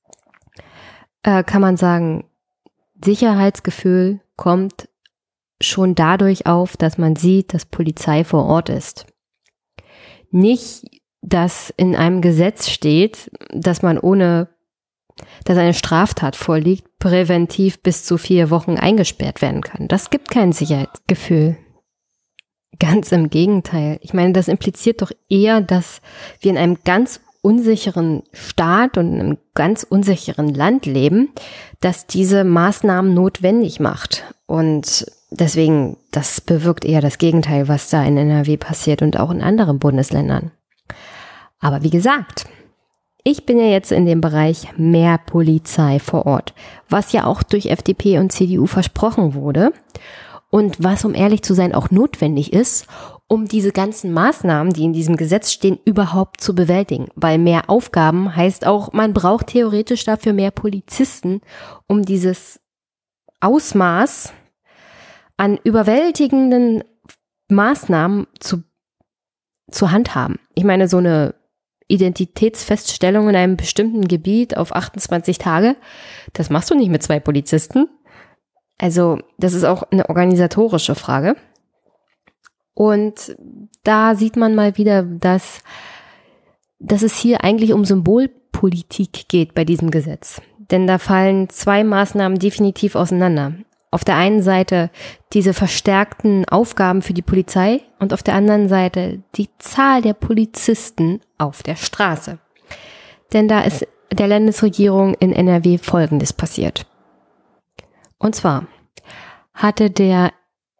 Speaker 2: kann man sagen, Sicherheitsgefühl kommt schon dadurch auf, dass man sieht, dass Polizei vor Ort ist. Nicht, dass in einem Gesetz steht, dass man dass eine Straftat vorliegt, präventiv bis zu 4 Wochen eingesperrt werden kann. Das gibt kein Sicherheitsgefühl. Ganz im Gegenteil. Ich meine, das impliziert doch eher, dass wir in einem ganz unsicheren Staat und in einem ganz unsicheren Land leben, das diese Maßnahmen notwendig macht. Und deswegen, das bewirkt eher das Gegenteil, was da in NRW passiert und auch in anderen Bundesländern. Aber wie gesagt, ich bin ja jetzt in dem Bereich mehr Polizei vor Ort, was ja auch durch FDP und CDU versprochen wurde und was, um ehrlich zu sein, auch notwendig ist, um diese ganzen Maßnahmen, die in diesem Gesetz stehen, überhaupt zu bewältigen. Weil mehr Aufgaben heißt auch, man braucht theoretisch dafür mehr Polizisten, um dieses Ausmaß an überwältigenden Maßnahmen zu handhaben. Ich meine, so eine Identitätsfeststellung in einem bestimmten Gebiet auf 28 Tage, das machst du nicht mit 2 Polizisten. Also das ist auch eine organisatorische Frage. Und da sieht man mal wieder, dass es hier eigentlich um Symbolpolitik geht bei diesem Gesetz. Denn da fallen 2 Maßnahmen definitiv auseinander. auf der einen Seite diese verstärkten Aufgaben für die Polizei und auf der anderen Seite die Zahl der Polizisten auf der Straße. Denn da ist der Landesregierung in NRW Folgendes passiert. Und zwar hatte der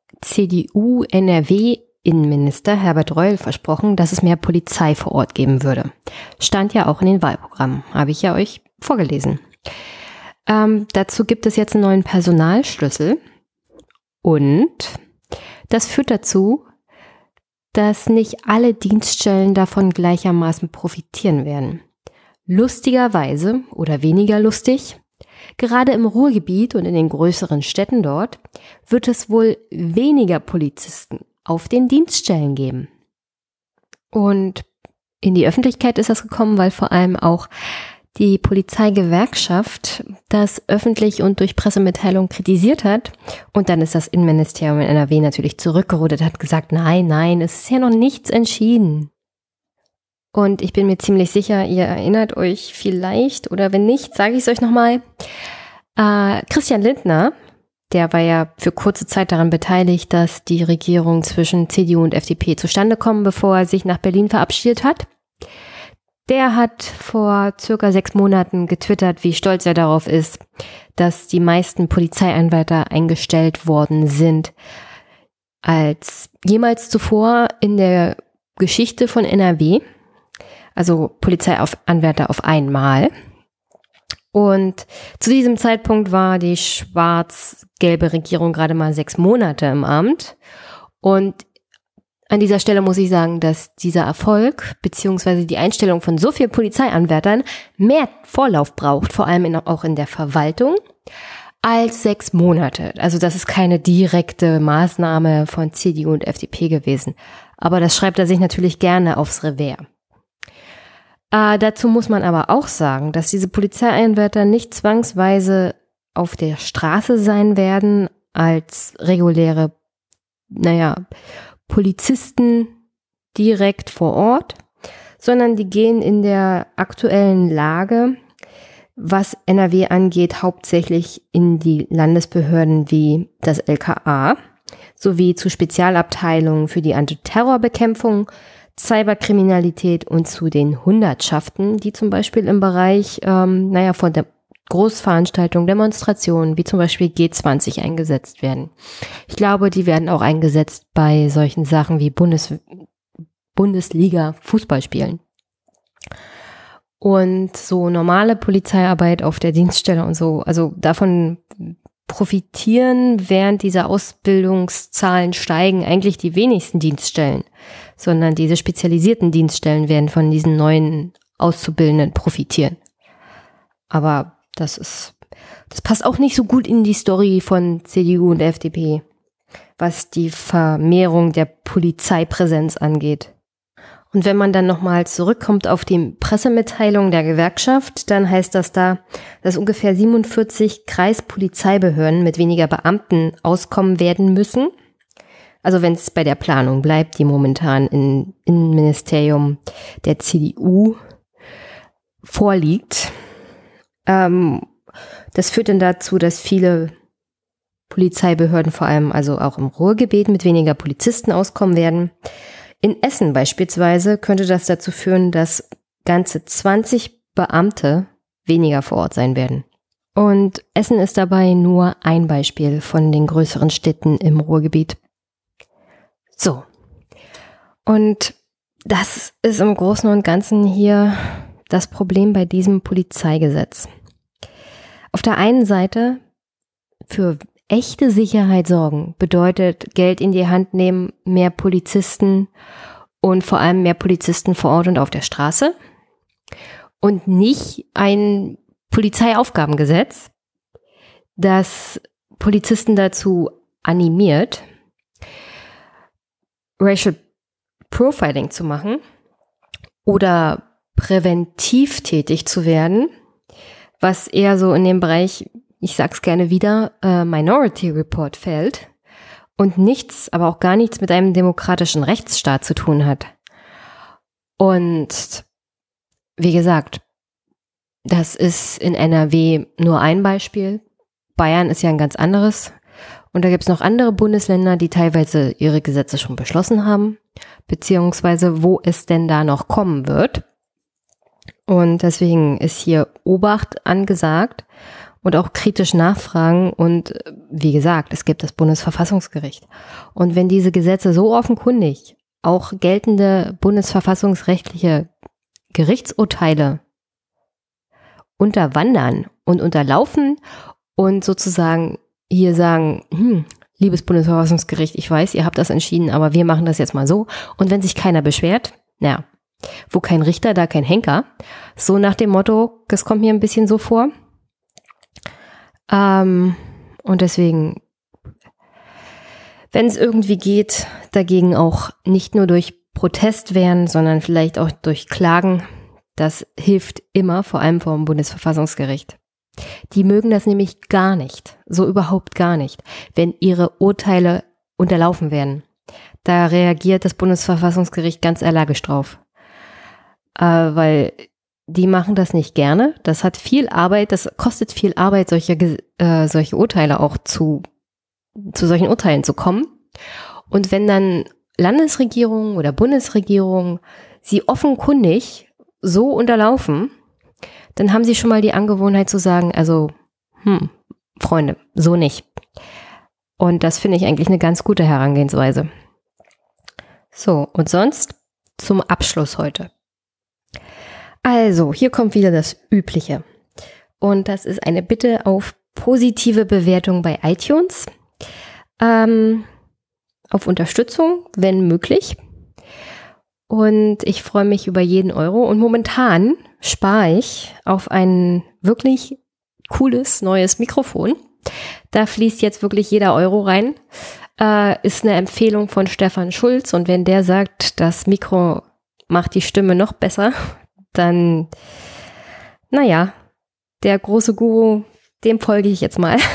Speaker 2: CDU-NRW-Innenminister Herbert Reul versprochen, dass es mehr Polizei vor Ort geben würde. Stand ja auch in den Wahlprogrammen, habe ich ja euch vorgelesen. Dazu gibt es jetzt einen neuen Personalschlüssel und das führt dazu, dass nicht alle Dienststellen davon gleichermaßen profitieren werden. Lustigerweise oder weniger lustig, gerade im Ruhrgebiet und in den größeren Städten dort wird es wohl weniger Polizisten auf den Dienststellen geben. Und in die Öffentlichkeit ist das gekommen, weil vor allem auch die Polizeigewerkschaft das öffentlich und durch Pressemitteilung kritisiert hat. Und dann ist das Innenministerium in NRW natürlich zurückgerudert, hat gesagt, nein, es ist ja noch nichts entschieden. Und ich bin mir ziemlich sicher, ihr erinnert euch vielleicht, oder wenn nicht, sage ich es euch nochmal. Christian Lindner, der war ja für kurze Zeit daran beteiligt, dass die Regierung zwischen CDU und FDP zustande kommt, bevor er sich nach Berlin verabschiedet hat. Der hat vor circa 6 Monaten getwittert, wie stolz er darauf ist, dass die meisten Polizeianwärter eingestellt worden sind, als jemals zuvor in der Geschichte von NRW. Also Polizeianwärter auf einmal. Und zu diesem Zeitpunkt war die schwarz-gelbe Regierung gerade mal 6 Monate im Amt. Und an dieser Stelle muss ich sagen, dass dieser Erfolg beziehungsweise die Einstellung von so vielen Polizeianwärtern mehr Vorlauf braucht, vor allem auch in der Verwaltung, als 6 Monate. Also das ist keine direkte Maßnahme von CDU und FDP gewesen. Aber das schreibt er sich natürlich gerne aufs Revers. Dazu muss man aber auch sagen, dass diese Polizeieinwärter nicht zwangsweise auf der Straße sein werden als reguläre, Polizisten direkt vor Ort, sondern die gehen in der aktuellen Lage, was NRW angeht, hauptsächlich in die Landesbehörden wie das LKA sowie zu Spezialabteilungen für die Antiterrorbekämpfung, Cyberkriminalität und zu den Hundertschaften, die zum Beispiel im Bereich von der Großveranstaltungen, Demonstrationen, wie zum Beispiel G20 eingesetzt werden. Ich glaube, die werden auch eingesetzt bei solchen Sachen wie Bundesliga Fußballspielen. Und so normale Polizeiarbeit auf der Dienststelle und so, also davon profitieren, während diese Ausbildungszahlen steigen, eigentlich die wenigsten Dienststellen, sondern diese spezialisierten Dienststellen werden von diesen neuen Auszubildenden profitieren. Aber das passt auch nicht so gut in die Story von CDU und FDP, was die Vermehrung der Polizeipräsenz angeht. Und wenn man dann nochmal zurückkommt auf die Pressemitteilung der Gewerkschaft, dann heißt das da, dass ungefähr 47 Kreispolizeibehörden mit weniger Beamten auskommen werden müssen. Also wenn es bei der Planung bleibt, die momentan im Innenministerium der CDU vorliegt. Das führt dann dazu, dass viele Polizeibehörden, vor allem also auch im Ruhrgebiet, mit weniger Polizisten auskommen werden. In Essen beispielsweise könnte das dazu führen, dass ganze 20 Beamte weniger vor Ort sein werden. Und Essen ist dabei nur ein Beispiel von den größeren Städten im Ruhrgebiet. So. Und das ist im Großen und Ganzen hier das Problem bei diesem Polizeigesetz. Auf der einen Seite für echte Sicherheit sorgen bedeutet Geld in die Hand nehmen, mehr Polizisten und vor allem mehr Polizisten vor Ort und auf der Straße und nicht ein Polizeiaufgabengesetz, das Polizisten dazu animiert, Racial Profiling zu machen oder präventiv tätig zu werden, was eher so in dem Bereich, ich sag's gerne wieder, Minority Report fällt und nichts, aber auch gar nichts mit einem demokratischen Rechtsstaat zu tun hat. Und wie gesagt, das ist in NRW nur ein Beispiel. Bayern ist ja ein ganz anderes. Und da gibt es noch andere Bundesländer, die teilweise ihre Gesetze schon beschlossen haben, beziehungsweise wo es denn da noch kommen wird. Und deswegen ist hier Obacht angesagt und auch kritisch nachfragen. Und wie gesagt, es gibt das Bundesverfassungsgericht. Und wenn diese Gesetze so offenkundig auch geltende bundesverfassungsrechtliche Gerichtsurteile unterwandern und unterlaufen und sozusagen hier sagen, liebes Bundesverfassungsgericht, ich weiß, ihr habt das entschieden, aber wir machen das jetzt mal so. Und wenn sich keiner beschwert, naja, wo kein Richter, da kein Henker. So nach dem Motto, das kommt mir ein bisschen so vor. Und deswegen, wenn es irgendwie geht, dagegen auch nicht nur durch Protest wehren, sondern vielleicht auch durch Klagen. Das hilft immer, vor allem vor dem Bundesverfassungsgericht. Die mögen das nämlich gar nicht, so überhaupt gar nicht, wenn ihre Urteile unterlaufen werden. Da reagiert das Bundesverfassungsgericht ganz allergisch drauf. Weil die machen das nicht gerne. Das hat viel Arbeit, das kostet viel Arbeit, solche Urteile auch zu solchen Urteilen zu kommen. Und wenn dann Landesregierungen oder Bundesregierungen sie offenkundig so unterlaufen, dann haben sie schon mal die Angewohnheit zu sagen, also, Freunde, so nicht. Und das finde ich eigentlich eine ganz gute Herangehensweise. So, und sonst zum Abschluss heute. Also, hier kommt wieder das Übliche. Und das ist eine Bitte auf positive Bewertung bei iTunes. Auf Unterstützung, wenn möglich. Und ich freue mich über jeden Euro. Und momentan spare ich auf ein wirklich cooles neues Mikrofon. Da fließt jetzt wirklich jeder Euro rein. Ist eine Empfehlung von Stefan Schulz. Und wenn der sagt, das Mikro macht die Stimme noch besser, dann, naja, der große Guru, dem folge ich jetzt mal.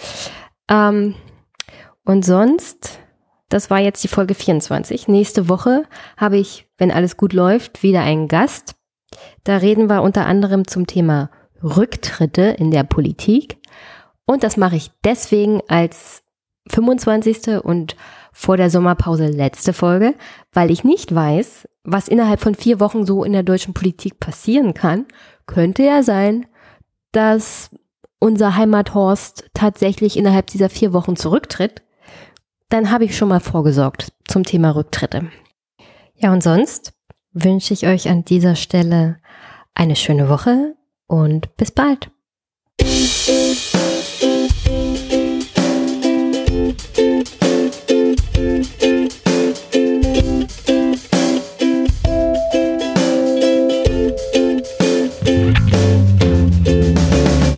Speaker 2: Und sonst, das war jetzt die Folge 24. Nächste Woche habe ich, wenn alles gut läuft, wieder einen Gast. Da reden wir unter anderem zum Thema Rücktritte in der Politik. Und das mache ich deswegen als 25. und vor der Sommerpause letzte Folge, weil ich nicht weiß, was innerhalb von 4 Wochen so in der deutschen Politik passieren kann. Könnte ja sein, dass unser Heimathorst tatsächlich innerhalb dieser 4 Wochen zurücktritt. Dann habe ich schon mal vorgesorgt zum Thema Rücktritte. Ja, und sonst wünsche ich euch an dieser Stelle eine schöne Woche und bis bald.